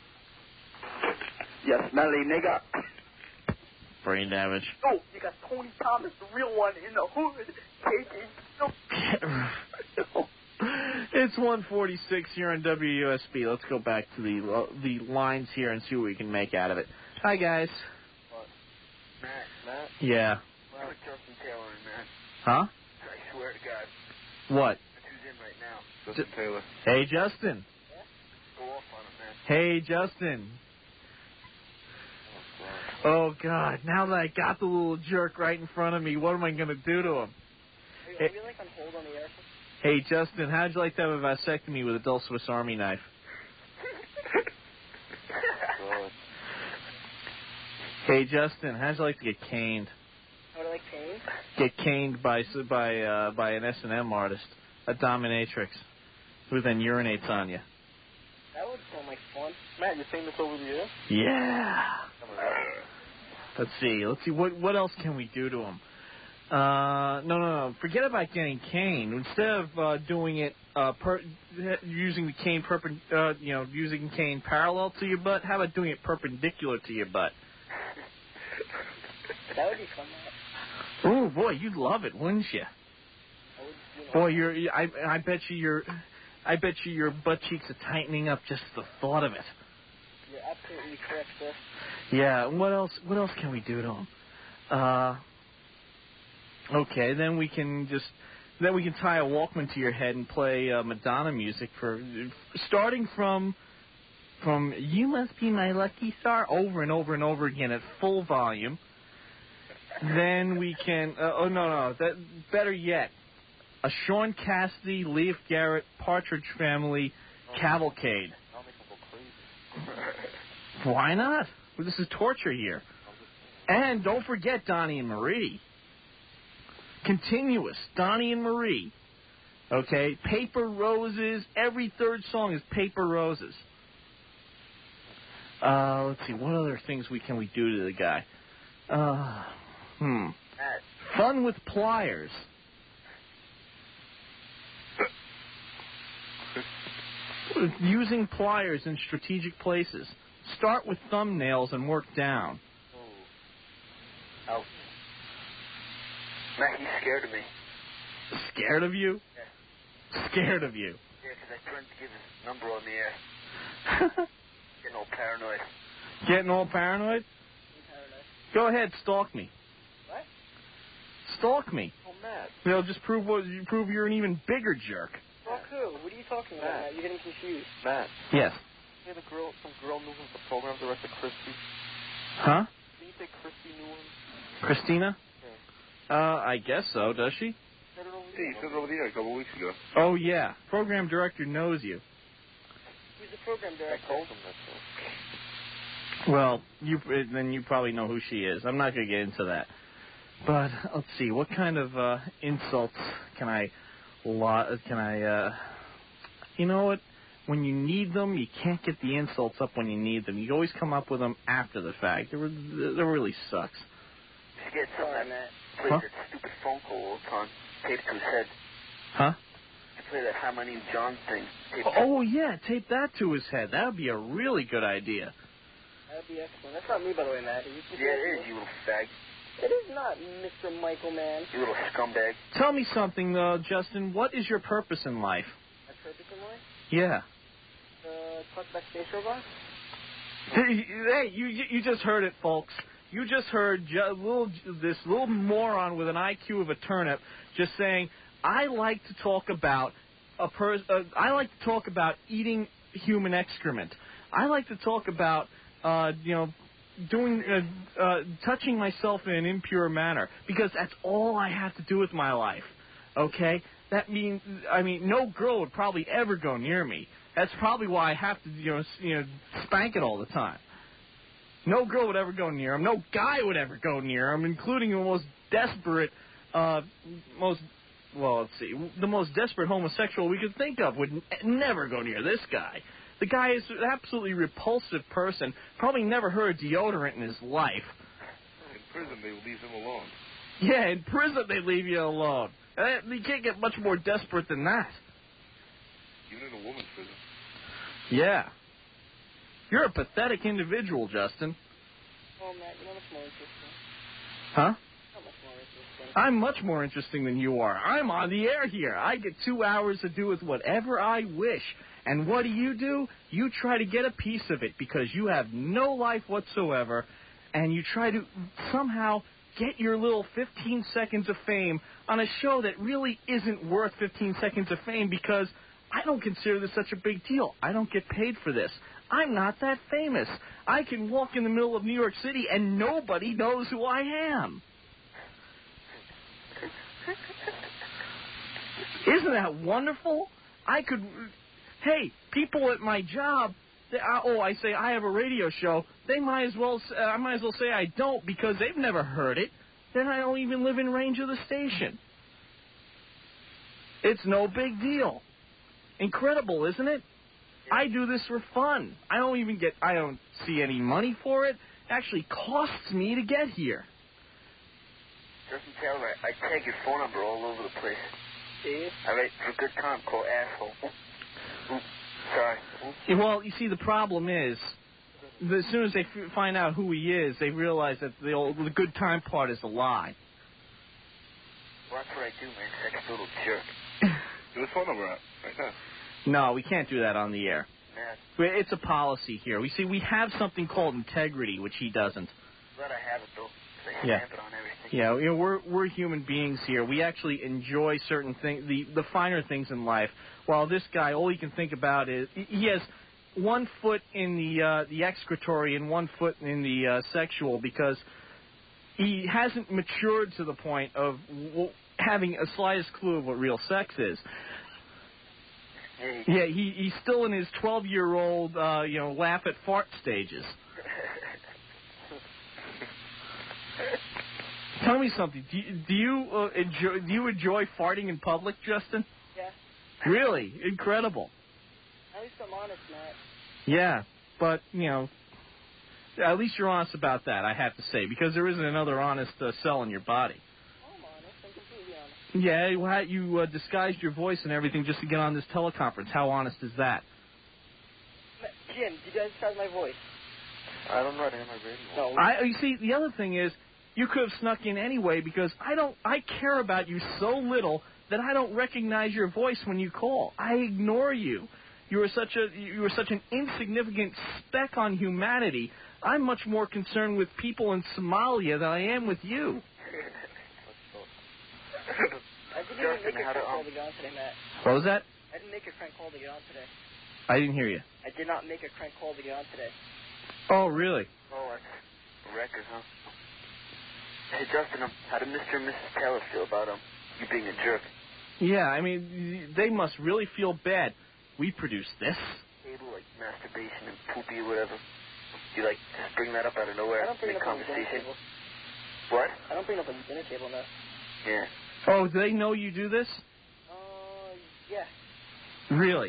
You smelly nigga. Brain damage. Oh, you got Tony Thomas, the real one, in the hood. Taking. No. It's one forty-six here on W U S B. Let's go back to the uh, the lines here and see what we can make out of it. Hi, guys. What? Matt, Matt? Yeah. Well, put Justin Taylor in, man. Huh? I swear to God. What? That's who's in right now. Justin Taylor. Hey, Justin. Go off on it, man. Hey, Justin. Oh, God. Now that I got the little jerk right in front of me, what am I going to do to him? Are you like on hold on the air? Hey, Justin, how'd you like to have a vasectomy with a dull Swiss Army knife? Hey, Justin, how'd you like to get caned? How do I like cane? Get caned by by uh, by an S and M artist, a dominatrix, who then urinates on you. That would sound like fun. Matt, you seen this over the air? Yeah. Let's see. Let's see. What what else can we do to him? Uh, no, no, no. Forget about getting caned. Instead of uh, doing it, uh, per, using the cane perpen, uh, you know, using cane parallel to your butt. How about doing it perpendicular to your butt? That would be fun. Oh boy, you'd love it, wouldn't you? Boy, you're. I I bet you your. I bet you your butt cheeks are tightening up just the thought of it. You're absolutely correct, sir. Yeah. What else? What else can we do to him? Uh. Okay, then we can just. Then we can tie a Walkman to your head and play uh, Madonna music for, starting from, from "You Must Be My Lucky Star" over and over and over again at full volume. Then we can. Uh, oh no no! That better yet, a Sean Cassidy, Leif Garrett, Partridge Family cavalcade. Why not? Well, this is torture here. And don't forget Donnie and Marie. Continuous Donnie and Marie. Okay, Paper Roses. Every third song is Paper Roses. Uh, let's see. What other things we can we do to the guy? Uh, hmm. Fun with pliers. Using pliers in strategic places. Start with thumbnails and work down. Oh. Matt, he's scared of me. Scared of you? Yeah. Scared of you. Yeah, because I tried to give his number on the air. Getting all paranoid. Getting all paranoid? Go ahead, stalk me. What? Stalk me. Oh, Matt. They'll just prove what you prove you're an even bigger jerk. Fuck who? What are you talking about, Matt? You're getting confused. Matt. Yes. Yeah, the girl, some girl knew him, the program director, Christy. Huh? Did you say Christy knew him? Christina? Yeah. Uh, I guess so. Does she? Yeah, you said it over the air a couple of weeks ago. Oh yeah, program director knows you. Who's the program director? I told him that. So. Well, you then you probably know who she is. I'm not going to get into that. But let's see, what kind of uh, insults can I, lo- can I, uh, you know what? When you need them, you can't get the insults up when you need them. You always come up with them after the fact. It, re- it really sucks. You get something that Matt plays Huh? that stupid phone call all the time. Taped to his head. Huh? You play that Hi, My Name's John thing. Taped Oh, yeah, tape that to his head. That would be a really good idea. That would be excellent. That's not me, by the way, Matt. You Yeah, it is, you little fag. It is not Mister Michael Mann. You little scumbag. Tell me something, uh, Justin. What is your purpose in life? My purpose in life? Yeah. Uh, talk about space robots? Hey, you you just heard it, folks. You just heard ju- little, this little moron with an I Q of a turnip just saying, I like to talk about a pers- uh, I like to talk about eating human excrement. I like to talk about, uh, you know, doing, uh, uh, touching myself in an impure manner because that's all I have to do with my life. Okay, that means, I mean, no girl would probably ever go near me. That's probably why I have to, you know, you know, spank it all the time. No girl would ever go near him. No guy would ever go near him, including the most desperate, uh, most, well, let's see, the most desperate homosexual we could think of would n- never go near this guy. The guy is an absolutely repulsive person, probably never heard of deodorant in his life. In prison, they leave him alone. Yeah, in prison they leave you alone. Uh, You can't get much more desperate than that. Even in a woman's prison. Yeah. You're a pathetic individual, Justin. Oh, Matt, you know what's more interesting? Huh? Not much more interesting. I'm much more interesting than you are. I'm on the air here. I get two hours to do with whatever I wish. And what do you do? You try to get a piece of it because you have no life whatsoever, and you try to somehow get your little fifteen seconds of fame on a show that really isn't worth fifteen seconds of fame because I don't consider this such a big deal. I don't get paid for this. I'm not that famous. I can walk in the middle of New York City and nobody knows who I am. Isn't that wonderful? I could, hey, people at my job, they, uh, oh, I say I have a radio show. They might as well, uh, I might as well say I don't because they've never heard it. Then I don't even live in range of the station. It's no big deal. Incredible, isn't it? I do this for fun. I don't even get, I don't see any money for it. It actually costs me to get here. Justin Taylor, I, I tag your phone number all over the place. See? I write for a good time called asshole. Oops. Sorry. Oops. Yeah, well, you see, the problem is, as soon as they f- find out who he is, they realize that the, old, the good time part is a lie. Well, that's what I do, man. Sex little jerk. Give his phone number out right now. No, we can't do that on the air. Man, It's a policy here. We see we have something called integrity, which he doesn't. glad I have it, though. They Yeah. stamp it on everything. Yeah, you know, we're we're human beings here. We actually enjoy certain things, the the finer things in life. While this guy, all he can think about is he has one foot in the uh, the excretory and one foot in the uh, sexual because he hasn't matured to the point of w- having a slightest clue of what real sex is. Yeah, he he's still in his twelve-year-old, uh, you know, laugh at fart stages. Tell me something. Do you, do you uh, enjoy do you enjoy farting in public, Justin? Yeah. Really? Incredible. At least I'm honest, Matt. Yeah, but you know, at least you're honest about that. I have to say, because there isn't another honest uh, cell in your body. I'm honest. I'm completely honest. Yeah, you, had- you uh, disguised your voice and everything just to get on this teleconference. How honest is that? Ma- Jim, did you guys disguise my voice? I don't know. I didn't have my radio. No. I you see the other thing is you could have snuck in anyway because I don't I care about you so little that I don't recognize your voice when you call. I ignore you. You are such a you are such an insignificant speck on humanity. I'm much more concerned with people in Somalia than I am with you. didn't make a crank call to get on today, Matt. What was that? I didn't make a crank call to get on today. I didn't hear you. I did not make a crank call to get on today. Oh, really? Oh, that's a record, huh? Hey, Justin, um, how did Mister and Missus Taylor feel about um, you being a jerk? Yeah, I mean, they must really feel bad. We produced this. Table, like masturbation and poopy or whatever. You, like, just bring that up out of nowhere. I don't bring make it up on the dinner conversation. table. What? I don't bring it up on the dinner table, no. Yeah. Oh, do they know you do this? Uh, yeah. Really?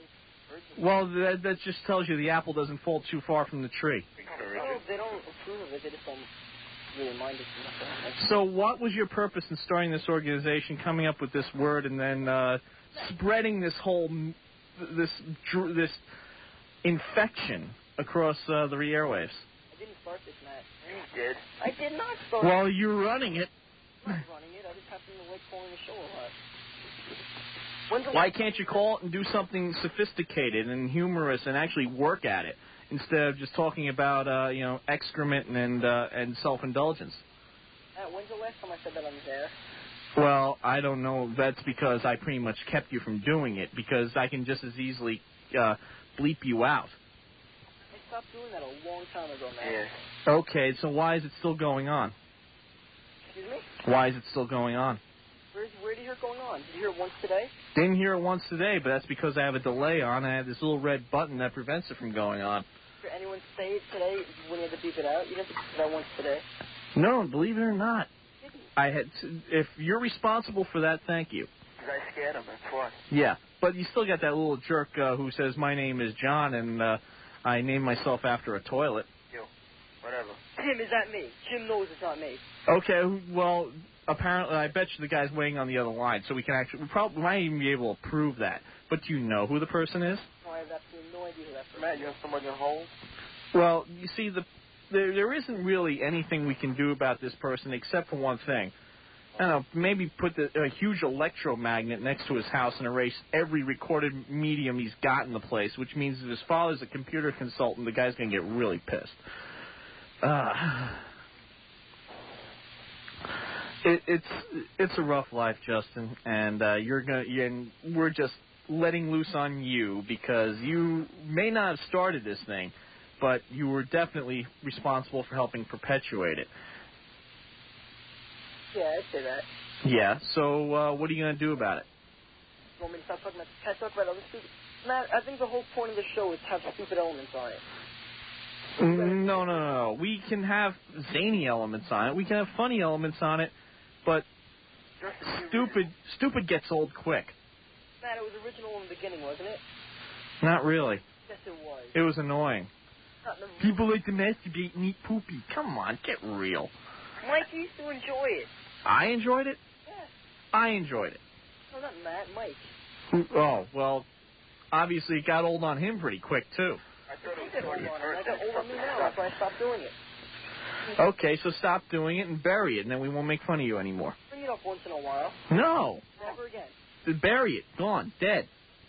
Well, that, that just tells you the apple doesn't fall too far from the tree. No, they don't approve of it. They just don't really mind it. So what was your purpose in starting this organization, coming up with this word, and then uh, spreading this whole, this dr- this infection across uh, the airwaves? I didn't start this, Matt. You did? I did not start Well, it. you're running it. I'm not running it. I just happen to like calling the show a lot. When's the Why last can't you call it and do something sophisticated and humorous and actually work at it instead of just talking about uh, you know excrement and uh, and self-indulgence? Matt, when's the last time I said that on the air? Well, I don't know. That's because I pretty much kept you from doing it because I can just as easily uh, bleep you out. I stopped doing that a long time ago, Matt. Yeah. Okay, so why is it still going on? Excuse me? Why is it still going on? Where's, where did you hear it going on? Did you hear it once today? Didn't hear it once today, but that's because I have a delay on. I have this little red button that prevents it from going on. Did anyone say it today when you had to beep it out? You didn't have to beep it out once today. No, believe it or not. I had. To, if you're responsible for that, thank you. Because I scared him, that's why. Yeah, but you still got that little jerk uh, who says, my name is John, and uh, I named myself after a toilet. Yo, whatever. Jim, is that me? Jim knows it's not me. Okay, well, apparently, I bet you the guy's waiting on the other line, so we can actually, we probably might even be able to prove that. But do you know who the person is? No, I have absolutely no idea who that person Matt, you have somebody on hold? Well, you see, the there, there isn't really anything we can do about this person except for one thing. I don't know, maybe put the, a huge electromagnet next to his house and erase every recorded medium he's got in the place, which means if his father's a computer consultant, the guy's going to get really pissed. Uh, it, it's it's a rough life, Justin, and uh, you're gonna you're, and we're just letting loose on you because you may not have started this thing, but you were definitely responsible for helping perpetuate it. Yeah, I'd say that. Yeah, so uh, what are you going to do about it? You want me to stop talking about, can I talk about other stupid... Matt, I think the whole point of the show is to have stupid elements on it. No, no, no, no. We can have zany elements on it. We can have funny elements on it, but stupid stupid gets old quick. Matt, it was original in the beginning, wasn't it? Not really. Yes, it was. It was annoying. Not the... People like to masturbate and eat poopy. Come on, get real. Mike used to enjoy it. I enjoyed it? Yeah. I enjoyed it. No, not Matt, Mike. Who- Oh, well, obviously it got old on him pretty quick, too. I thought it was old on him. I got old on me now. That's why I stopped doing it. Okay, so stop doing it and bury it, and then we won't make fun of you anymore. Bring it up once in a while. No. Never again. Bury it. Gone. Dead.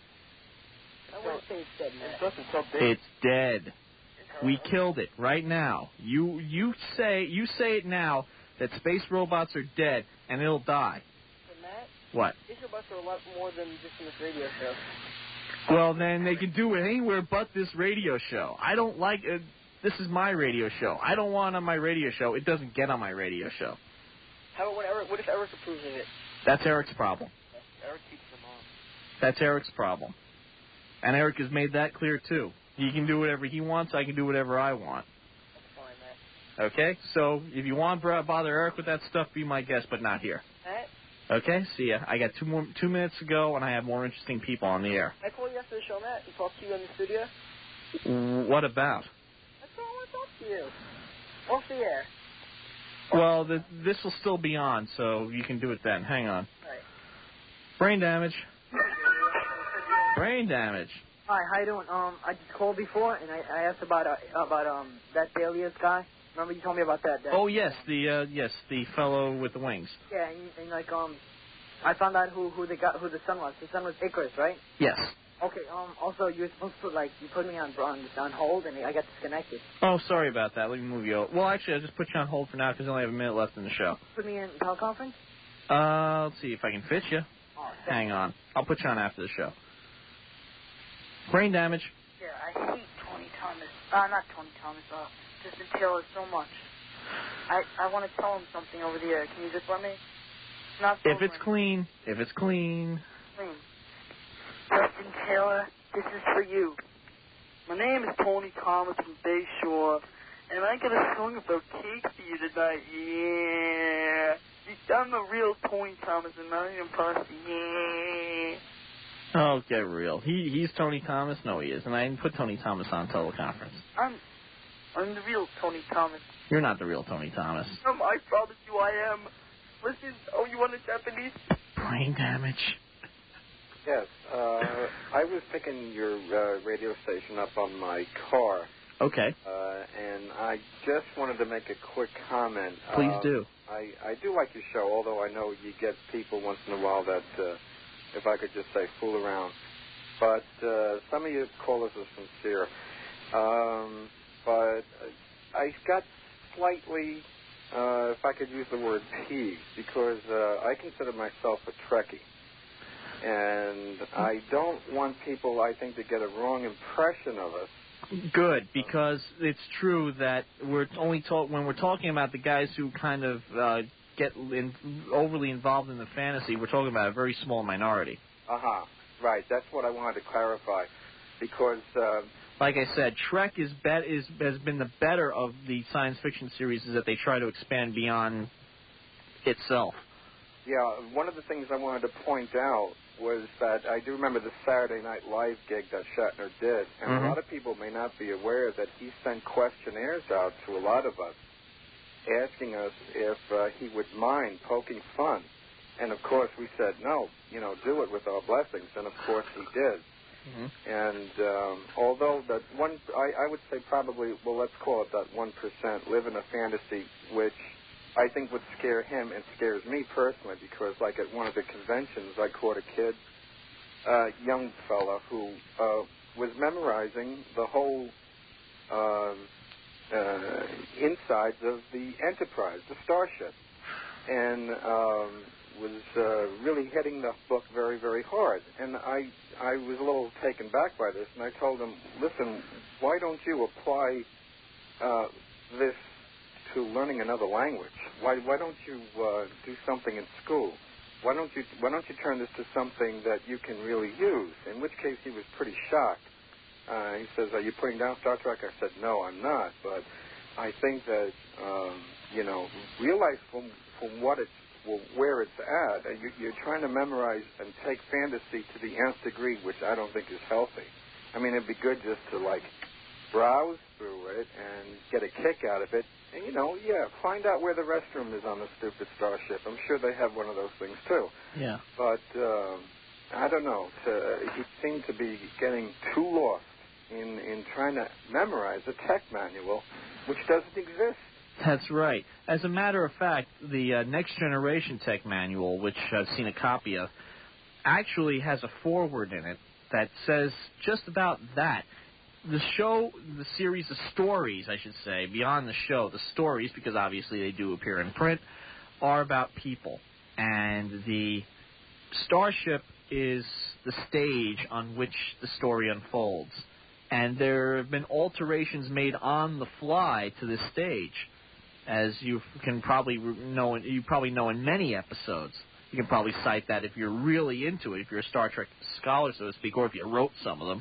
I wouldn't say it's dead, Matt. It's dead. We killed it right now. You you say you say it now that space robots are dead and it'll die. But Matt, What? space robots are a lot more than just in this radio show. Well, then they can do it anywhere but this radio show. I don't like it. This is my radio show. I don't want it on my radio show. It doesn't get on my radio show. How about when Eric, what if Eric approves of it? That's Eric's problem. Eric keeps them on. That's Eric's problem. And Eric has made that clear, too. He can do whatever he wants. I can do whatever I want. That's fine, Matt. Okay? So if you want to bother Eric with that stuff, be my guest, but not here. Matt? Okay? See ya. I got two more two minutes to go, and I have more interesting people on the air. I call you after the show, Matt, and talk to you in the studio. What about? That's all I want to talk to you. Off the air. Well, the, this will still be on, so you can do it then. Hang on. All right. Brain damage. Brain damage. Hi, how you doing? Um, I just called before and I, I asked about uh, about um that Dalius guy. Remember you told me about that? that Oh yes, the uh, yes, the fellow with the wings. Yeah, and, and like um, I found out who who the guy who the son was. The son was Icarus, right? Yes. Okay. Um. Also, you were supposed to put like you put me on on, on hold and I got disconnected. Oh, sorry about that. Let me move you over. Well, actually, I'll just put you on hold for now because I only have a minute left in the show. Put me in teleconference. Uh, let's see if I can fit you. Oh, Hang on. I'll put you on after the show. Brain damage. Yeah, I hate Tony Thomas. Uh, not Tony Thomas. Uh, Justin Taylor so much. I I want to tell him something over the air. Can you just let me? Not If it's clean. If it's clean. clean. Justin Taylor, this is for you. My name is Tony Thomas from Bayshore, and I got a song about cake for you tonight. Yeah. I'm the real Tony Thomas and not an imposter. Yeah. Oh, get real. He He's Tony Thomas? No, he isn't. I didn't put Tony Thomas on teleconference. I'm, I'm the real Tony Thomas. You're not the real Tony Thomas. Um, I promise you I am. Listen, oh, you want a Japanese? Brain damage. Yes, uh, I was picking your uh, radio station up on my car. Okay. Uh, and I just wanted to make a quick comment. Please uh, do. I, I do like your show, although I know you get people once in a while that, uh, if I could just say, fool around. But uh, some of your callers are sincere. Um, but I got slightly, uh, if I could use the word peeved, because uh, I consider myself a Trekkie. And I don't want people, I think, to get a wrong impression of us. Good, because it's true that we're only talk when we're talking about the guys who kind of uh, get in, overly involved in the fantasy. We're talking about a very small minority. Uh huh. Right. That's what I wanted to clarify, because, uh, like I said, Trek is bet is has been the better of the science fiction series, is that they try to expand beyond itself. Yeah. One of the things I wanted to point out was that I do remember the Saturday Night Live gig that Shatner did, and Mm-hmm. a lot of people may not be aware that he sent questionnaires out to a lot of us, asking us if uh, he would mind poking fun. And, of course, we said, no, you know, do it with our blessings, and, of course, he did. Mm-hmm. And um, although that one, I, I would say probably, well, let's call it that one percent live in a fantasy, which I think would scare him and scares me personally, because like at one of the conventions, I caught a kid, uh, young fella, who uh, was memorizing the whole uh, uh, insides of the Enterprise, the starship, and um, was uh, really hitting the book very, very hard. And I, I was a little taken back by this, and I told him, listen, why don't you apply uh, this to learning another language? Why why don't you uh, do something in school? Why don't you why don't you turn this to something that you can really use? In which case he was pretty shocked. Uh, he says, "Are you putting down Star Trek?" I said, "No, I'm not. But I think that um, you know, realize from from what it's well, where it's at. Uh, you, you're trying to memorize and take fantasy to the nth degree, which I don't think is healthy. I mean, it'd be good just to like browse through it and get a kick out of it. And, you know, yeah, find out where the restroom is on the stupid starship. I'm sure they have one of those things, too. Yeah. But, um, I don't know. To, he seemed to be getting too lost in, in trying to memorize a tech manual, which doesn't exist. That's right. As a matter of fact, the uh, Next Generation Tech Manual, which I've seen a copy of, actually has a foreword in it that says just about that. The show, the series of stories, I should say, beyond the show, the stories, because obviously they do appear in print, are about people. And the starship is the stage on which the story unfolds. And there have been alterations made on the fly to this stage, as you can probably know, you probably know in many episodes. You can probably cite that if you're really into it, if you're a Star Trek scholar, so to speak, or if you wrote some of them.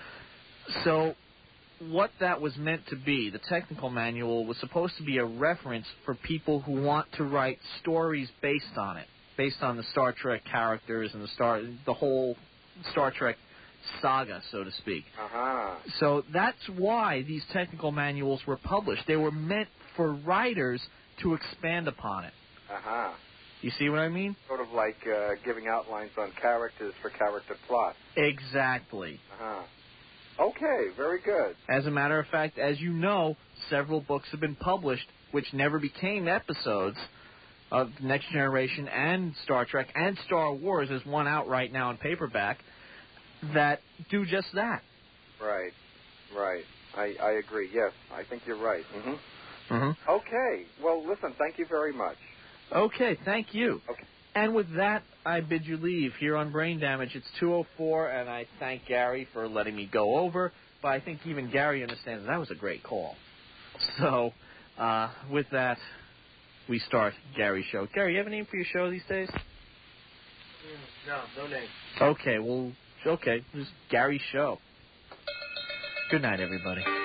So what that was meant to be, the technical manual, was supposed to be a reference for people who want to write stories based on it, based on the Star Trek characters and the Star, the whole Star Trek saga, so to speak. Uh-huh. So that's why these technical manuals were published. They were meant for writers to expand upon it. Uh-huh. You see what I mean? Sort of like uh, giving outlines on characters for character plot. Exactly. Uh-huh. Okay, very good. As a matter of fact, as you know, several books have been published which never became episodes of Next Generation and Star Trek and Star Wars. There's one out right now in paperback that do just that. Right, right. I, I agree. Yes, I think you're right. Mm-hmm. Mm-hmm. Okay. Well, listen, thank you very much. Okay, thank you. Okay. And with that, I bid you leave here on Brain Damage. It's two oh four, and I thank Gary for letting me go over. But I think even Gary understands that was a great call. So, uh, with that, we start Gary's show. Gary, you have a name for your show these days? No, no name. Okay, well, okay, just Gary's show. Good night, everybody.